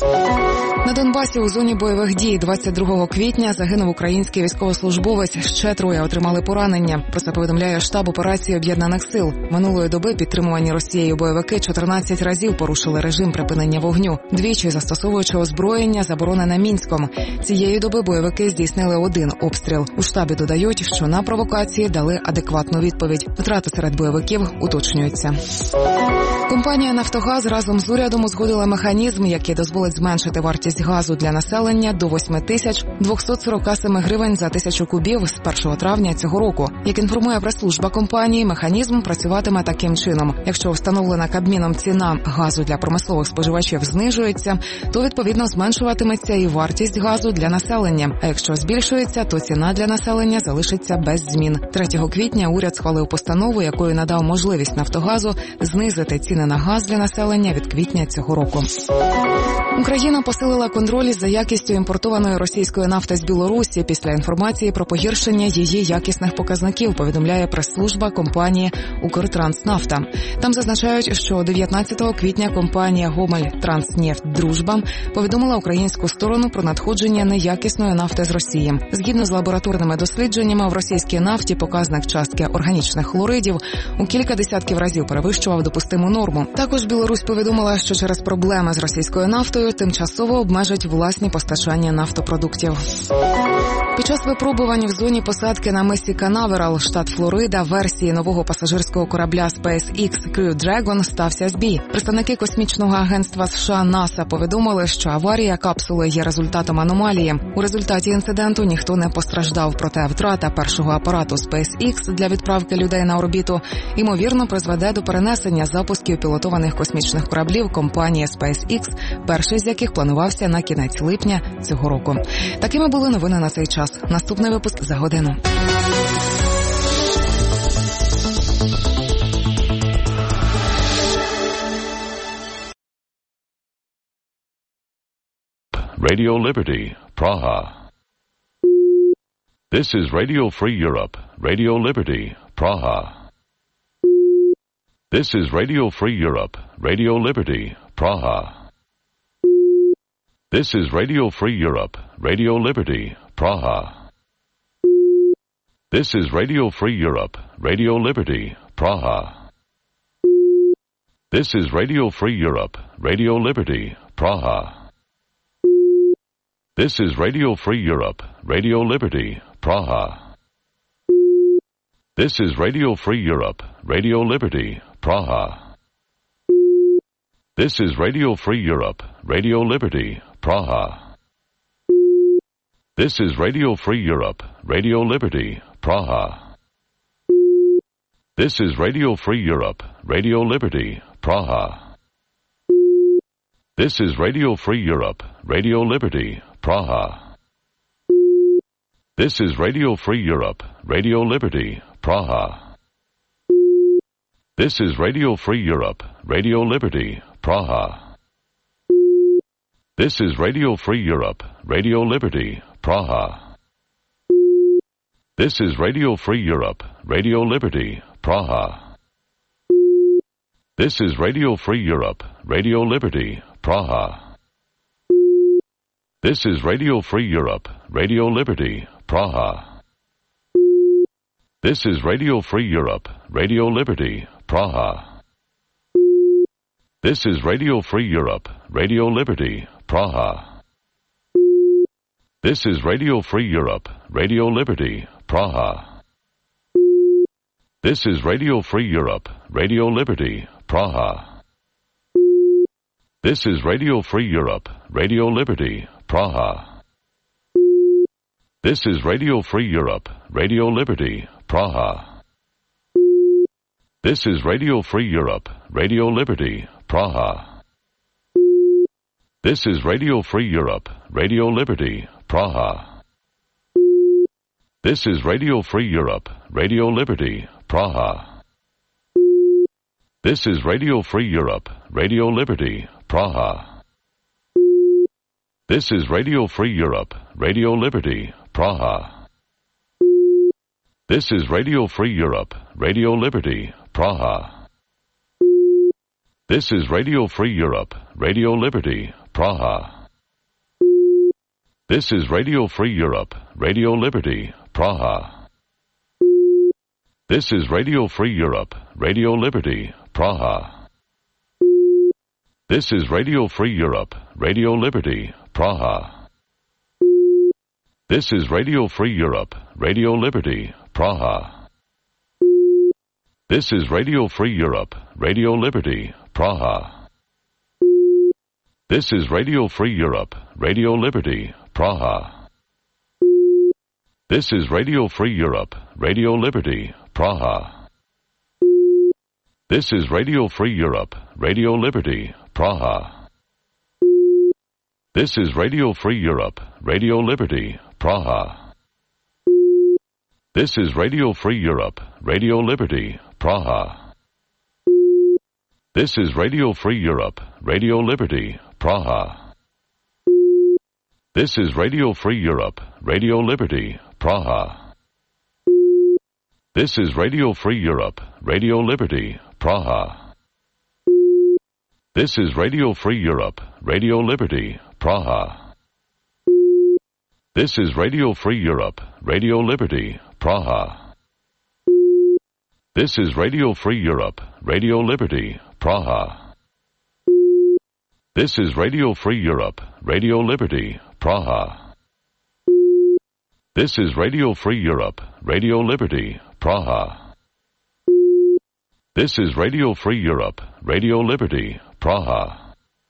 На Донбасі у зоні бойових дій двадцять другого квітня загинув український військовослужбовець, ще троє отримали поранення. Про це повідомляє штаб операції Об'єднаних сил. Минулої доби підтримувані Росією бойовики чотирнадцять разів порушили режим припинення вогню, двічі застосовуючи озброєння, заборонене Мінськом. Цієї доби бойовики здійснили один обстріл. У штабі додають, що на провокації дали адекватну відповідь. Втрати серед бойовиків уточнюються. Компанія «Нафтогаз» разом з урядом узгодила механізм, який дозволить зменшити вартість газу для населення до восьми тисяч двохсот сорока семи гривень за тисячу кубів з першого травня цього року. Як інформує прес-служба компанії, механізм працюватиме таким чином. Якщо встановлена Кабміном ціна газу для промислових споживачів знижується, то відповідно зменшуватиметься і вартість газу для населення. А якщо збільшується, то ціна для населення залишиться без змін. третього квітня уряд схвалив постанову, якою надав можливість «Нафтогазу» знизити ціни на газ для населення від квітня цього року. Україна посилила контроль за якістю імпортованої російської нафти з Білорусі після інформації про погіршення її якісних показників, повідомляє прес-служба компанії «Укртранснафта». Там зазначають, що дев'ятнадцятого квітня компанія «Гомель-Транснефть Дружба» повідомила українську сторону про надходження неякісної нафти з Росії. Згідно з лабораторними дослідженнями, в російській нафті показник частки органічних хлоридів у кілька десятків разів перевищував допустиму норму. Також Білорусь повідомила, що через проблеми з російською нафтою тимчасово обмежить власні постачання нафтопродуктів. Під час випробувань в зоні посадки на мисі Канаверал, штат Флорида, версії нового пасажирського корабля SpaceX Crew Dragon стався збій. Представники космічного агентства США НАСА повідомили, що аварія капсули є результатом аномалії. У результаті інциденту ніхто не постраждав, проте втрата першого апарату SpaceX для відправки людей на орбіту ймовірно призведе до перенесення запусків пілотованих космічних кораблів компанії SpaceX, перший з яких планувався на кінець липня цього року. Такими були новини на цей час. Наступний випуск за годину. Radio Liberty, Praha. This is Radio Free Europe, Radio Liberty, Praha. This is Radio Free Europe, Radio Liberty, Praha. This is Radio Free Europe, Radio Liberty, Praha. This is Radio Free Europe, Radio Liberty, Praha. This is Radio Free Europe, Radio Liberty, Praha. This is Radio Free Europe, Radio Liberty, Praha. This is Radio Free Europe, Radio Liberty, Praha. This is Radio Free Europe, Radio Liberty, Praha. This is Radio Free Europe, Radio Liberty, Praha. This is Radio Free Europe, Radio Liberty, Praha. This is Radio Free Europe, Radio Liberty, Praha. This is Radio Free Europe, Radio Liberty, Praha. This is Radio Free Europe, Radio Liberty, Praha. This is Radio Free Europe, Radio Liberty, Praha. This is Radio Free Europe, Radio Liberty, Praha. This is Radio Free Europe, Radio Liberty, Praha. This is Radio Free Europe, Radio Liberty, Praha. This is Radio Free Europe, Radio Liberty, Praha. This is Radio Free Europe, Radio Liberty, Praha. This is Radio Free Europe, Radio Liberty, Praha. This is Radio Free Europe, Radio Liberty, Praha. This is Radio Free Europe, Radio Liberty, Praha. This is Radio Free Europe, Radio Liberty, Praha. This is Radio Free Europe, Radio Liberty, Praha. This is Radio Free Europe, Radio Liberty, Praha. This is Radio Free Europe, Radio Liberty, Praha. This is Radio Free Europe, Radio Liberty, Praha. This is Radio Free Europe, Radio Liberty, Praha. This is Radio Free Europe, Radio Liberty, Praha. This is Radio Free Europe, Radio Liberty, Praha. This is Radio Free Europe, Radio Liberty, Praha. This is Radio Free Europe, Radio Liberty, Praha. This is Radio Free Europe, Radio Liberty, Praha. This is Radio Free Europe, Radio Liberty, Praha. This is Radio Free Europe, Radio Liberty, Praha. This is Radio Free Europe, Radio Liberty, Praha. This is Radio Free Europe, Radio Liberty, Praha. This is Radio Free Europe, Radio Liberty, Praha. This is Radio Free Europe, Radio Liberty, Praha. This is Radio Free Europe, Radio Liberty, Praha. This is Radio Free Europe, Radio Liberty, Praha. This is Radio Free Europe, Radio Liberty, Praha. This is Radio Free Europe, Radio Liberty, Praha. This is Radio Free Europe, Radio Liberty, Praha. This is Radio Free Europe, Radio Liberty, Praha. This is Radio Free Europe, Radio Liberty, Praha. This is Radio Free Europe, Radio Liberty, Praha. This is Radio Free Europe, Radio Liberty, Praha. This is Radio Free Europe, Radio Liberty, Praha.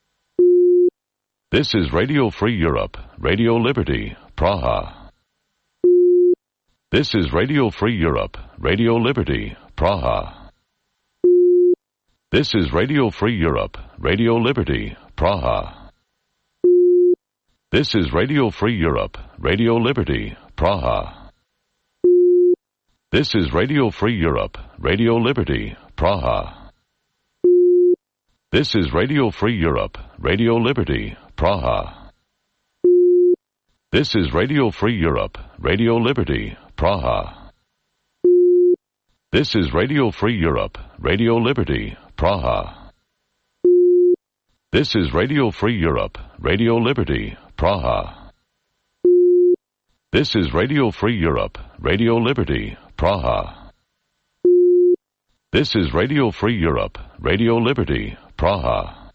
This is Radio Free Europe, Radio Liberty, Praha. This is Radio Free Europe, Radio Liberty, Praha. This is Radio Free Europe, Radio Liberty, Praha. This is Radio Free Europe, Radio Liberty, Praha. This is Radio Free Europe, Radio Liberty, Praha. This is Radio Free Europe, Radio Liberty, Praha. This is Radio Free Europe, Radio Liberty, Praha. This is Radio Free Europe, Radio Liberty, Praha. This is Radio Free Europe, Radio Liberty, Praha. This is Radio Free Europe, Radio Liberty, Praha. This is Radio Free Europe, Radio Liberty, Praha.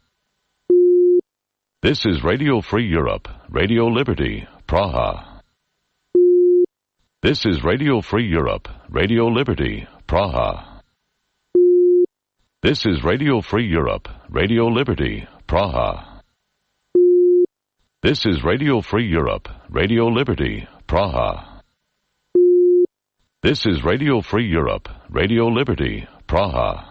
This is Radio Free Europe, Radio Liberty, Praha. This is Radio Free Europe, Radio Liberty, Praha. This is Radio Free Europe, Radio Liberty, Praha. This is Radio Free Europe, Radio Liberty, Praha. This is Radio Free Europe, Radio Liberty, Praha.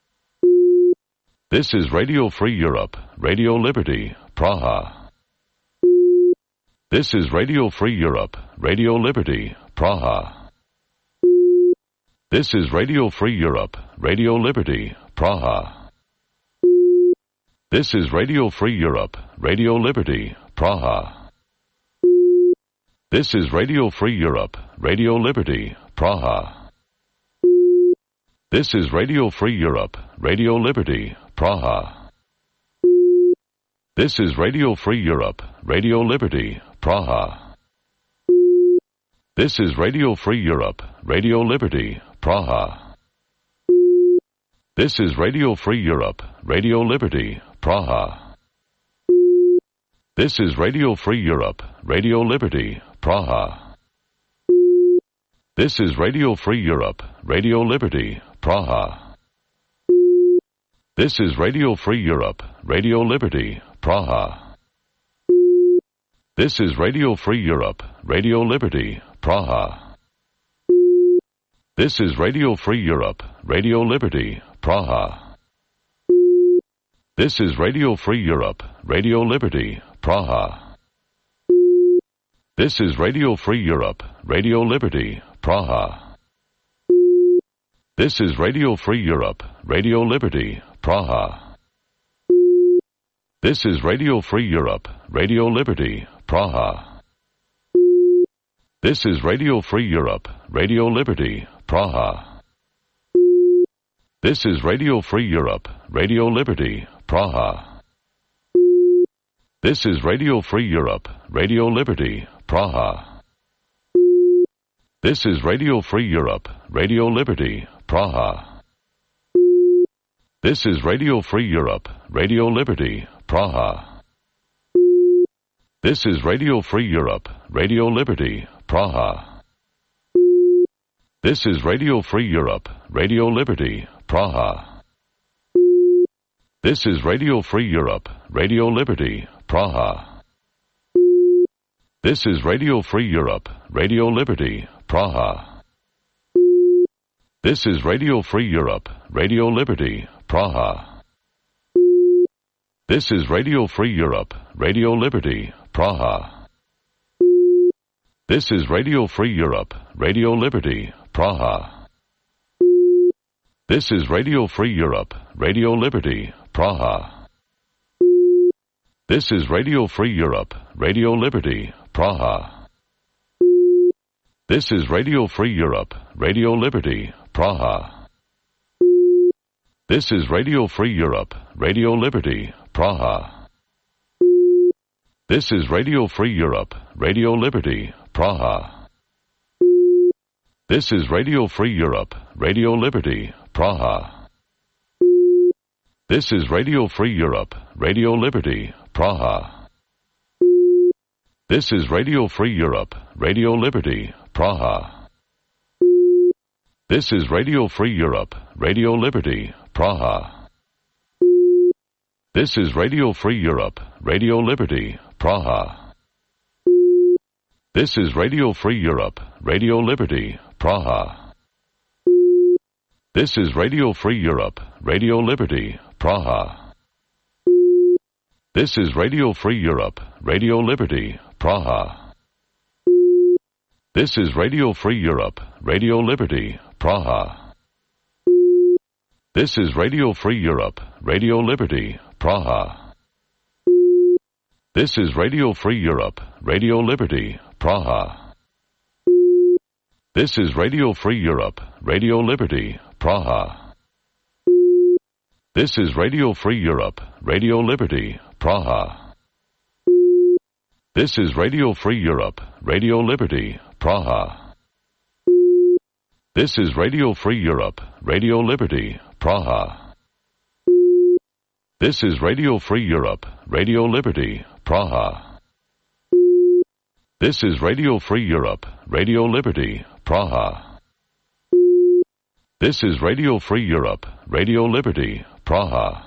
This is Radio Free Europe, Radio Liberty, Praha. This is Radio Free Europe, Radio Liberty, Praha. This is Radio Free Europe, Radio Liberty, Praha. This is Radio Free Europe, Radio Liberty, Praha. This is Radio Free Europe, Radio Liberty, Praha. This is Radio Free Europe, Radio Liberty, Praha. This is Radio Free Europe, Radio Liberty, Praha. This is Radio Free Europe, Radio Liberty, Praha. This is Radio Free Europe, Radio Liberty, Praha. This is Radio Free Europe, Radio Liberty, Praha. This is Radio Free Europe, Radio Liberty, Praha. This is Radio Free Europe, Radio Liberty, Praha. This is Radio Free Europe, Radio Liberty, Praha. This is Radio Free Europe, Radio Liberty, Praha. This is Radio Free Europe, Radio Liberty, Praha. This is Radio Free Europe, Radio Liberty, Praha. This is Radio Free Europe, Radio Liberty, Praha. This is Radio Free Europe, Radio Liberty, Praha. This is Radio Free Europe, Radio Liberty, Praha. This is Radio Free Europe, Radio Liberty, Praha. This is Radio Free Europe, Radio Liberty, Praha. This is Radio Free Europe, Radio Liberty, Praha. This is Radio Free Europe, Radio Liberty, Praha. This is Radio Free Europe, Radio Liberty, Praha. This is Radio Free Europe, Radio Liberty, Praha. This is Radio Free Europe, Radio Liberty, Praha. This is Radio Free Europe, Radio Liberty, Praha. This is Radio Free Europe, Radio Liberty, Praha. This is Radio Free Europe, Radio Liberty, Praha. This is Radio Free Europe, Radio Liberty, Praha. This is Radio Free Europe, Radio Liberty, Praha. This is Radio Free Europe, Radio Liberty, Praha. This is Radio Free Europe, Radio Liberty, Praha. This is Radio Free Europe, Radio Liberty, Praha. This is Radio Free Europe, Radio Liberty, Praha. This is Radio Free Europe, Radio Liberty, Praha. This is Radio Free Europe, Radio Liberty, Praha. This is Radio Free Europe, Radio Liberty, Praha. This is Radio Free Europe, Radio Liberty, Praha. This is Radio Free Europe, Radio Liberty, Praha. This is Radio Free Europe, Radio Liberty, Praha. This is Radio Free Europe, Radio Liberty, Praha. This is Radio Free Europe, Radio Liberty, Praha. This is Radio Free Europe, Radio Liberty, Praha. This is Radio Free Europe, Radio Liberty, Praha. This is Radio Free Europe, Radio Liberty, Praha. This is Radio Free Europe, Radio Liberty, Praha. This is Radio Free Europe, Radio Liberty, Praha. This is Radio Free Europe, Radio Liberty, Praha. This is Radio Free Europe, Radio Liberty, Praha. This is Radio Free Europe, Radio Liberty, Praha. This is Radio Free Europe, Radio Liberty, Praha. This is Radio Free Europe, Radio Liberty, Praha.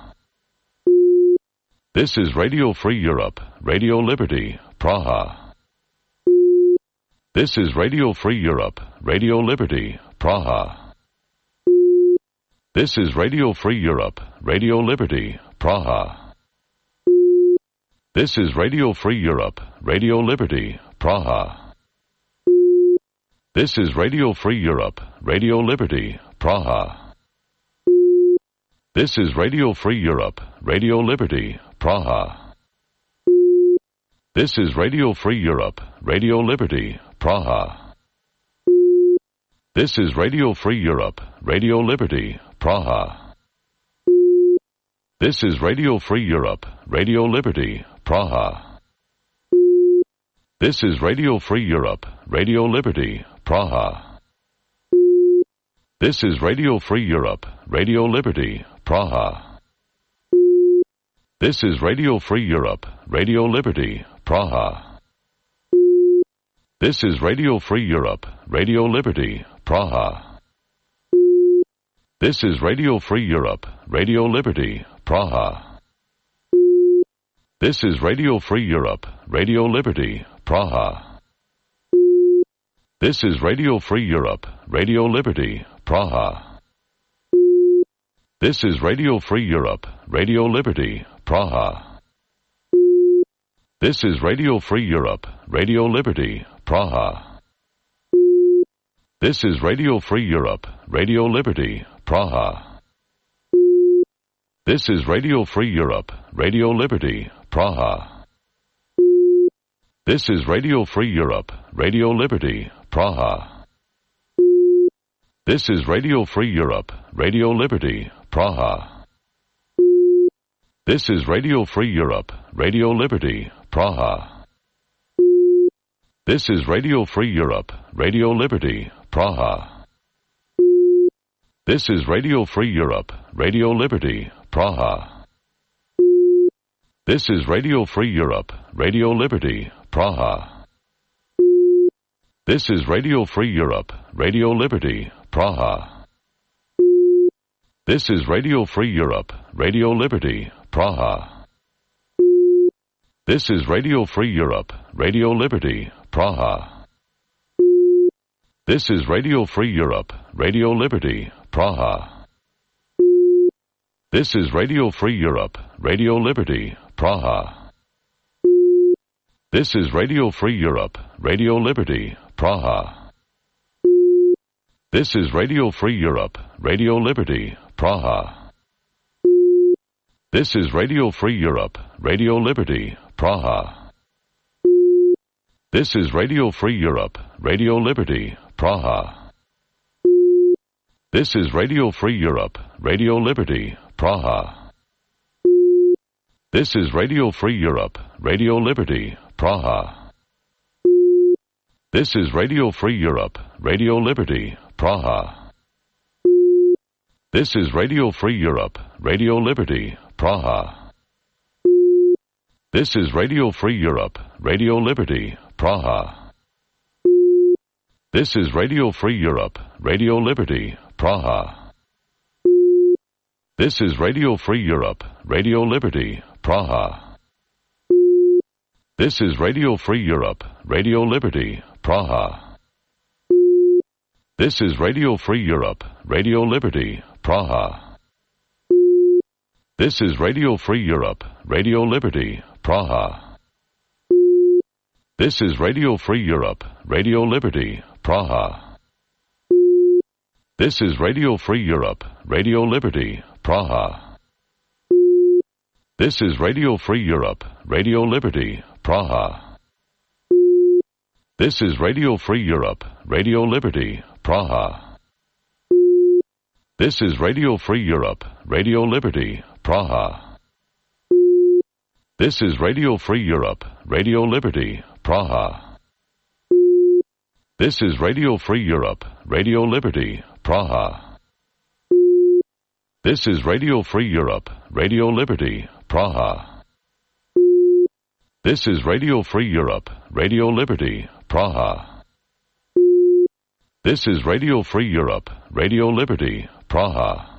This is Radio Free Europe, Radio Liberty, Praha. This is Radio Free Europe, Radio Liberty, Praha. This is Radio Free Europe, Radio Liberty, Praha. This is Radio Free Europe, Radio Liberty, Praha. This is Radio Free Europe, Radio Liberty, Praha. This is Radio Free Europe, Radio Liberty, Praha. This is Radio Free Europe, Radio Liberty, Praha. This is Radio Free Europe, Radio Liberty, Praha. This is Radio Free Europe, Radio Liberty, Praha. This is Radio Free Europe, Radio Liberty, Praha. This is Radio Free Europe, Radio Liberty, Praha. This is Radio Free Europe, Radio Liberty, Praha. This is Radio Free Europe, Radio Liberty, Praha. This is Radio Free Europe, Radio Liberty, Praha. This is Radio Free Europe, Radio Liberty, Praha. This is Radio Free Europe, Radio Liberty, Praha. This is Radio Free Europe, Radio Liberty, Praha. This is Radio Free Europe, Radio Liberty, Praha. This is Radio Free Europe, Radio Liberty, Praha. This is Radio Free Europe, Radio Liberty, Praha. This is Radio Free Europe, Radio Liberty, Praha. This is Radio Free Europe, Radio Liberty, Praha. This is Radio Free Europe, Radio Liberty, Praha. This is Radio Free Europe, Radio Liberty, Praha. This is Radio Free Europe, Radio Liberty, Praha. This is Radio Free Europe, Radio Liberty, Praha. This is Radio Free Europe, Radio Liberty, Praha. This is Radio Free Europe, Radio Liberty, Praha. This is Radio Free Europe, Radio Liberty, Praha. This is Radio Free Europe, Radio Liberty, Praha. This is Radio Free Europe, Radio Liberty, Praha. This is Radio Free Europe, Radio Liberty, Praha. This is Radio Free Europe, Radio Liberty, Praha. This is Radio Free Europe, Radio Liberty, Praha. This is Radio Free Europe, Radio Liberty, Praha. This is Radio Free Europe, Radio Liberty, Praha. This is Radio Free Europe, Radio Liberty, Praha. This is Radio Free Europe, Radio Liberty, Praha. This is Radio Free Europe, Radio Liberty, Praha. This is Radio Free Europe, Radio Liberty, Praha. This is Radio Free Europe, Radio Liberty, Praha. This is Radio Free Europe, Radio Liberty, Praha. This is Radio Free Europe, Radio Liberty, Praha. This is Radio Free Europe, Radio Liberty, Praha. This is Radio Free Europe, Radio Liberty, Praha. This is Radio Free Europe, Radio Liberty, Praha. This is Radio Free Europe, Radio Liberty, Praha. This is Radio Free Europe, Radio Liberty, Praha. This is Radio Free Europe, Radio Liberty, Praha. This is Radio Free Europe, Radio Liberty, Praha. This is Radio Free Europe, Radio Liberty, Praha. This is Radio Free Europe, Radio Liberty, Praha. This is Radio Free Europe, Radio Liberty, Praha. This is Radio Free Europe, Radio Liberty, Praha. This is Radio Free Europe, Radio Liberty, Praha.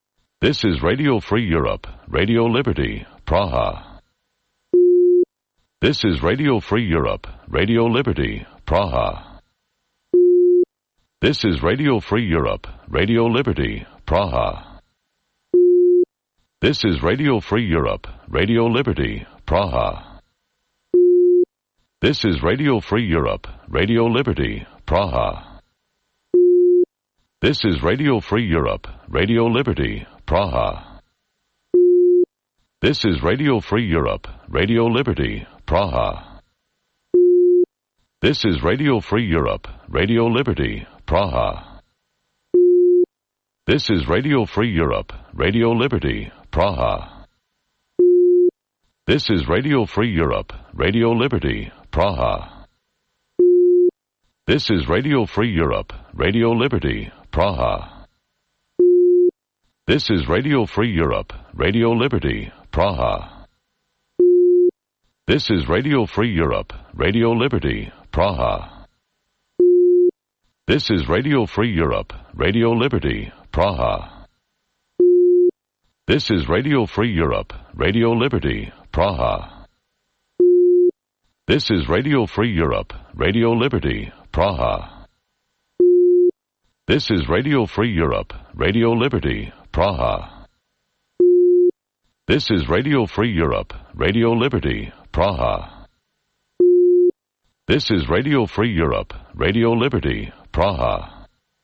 This is Radio Free Europe, Radio Liberty, Praha. This is Radio Free Europe, Radio Liberty, Praha. This is Radio Free Europe, Radio Liberty, Praha. This is Radio Free Europe, Radio Liberty, Praha. This is Radio Free Europe, Radio Liberty, Praha. This is Radio Free Europe, Radio Liberty, Praha. This is Radio Free Europe, Radio Liberty, Praha. This is Radio Free Europe, Radio Liberty, Praha. This is Radio Free Europe, Radio Liberty, Praha. This is Radio Free Europe, Radio Liberty, Praha. This is Radio Free Europe, Radio Liberty, Praha. This is Radio Free Europe, Radio Liberty, Praha. This is Radio Free Europe, Radio Liberty, Praha. This is Radio Free Europe, Radio Liberty, Praha. This is Radio Free Europe, Radio Liberty, Praha. This is Radio Free Europe, Radio Liberty, Praha. This is Radio Free Europe, Radio Liberty, Praha. This is Radio Free Europe, Radio Liberty, Praha. This is Radio Free Europe, Radio Liberty, Praha.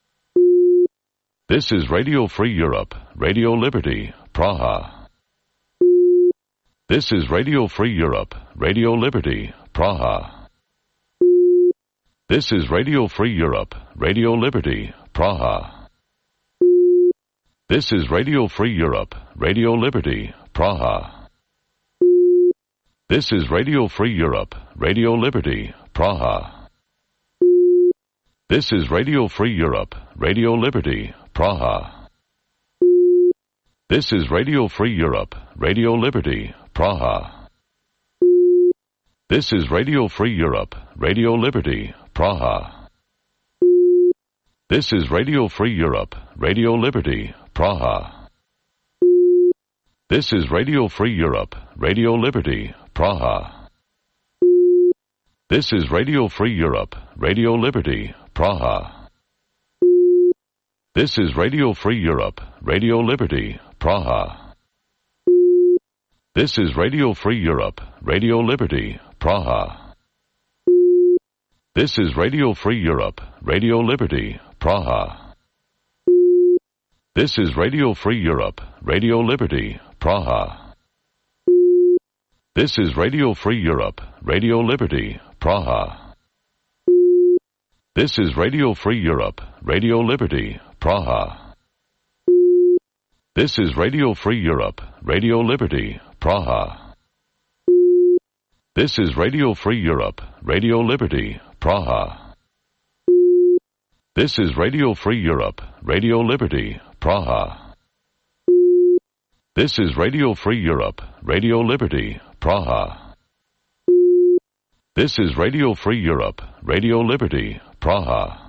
This is Radio Free Europe, Radio Liberty, Praha. This is Radio Free Europe, Radio Liberty, Praha. This is Radio Free Europe, Radio Liberty, Praha. This is Radio Free Europe, Radio Liberty, Praha. This is Radio Free Europe, Radio Liberty, Praha. This is Radio Free Europe, Radio Liberty, Praha. This is Radio Free Europe, Radio Liberty, Praha. This is Radio Free Europe, Radio Liberty, Praha. This is Radio Free Europe, Radio Liberty, Praha. This is Radio Free Europe, Radio Liberty, Praha. This is Radio Free Europe, Radio Liberty, Praha. This is Radio Free Europe, Radio Liberty, Praha. This is Radio Free Europe, Radio Liberty, Praha. This is Radio Free Europe, Radio Liberty, Praha. This is Radio Free Europe, Radio Liberty, Praha. This is Radio Free Europe, Radio Liberty, Praha. This is Radio Free Europe, Radio Liberty, Praha. This is Radio Free Europe, Radio Liberty, Praha. This is Radio Free Europe, Radio Liberty, Praha. This is Radio Free Europe, Radio Liberty, Praha. This is Radio Free Europe, Radio Liberty, Praha. This is Radio Free Europe, Radio Liberty, Praha.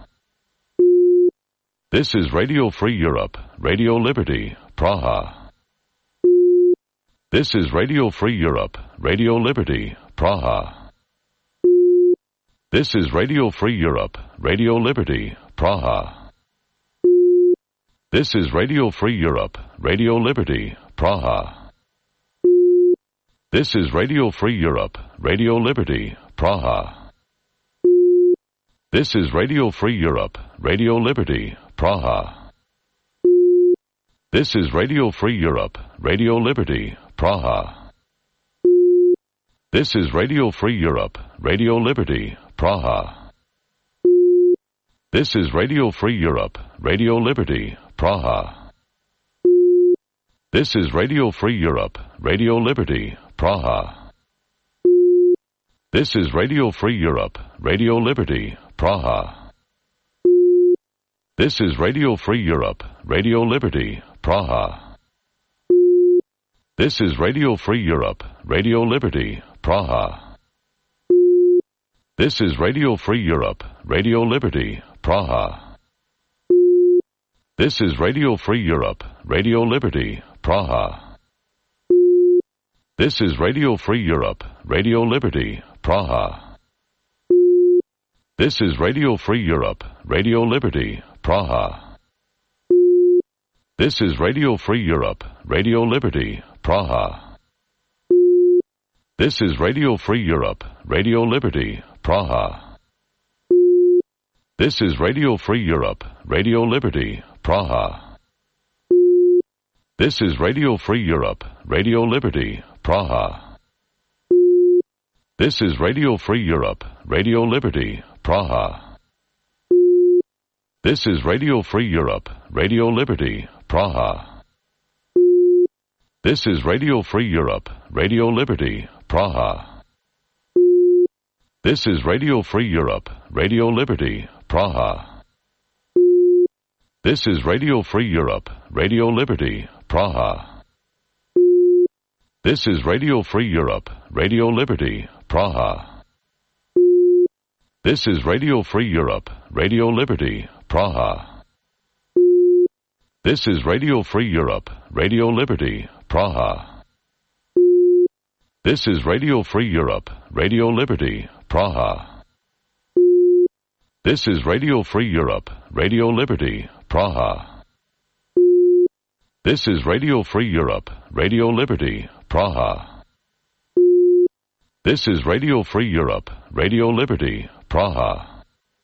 This is Radio Free Europe, Radio Liberty, Praha. This is Radio Free Europe, Radio Liberty, Praha. This is Radio Free Europe, Radio Liberty, Praha. This is Radio Free Europe, Radio Liberty, Praha. This is Radio Free Europe, Radio Liberty, Praha. This is Radio Free Europe, Radio Liberty, Praha. This is Radio Free Europe, Radio Liberty, Praha. This is Radio Free Europe, Radio Liberty, Praha. This is Radio Free Europe, Radio Liberty, Praha. This is Radio Free Europe, Radio Liberty, Praha. This is Radio Free Europe, Radio Liberty, Praha. This is Radio Free Europe, Radio Liberty, Praha. This is Radio Free Europe, Radio Liberty, Praha. This is Radio Free Europe, Radio Liberty, Praha. This is Radio Free Europe, Radio Liberty, Praha. This is Radio Free Europe, Radio Liberty, Praha. This is Radio Free Europe, Radio Liberty, Praha. This is Radio Free Europe, Radio Liberty, Praha. This is Radio Free Europe, Radio Liberty, Praha. This is Radio Free Europe, Radio Liberty, Praha. This is Radio Free Europe, Radio Liberty, Praha. This is Radio Free Europe, Radio Liberty, Praha. This is Radio Free Europe, Radio Liberty, Praha. This is Radio Free Europe, Radio Liberty, Praha. This is Radio Free Europe, Radio Liberty, Praha. This is Radio Free Europe, Radio Liberty, Praha. This is Radio Free Europe, Radio Liberty, Praha. This is Radio Free Europe, Radio Liberty, Praha. This is Radio Free Europe, Radio Liberty, Praha. This is Radio Free Europe, Radio Liberty, Praha. This is Radio Free Europe, Radio Liberty, Praha. This is Radio Free Europe, Radio Liberty, Praha. This is Radio Free Europe, Radio Liberty, Praha.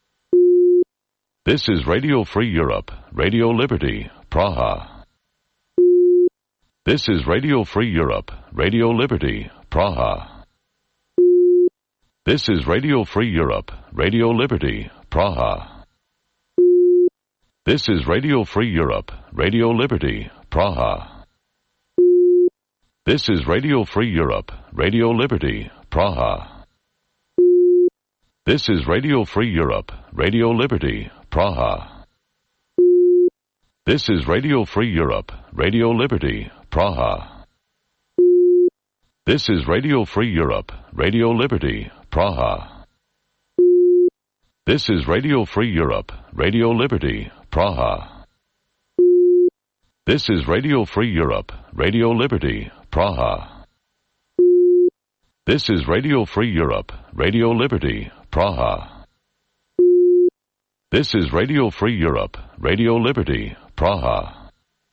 This is Radio Free Europe, Radio Liberty, Praha. This is Radio Free Europe, Radio Liberty, Praha. This is Radio Free Europe, Radio Liberty, Praha. This is Radio Free Europe, Radio Liberty, Praha. This is Radio Free Europe, Radio Liberty, Praha. This is Radio Free Europe, Radio Liberty, Praha. This is Radio Free Europe, Radio Liberty, Praha. This is Radio Free Europe, Radio Liberty, Praha. This is Radio Free Europe, Radio Liberty, Praha. This is Radio Free Europe, Radio Liberty, Praha. This is Radio Free Europe, Radio Liberty, Praha. This is Radio Free Europe, Radio Liberty, Praha.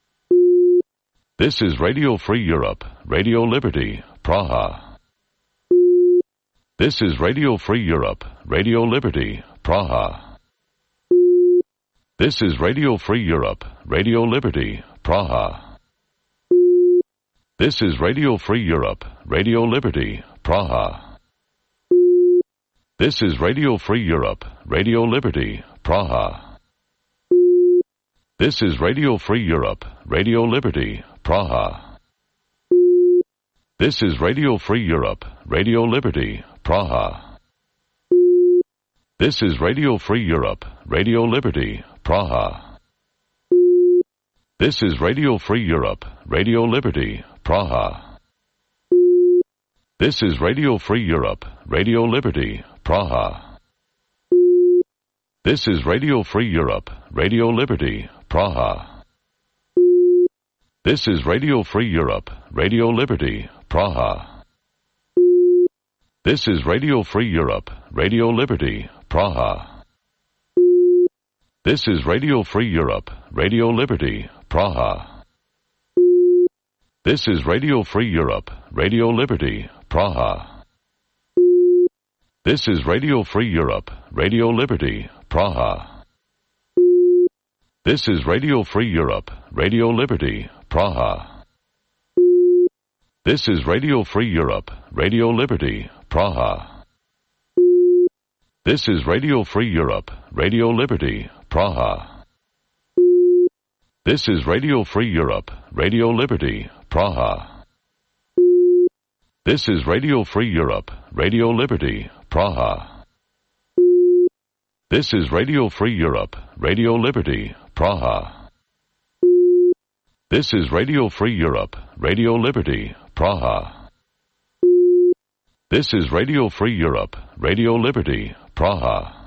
This is Radio Free Europe, Radio Liberty, Praha. This is Radio Free Europe, Radio Liberty, Praha. This is Radio Free Europe, Radio Liberty, Praha. This is Radio Free Europe, Radio Liberty, Praha. This is Radio Free Europe, Radio Liberty, Praha. This is Radio Free Europe, Radio Liberty, Praha. This is Radio Free Europe, Radio Liberty, Praha. This is Radio Free Europe, Radio Liberty, Praha. This is Radio Free Europe, Radio Liberty, Praha. This is Radio Free Europe, Radio Liberty, Praha. This is Radio Free Europe, Radio Liberty, Praha. This is Radio Free Europe, Radio Liberty, Praha. This is Radio Free Europe, Radio Liberty, Praha. This is Radio Free Europe, Radio Liberty, Praha. This is Radio Free Europe, Radio Liberty, Praha. This is Radio Free Europe, Radio Liberty, Praha. This is Radio Free Europe, Radio Liberty, Praha. This is Radio Free Europe, Radio Liberty, Praha. This is Radio Free Europe, Radio Liberty, Praha. This is Radio Free Europe, Radio Liberty, Praha. This is Radio Free Europe, Radio Liberty, Praha. This is Radio Free Europe, Radio Liberty, Praha. This is Radio Free Europe, Radio Liberty, Praha. This is Radio Free Europe, Radio Liberty, Praha.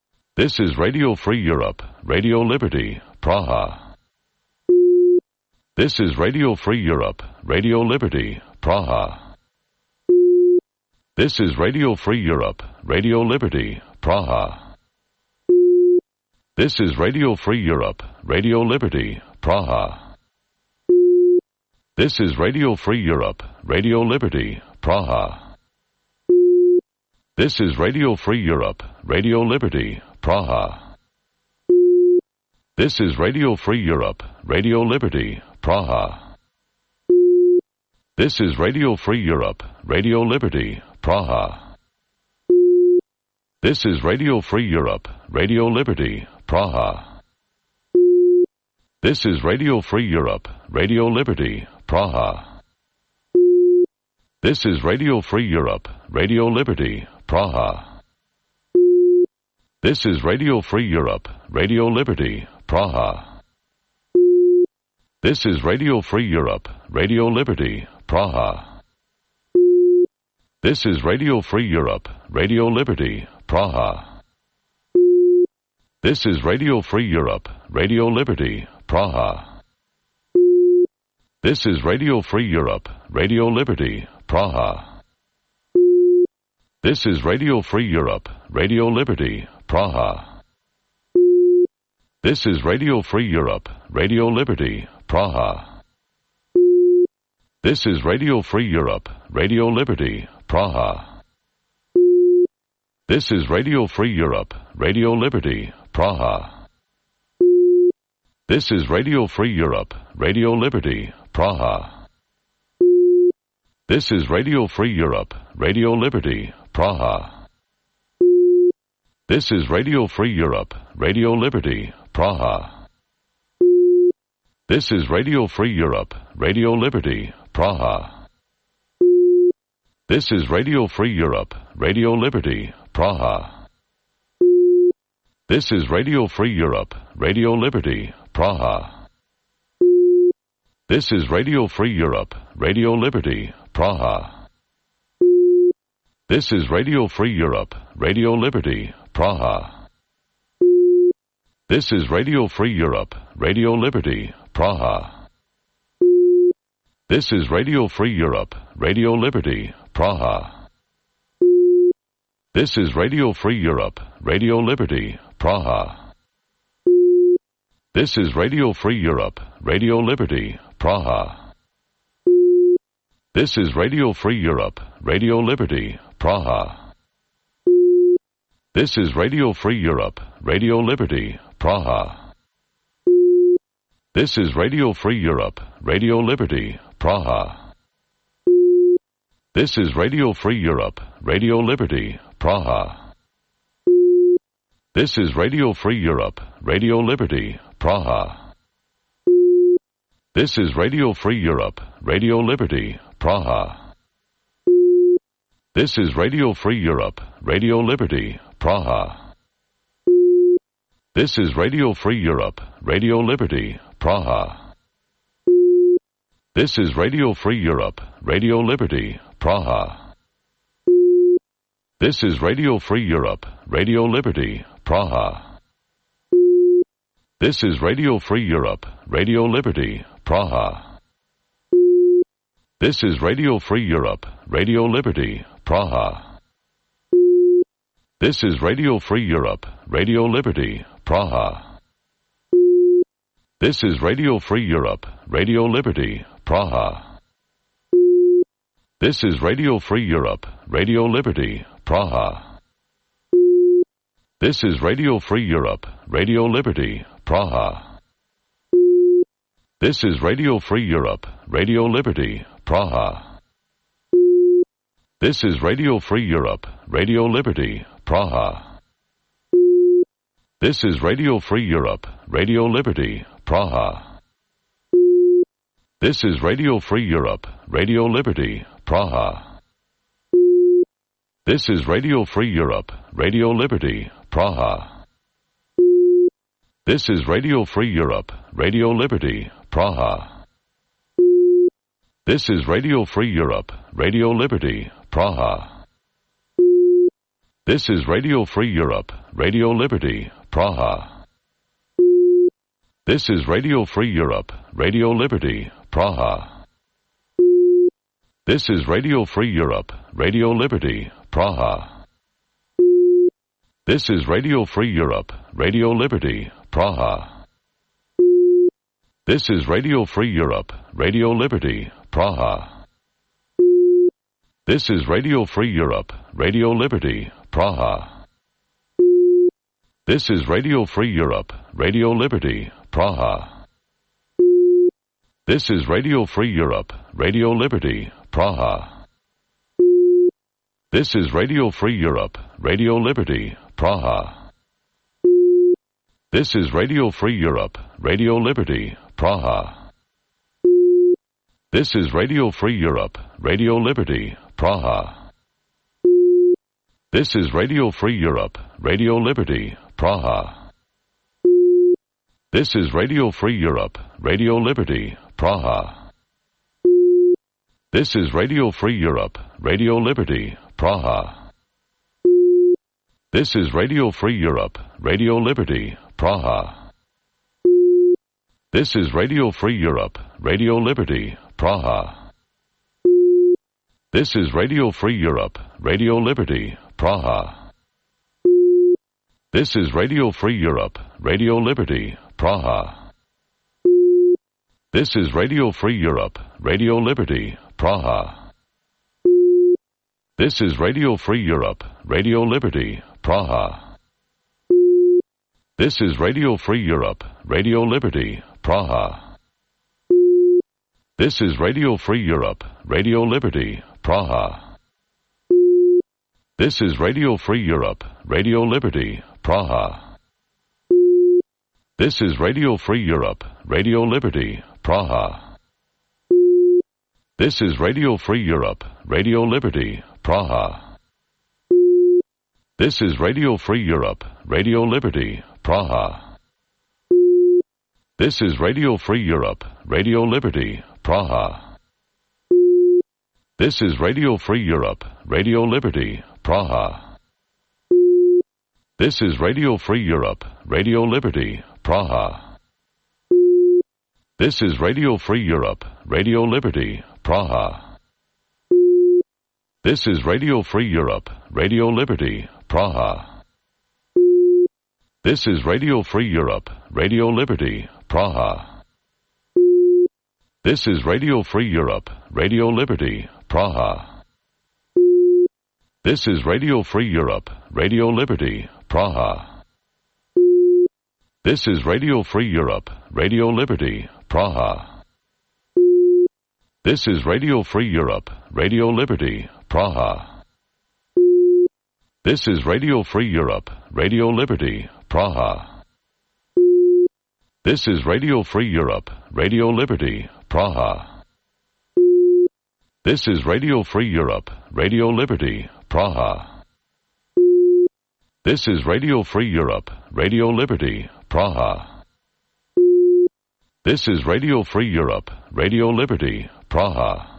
This is Radio Free Europe, Radio Liberty, Praha. This is Radio Free Europe, Radio Liberty, Praha. This is Radio Free Europe, Radio Liberty, Praha. This is Radio Free Europe, Radio Liberty, Praha. This is Radio Free Europe, Radio Liberty, Praha. This is Radio Free Europe, Radio Liberty, Praha. This is Radio Free Europe, Radio Liberty, Praha. This is Radio Free Europe, Radio Liberty, Praha. This is Radio Free Europe, Radio Liberty, Praha. This is Radio Free Europe, Radio Liberty, Praha. This is Radio Free Europe, Radio Liberty, Praha. This is Radio Free Europe, Radio Liberty, Praha. This is Radio Free Europe, Radio Liberty, Praha. This is Radio Free Europe, Radio Liberty, Praha. This is Radio Free Europe, Radio Liberty, Praha. This is Radio Free Europe, Radio Liberty, Praha. This is Radio Free Europe, Radio Liberty, Praha. This is Radio Free Europe, Radio Liberty, Praha. This is Radio Free Europe, Radio Liberty, Praha. This is Radio Free Europe, Radio Liberty, Praha. This is Radio Free Europe, Radio Liberty, Praha. This is Radio Free Europe, Radio Liberty, Praha. This is Radio Free Europe, Radio Liberty, Praha. This is Radio Free Europe, Radio Liberty, Praha. This is Radio Free Europe, Radio Liberty, Praha. This is Radio Free Europe, Radio Liberty, Praha. This is Radio Free Europe, Radio Liberty, Praha. This is Radio Free Europe, Radio Liberty, Praha. This is Radio Free Europe, Radio Liberty, Praha. This is Radio Free Europe, Radio Liberty, Praha. This is Radio Free Europe, Radio Liberty, Praha. This is Radio Free Europe, Radio Liberty, Praha. This is Radio Free Europe, Radio Liberty, Praha. This is Radio Free Europe, Radio Liberty, Praha. This is Radio Free Europe, Radio Liberty, Praha. This is Radio Free Europe, Radio Liberty, Praha. This is Radio Free Europe, Radio Liberty, Praha. This is Radio Free Europe, Radio Liberty, Praha. This is Radio Free Europe, Radio Liberty, Praha. This is Radio Free Europe, Radio Liberty, Praha. This is Radio Free Europe, Radio Liberty, Praha. This is Radio Free Europe, Radio Liberty, Praha. This is Radio Free Europe, Radio Liberty, Praha. This is Radio Free Europe, Radio Liberty, Praha. This is Radio Free Europe, Radio Liberty, Praha. This is Radio Free Europe, Radio Liberty, Praha. This is Radio Free Europe, Radio Liberty, Praha. This is Radio Free Europe, Radio Liberty, Praha. This is Radio Free Europe, Radio Liberty, Praha. This is Radio Free Europe, Radio Liberty, Praha. This is Radio Free Europe, Radio Liberty, Praha. This is Radio Free Europe, Radio Liberty, Praha. This is Radio Free Europe, Radio Liberty, Praha. This is Radio Free Europe, Radio Liberty, Praha. This is Radio Free Europe, Radio Liberty, Praha. This is Radio Free Europe, Radio Liberty, Praha. This is Radio Free Europe, Radio Liberty, Praha. This is Radio Free Europe, Radio Liberty, Praha. This is Radio Free Europe, Radio Liberty, Praha. This is Radio Free Europe, Radio Liberty, Praha. This is Radio Free Europe, Radio Liberty, Praha. This is Radio Free Europe, Radio Liberty, Praha. This is Radio Free Europe, Radio Liberty, Praha. This is Radio Free Europe, Radio Liberty, Praha. This is Radio Free Europe, Radio Liberty, Praha. This is Radio Free Europe, Radio Liberty, Praha. This is Radio Free Europe, Radio Liberty, Praha. This is Radio Free Europe, Radio Liberty, Praha. This is Radio Free Europe, Radio Liberty, Praha. This is Radio Free Europe, Radio Liberty, Praha. This is Radio Free Europe, Radio Liberty, Praha. This is Radio Free Europe, Radio Liberty, Praha. This is Radio Free Europe, Radio Liberty, Praha. This is Radio Free Europe, Radio Liberty, Praha. This is Radio Free Europe, Radio Liberty, Praha. This is Radio Free Europe, Radio Liberty, Praha. This is Radio Free Europe, Radio Liberty, Praha. This is Radio Free Europe, Radio Liberty, Praha. This is Radio Free Europe, Radio Liberty, Praha. This is Radio Free Europe, Radio Liberty, Praha. This is Radio Free Europe, Radio Liberty, Praha. This is Radio Free Europe, Radio Liberty, Praha. This is Radio Free Europe, Radio Liberty, Praha. This is Radio Free Europe, Radio Liberty, Praha. This is Radio Free Europe, Radio Liberty, Praha. This is Radio Free Europe, Radio Liberty, Praha. This is Radio Free Europe, Radio Liberty, Praha. This is Radio Free Europe, Radio Liberty, Praha. This is Radio Free Europe, Radio Liberty, Praha. This is Radio Free Europe, Radio Liberty, Praha. This is Radio Free Europe, Radio Liberty, Praha. This is Radio Free Europe, Radio Liberty, Praha. This is Radio Free Europe, Radio Liberty, Praha. This is Radio Free Europe, Radio Liberty, Praha. This is Radio Free Europe, Radio Liberty, Praha. This is Radio Free Europe, Radio Liberty, Praha.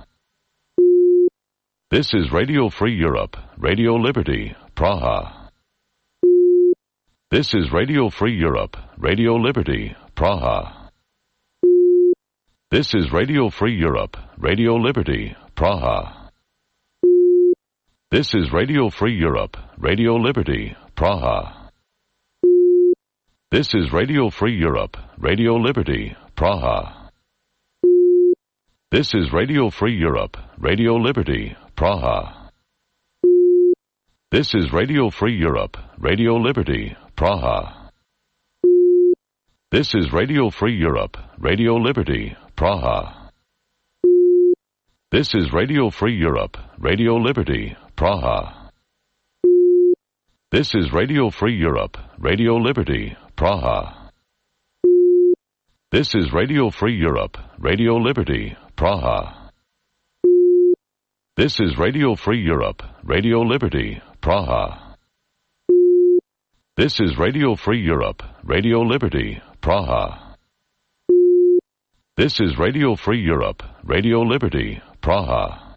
This is Radio Free Europe, Radio Liberty, Praha. This is Radio Free Europe, Radio Liberty, Praha. This is Radio Free Europe, Radio Liberty, Praha. This is Radio Free Europe, Radio Liberty, Praha. This is Radio Free Europe, Radio Liberty, Praha. This is Radio Free Europe, Radio Liberty, Praha. This is Radio Free Europe, Radio Liberty, Praha. This is Radio Free Europe, Radio Liberty, Praha. This is Radio Free Europe, Radio Liberty, Praha. This is Radio Free Europe, Radio Liberty, Praha. This is Radio Free Europe, Radio Liberty, Praha. This is Radio Free Europe, Radio Liberty, Praha. This is Radio Free Europe, Radio Liberty, Praha. This is Radio Free Europe, Radio Liberty, Praha.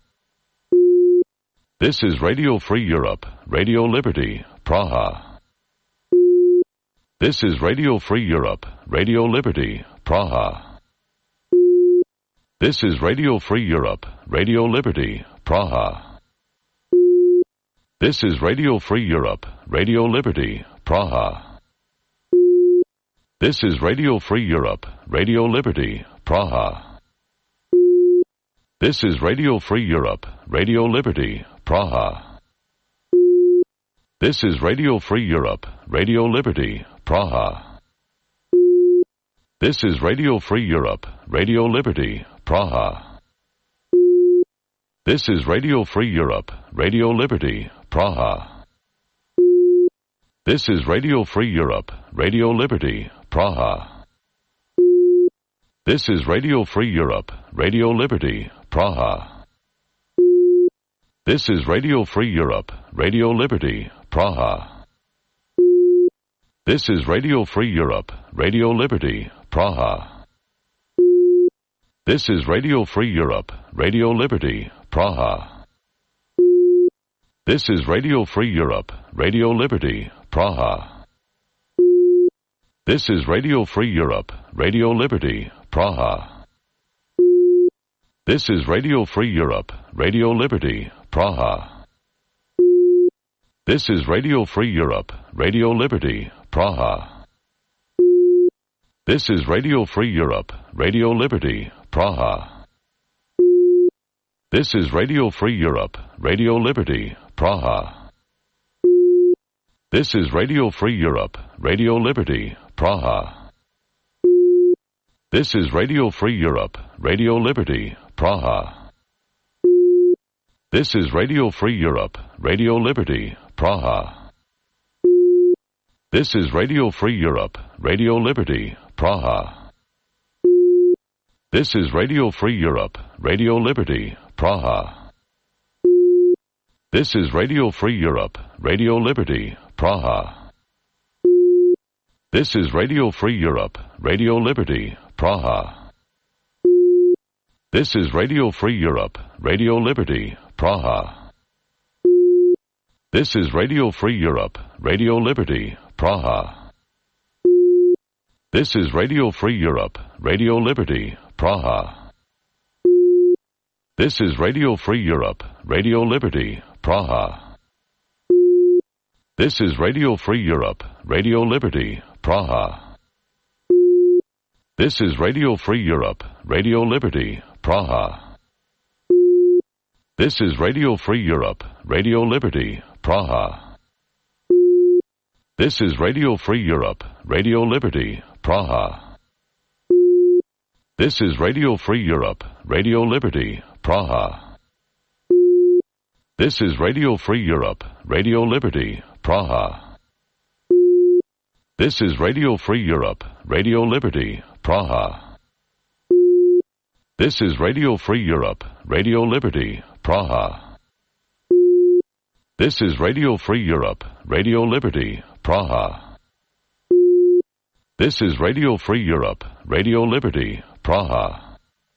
This is Radio Free Europe, Radio Liberty, Praha. This is Radio Free Europe, Radio Liberty, Praha. This is Radio Free Europe, Radio Liberty, Praha. This is Radio Free Europe, Radio Liberty, Praha. This is Radio Free Europe, Radio Liberty, Praha. This is Radio Free Europe, Radio Liberty, Praha. This is Radio Free Europe, Radio Liberty, Praha. This is Radio Free Europe, Radio Liberty, Praha. This is Radio Free Europe, Radio Liberty, Praha. This is Radio Free Europe, Radio Liberty, Praha. This is Radio Free Europe, Radio Liberty, Praha. This is Radio Free Europe, Radio Liberty, Praha. This is Radio Free Europe, Radio Liberty, Praha. This is Radio Free Europe, Radio Liberty, Praha. This is Radio Free Europe, Radio Liberty, Praha. This is Radio Free Europe, Radio Liberty, Praha. This is Radio Free Europe, Radio Liberty, Praha. This is Radio Free Europe, Radio Liberty, Praha. This is Radio Free Europe, Radio Liberty, Praha. This is Radio Free Europe, Radio Liberty, Praha. This is Radio Free Europe, Radio Liberty, Praha. This is Radio Free Europe, Radio Liberty, Praha. This is Radio Free Europe, Radio Liberty, Praha. This is Radio Free Europe, Radio Liberty, Praha. This is Radio Free Europe, Radio Liberty, Praha. This is Radio Free Europe, Radio Liberty, Praha. This is Radio Free Europe, Radio Liberty, Praha. This is Radio Free Europe, Radio Liberty, Praha. This is Radio Free Europe, Radio Liberty, Praha. This is Radio Free Europe, Radio Liberty, Praha. This is Radio Free Europe, Radio Liberty, Praha. This is Radio Free Europe, Radio Liberty, Praha. This is Radio Free Europe, Radio Liberty, Praha. This is Radio Free Europe, Radio Liberty, Praha. This is Radio Free Europe, Radio Liberty, Praha. This is Radio Free Europe, Radio Liberty, Praha. This is Radio Free Europe, Radio Liberty, Praha. This is Radio Free Europe, Radio Liberty, Praha. This is Radio Free Europe, Radio Liberty, Praha. This is Radio Free Europe, Radio Liberty, Praha. This is Radio Free Europe, Radio Liberty, Praha.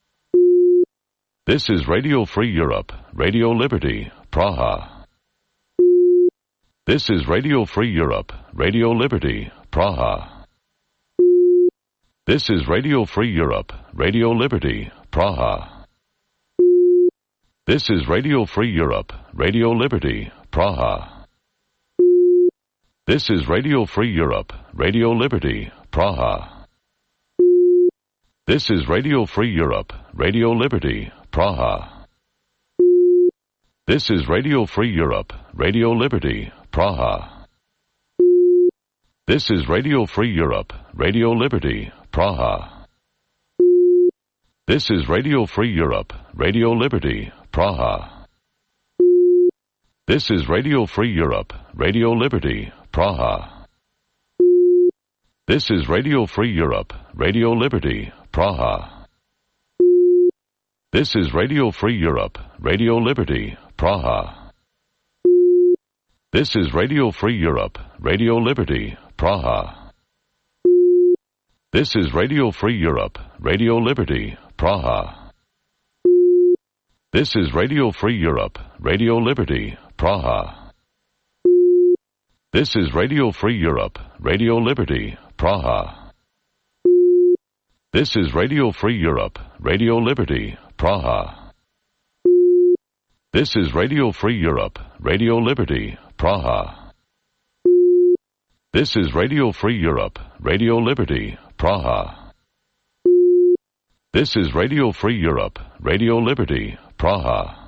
This is Radio Free Europe, Radio Liberty, Praha. This is Radio Free Europe, Radio Liberty, Praha. This is Radio Free Europe, Radio Liberty, Praha. This is Radio Free Europe, Radio Liberty, Praha. This is Radio Free Europe, Radio Liberty, Praha. This is Radio Free Europe, Radio Liberty, Praha. This is Radio Free Europe, Radio Liberty, Praha. This is Radio Free Europe, Radio Liberty, Praha. This is Radio Free Europe, Radio Liberty, Praha. This is Radio Free Europe, Radio Liberty, Praha. This is Radio Free Europe, Radio Liberty, Praha. This is Radio Free Europe, Radio Liberty, Praha. This is Radio Free Europe, Radio Liberty, Praha. This is Radio Free Europe, Radio Liberty, Praha. This is Radio Free Europe, Radio Liberty, Praha. This is Radio Free Europe, Radio Liberty, Praha. This is Radio Free Europe, Radio Liberty, Praha. This is Radio Free Europe, Radio Liberty, Praha. This is Radio Free Europe, Radio Liberty, Praha. This is Radio Free Europe, Radio Liberty, Praha.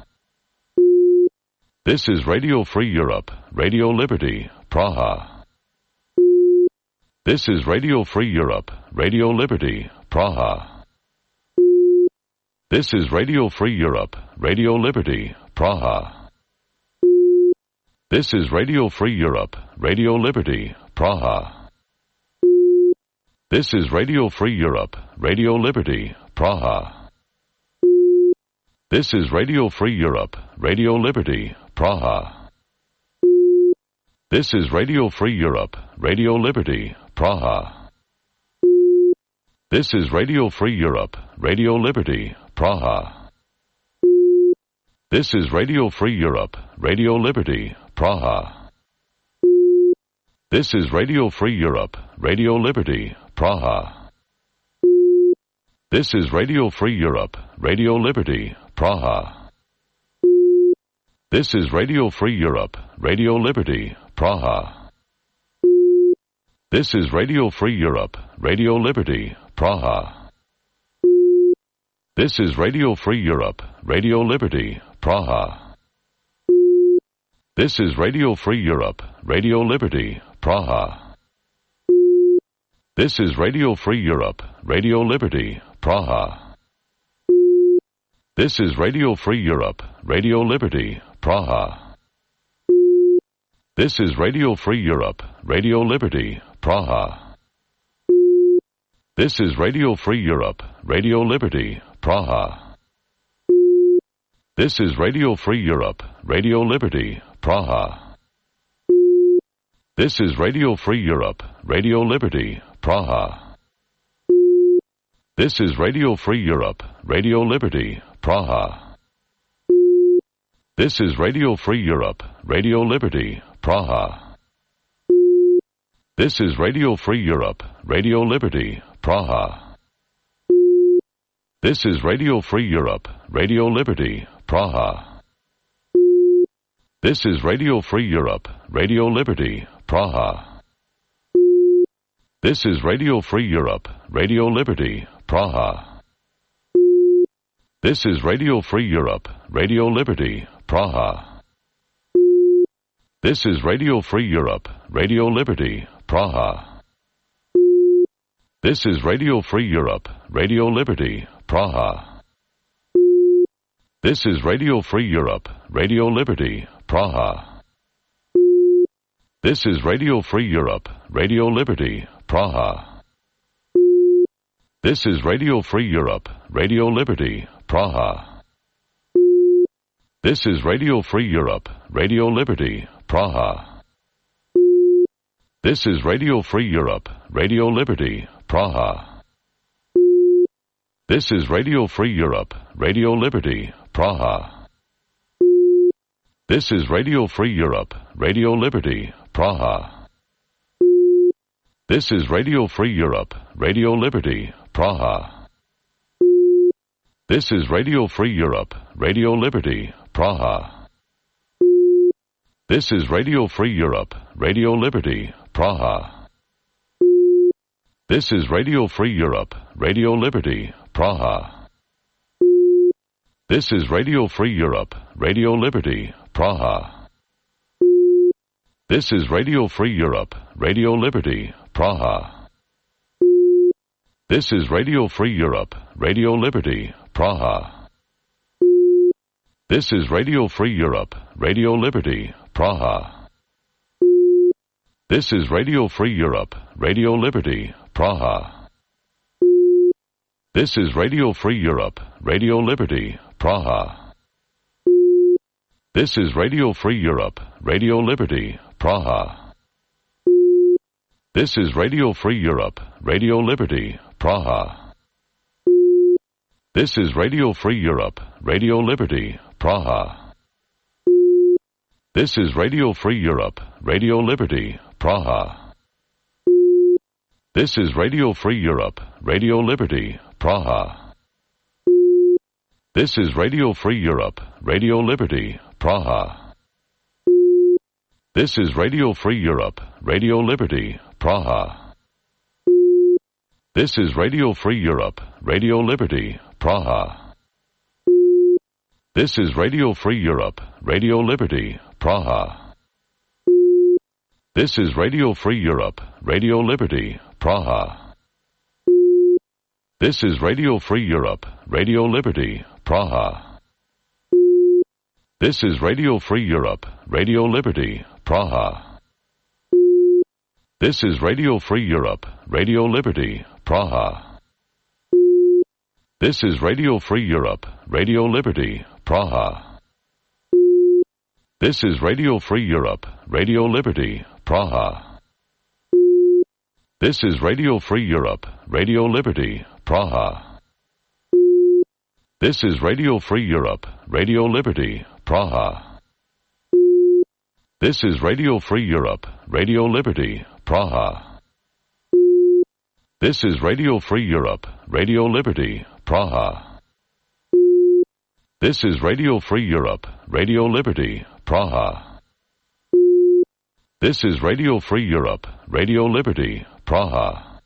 This is Radio Free Europe, Radio Liberty, Praha. This is Radio Free Europe, Radio Liberty, Praha. This is Radio Free Europe, Radio Liberty, Praha. This is Radio Free Europe, Radio Liberty, Praha. This is Radio Free Europe, Radio Liberty, Praha. This is Radio Free Europe, Radio Liberty, Praha. This is Radio Free Europe, Radio Liberty, Praha. This is Radio Free Europe, Radio Liberty, Praha. This is Radio Free Europe, Radio Liberty, Praha. This is Radio Free Europe, Radio Liberty, Praha. This is Radio Free Europe, Radio Liberty, Praha. This is Radio Free Europe, Radio Liberty, Praha. This is Radio Free Europe, Radio Liberty, Praha. This is Radio Free Europe, Radio Liberty, Praha. This is Radio Free Europe, Radio Liberty, Praha. This is Radio Free Europe, Radio Liberty, Praha. This is Radio Free Europe, Radio Liberty, Praha. This is Radio Free Europe, Radio Liberty, Praha. This is Radio Free Europe, Radio Liberty, Praha. This is Radio Free Europe, Radio Liberty, Praha. This is Radio Free Europe, Radio Liberty, Praha. This is Radio Free Europe, Radio Liberty, Praha. This is Radio Free Europe, Radio Liberty, Praha. This is Radio Free Europe, Radio Liberty, Praha. This is Radio Free Europe, Radio Liberty, Praha. This is Radio Free Europe, Radio Liberty, Praha. This is Radio Free Europe, Radio Liberty, Praha. This is Radio Free Europe, Radio Liberty, Praha. This is Radio Free Europe, Radio Liberty, Praha. This is Radio Free Europe, Radio Liberty, Praha. This is Radio Free Europe, Radio Liberty, Praha. This is Radio Free Europe, Radio Liberty, Praha. This is Radio Free Europe, Radio Liberty, Praha. This is Radio Free Europe, Radio Liberty, Praha. This is Radio Free Europe, Radio Liberty, Praha. This is Radio Free Europe, Radio Liberty, Praha. This is Radio Free Europe, Radio Liberty, Praha. This is Radio Free Europe, Radio Liberty, Praha. This is Radio Free Europe, Radio Liberty, Praha. This is Radio Free Europe, Radio Liberty, Praha. This is Radio Free Europe, Radio Liberty, Praha. This is Radio Free Europe, Radio Liberty, Praha. This is Radio Free Europe, Radio Liberty, Praha. This is Radio Free Europe, Radio Liberty, Praha. This is Radio Free Europe, Radio Liberty, Praha. This is Radio Free Europe, Radio Liberty, Praha. This is Radio Free Europe, Radio Liberty, Praha. This is Radio Free Europe, Radio Liberty, Praha. This is Radio Free Europe, Radio Liberty, Praha. This is Radio Free Europe, Radio Liberty, Praha. This is Radio Free Europe, Radio Liberty, Praha. This is Radio Free Europe, Radio Liberty, Praha. This is Radio Free Europe, Radio Liberty, Praha. This is Radio Free Europe, Radio Liberty, Praha. This is Radio Free Europe, Radio Liberty, Praha. This is Radio Free Europe, Radio Liberty, Praha. This is Radio Free Europe, Radio Liberty, Praha. This is Radio Free Europe, Radio Liberty, Praha. This is Radio Free Europe, Radio Liberty, Praha. This is Radio Free Europe, Radio Liberty, Praha. This is Radio Free Europe, Radio Liberty, Praha. This is Radio Free Europe, Radio Liberty, Praha. This is Radio Free Europe, Radio Liberty, Praha. This is Radio Free Europe, Radio Liberty, Praha. This is Radio Free Europe, Radio Liberty, Praha. This is Radio Free Europe, Radio Liberty, Praha. This is Radio Free Europe, Radio Liberty, Praha. This is Radio Free Europe, Radio Liberty, Praha.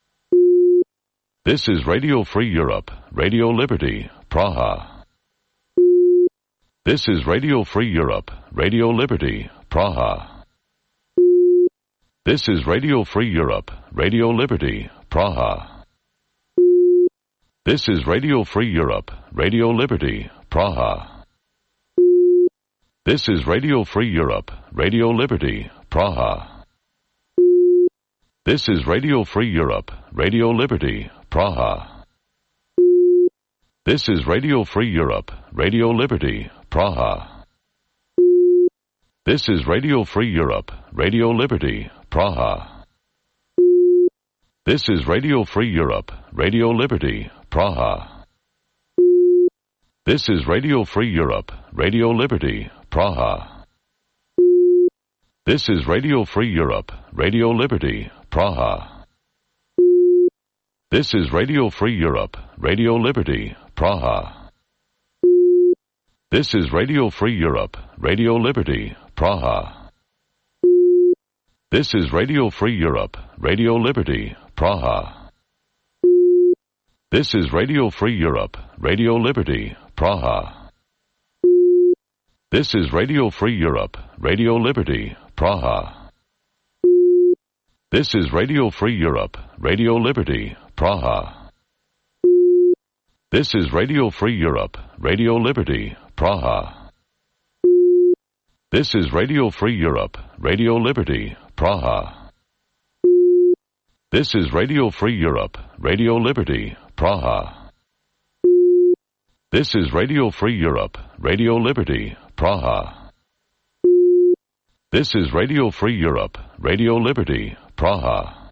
This is Radio Free Europe, Radio Liberty, Praha. This is Radio Free Europe, Radio Liberty, Praha. This is Radio Free Europe, Radio Liberty, Praha. This is Radio Free Europe, Radio Liberty, Praha. This is Radio Free Europe, Radio Liberty, Praha. This is Radio Free Europe, Radio Liberty, Praha. This is Radio Free Europe, Radio Liberty, Praha. This is Radio Free Europe, Radio Liberty, Praha. This is Radio Free Europe, Radio Liberty, Praha. This is Radio Free Europe, Radio Liberty, Praha. This is Radio Free Europe, Radio Liberty, Praha. This is Radio Free Europe, Radio Liberty, Praha. This is Radio Free Europe, Radio Liberty, Praha. This is Radio Free Europe, Radio Liberty, Praha. This is Radio Free Europe, Radio Liberty, Praha. This is Radio Free Europe, Radio Liberty, Praha. This is Radio Free Europe, Radio Liberty, Praha. This is Radio Free Europe, Radio Liberty, Praha. This is Radio Free Europe, Radio Liberty, Praha. This is Radio Free Europe, Radio Liberty, Praha. This is Radio Free Europe, Radio Liberty, Praha. This is Radio Free Europe, Radio Liberty, Praha.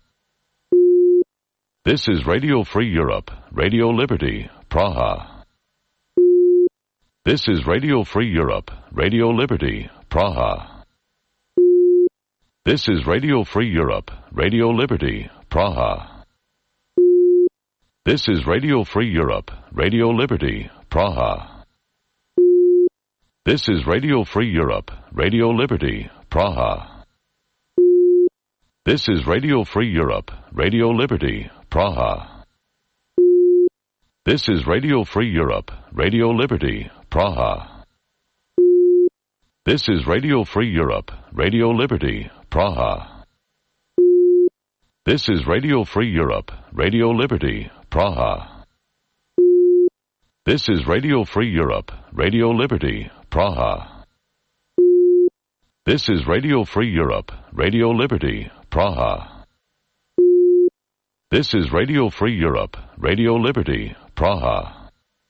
This is Radio Free Europe, Radio Liberty, Praha. This is Radio Free Europe, Radio Liberty, Praha. This is Radio Free Europe, Radio Liberty, Praha. This is Radio Free Europe, Radio Liberty, Praha. This is Radio Free Europe, Radio Liberty, Praha. This is Radio Free Europe, Radio Liberty, Praha. This is Radio Free Europe, Radio Liberty, Praha. This is Radio Free Europe, Radio Liberty, Praha. This is Radio Free Europe, Radio Liberty, Praha. This is Radio Free Europe, Radio Liberty, Praha. This is Radio Free Europe, Radio Liberty, Praha. This is Radio Free Europe, Radio Liberty, Praha.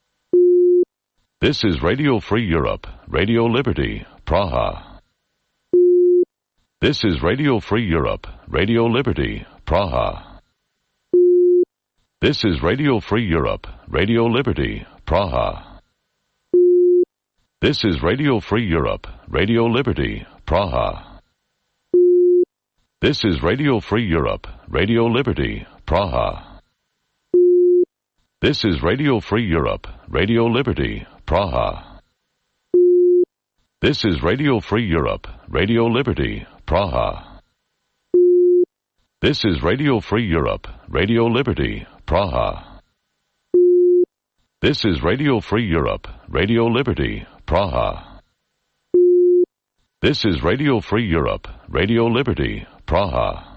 This is Radio Free Europe, Radio Liberty, Praha. This is Radio Free Europe, Radio Liberty, Praha. This is Radio Free Europe, Radio Liberty, Praha. This is Radio Free Europe, Radio Liberty, Praha. This is Radio Free Europe, Radio Liberty, Praha. This is Radio Free Europe, Radio Liberty, Praha. This is Radio Free Europe, Radio Liberty, Praha. This is Radio Free Europe, Radio Liberty, Praha. This is Radio Free Europe, Radio Liberty, Praha. This is Radio Free Europe, Radio Liberty, Praha.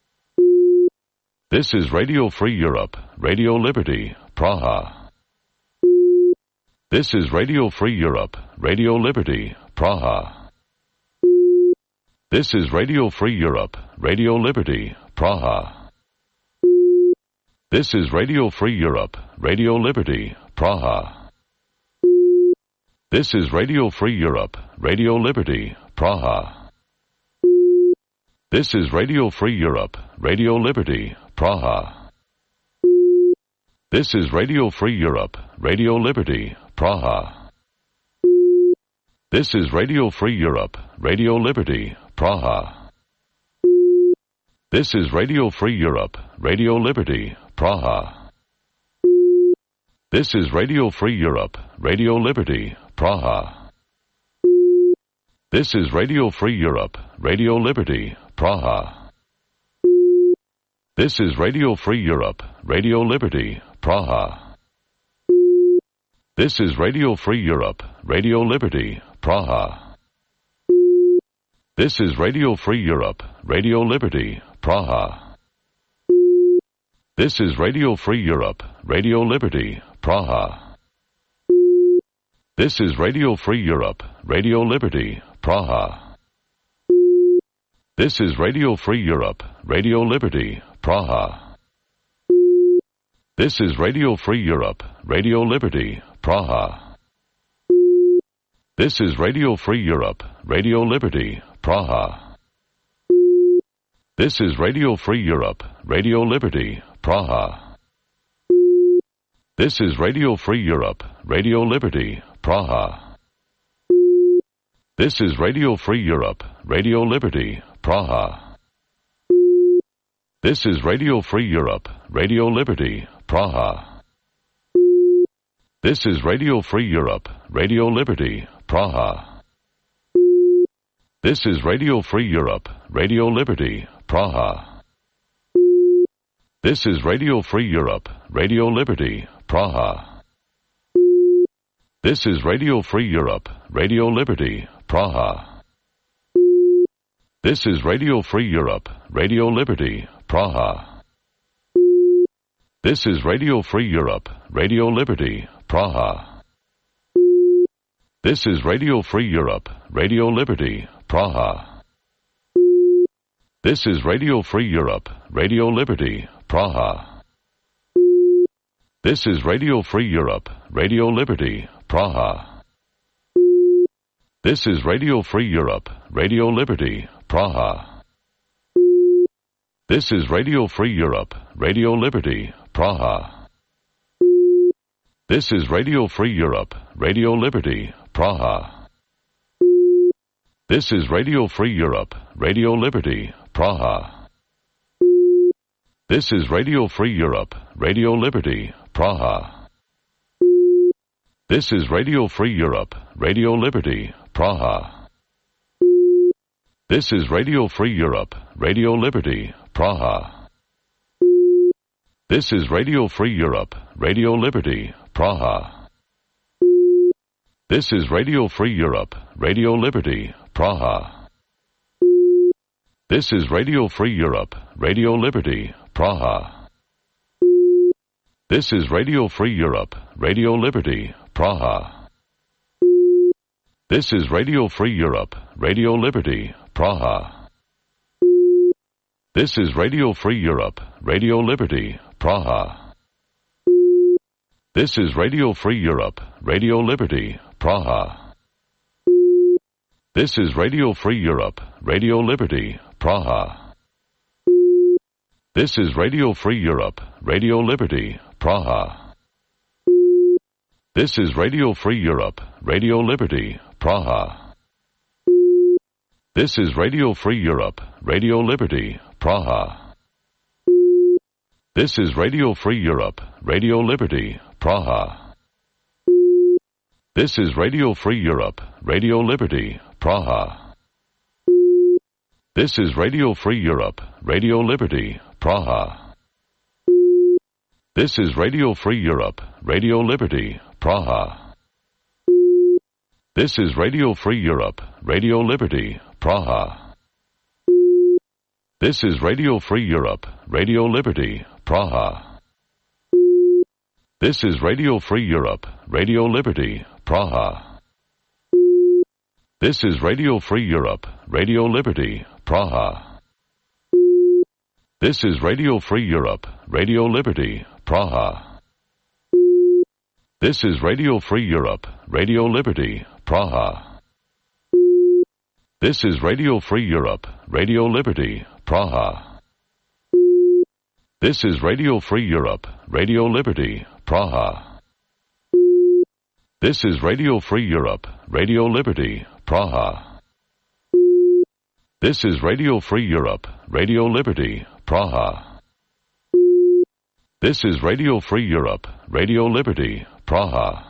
This is Radio Free Europe, Radio Liberty, Praha. This is Radio Free Europe, Radio Liberty, Praha. This is Radio Free Europe, Radio Liberty, Praha. This is Radio Free Europe, Radio Liberty, Praha. This is Radio Free Europe, Radio Liberty, Praha. This is Radio Free Europe, Radio Liberty, Praha. This is Radio Free Europe, Radio Liberty, Praha. This is Radio Free Europe, Radio Liberty, Praha. This is Radio Free Europe, Radio Liberty, Praha. This is Radio Free Europe, Radio Liberty, Praha. This is Radio Free Europe, Radio Liberty, Praha. This is Radio Free Europe, Radio Liberty, Praha. This is Radio Free Europe, Radio Liberty, Praha. This is Radio Free Europe, Radio Liberty, Praha. This is Radio Free Europe, Radio Liberty, Praha. This is Radio Free Europe, Radio Liberty, Praha. This is Radio Free Europe, Radio Liberty, Praha. This is Radio Free Europe, Radio Liberty, Praha. This is Radio Free Europe, Radio Liberty, Praha. This is Radio Free Europe, Radio Liberty, Praha. This is Radio Free Europe, Radio Liberty, Praha. This is Radio Free Europe, Radio Liberty, Praha. This is Radio Free Europe, Radio Liberty, Praha. This is Radio Free Europe, Radio Liberty, Praha. This is Radio Free Europe, Radio Liberty, Praha. This is Radio Free Europe, Radio Liberty, Praha. This is Radio Free Europe, Radio Liberty, Praha. This is Radio Free Europe, Radio Liberty, Praha. This is Radio Free Europe, Radio Liberty, Praha. This is Radio Free Europe, Radio Liberty, Praha. This is Radio Free Europe, Radio Liberty, Praha. This is Radio Free Europe, Radio Liberty, Praha. This is Radio Free Europe, Radio Liberty, Praha. This is Radio Free Europe, Radio Liberty, Praha. This is Radio Free Europe, Radio Liberty, Praha. This is Radio Free Europe, Radio Liberty, Praha. This is Radio Free Europe, Radio Liberty, Praha. This is Radio Free Europe, Radio Liberty, Praha. This is Radio Free Europe, Radio Liberty, Praha. This is Radio Free Europe, Radio Liberty, Praha. This is Radio Free Europe, Radio Liberty, Praha. This is Radio Free Europe, Radio Liberty, Praha. This is Radio Free Europe, Radio Liberty, Praha. This is Radio Free Europe, Radio Liberty, Praha. This is Radio Free Europe, Radio Liberty, Praha. This is Radio Free Europe, Radio Liberty, Praha. This is Radio Free Europe, Radio Liberty, Praha. This is Radio Free Europe, Radio Liberty, Praha. This is Radio Free Europe, Radio Liberty, Praha. This is Radio Free Europe, Radio Liberty, Praha. This is Radio Free Europe, Radio Liberty, Praha. This is Radio Free Europe, Radio Liberty, Praha. This is Radio Free Europe, Radio Liberty, Praha. This is Radio Free Europe, Radio Liberty, Praha. This is Radio Free Europe, Radio Liberty, Praha. This is Radio Free Europe, Radio Liberty, Praha. This is Radio Free Europe, Radio Liberty, Praha. This is Radio Free Europe, Radio Liberty, Praha. This is Radio Free Europe, Radio Liberty, Praha. This is Radio Free Europe, Radio Liberty, Praha. This is Radio Free Europe, Radio Liberty, Praha. This is Radio Free Europe, Radio Liberty, Praha. This is Radio Free Europe, Radio Liberty, Praha. This is Radio Free Europe, Radio Liberty, Praha. This is Radio Free Europe, Radio Liberty, Praha.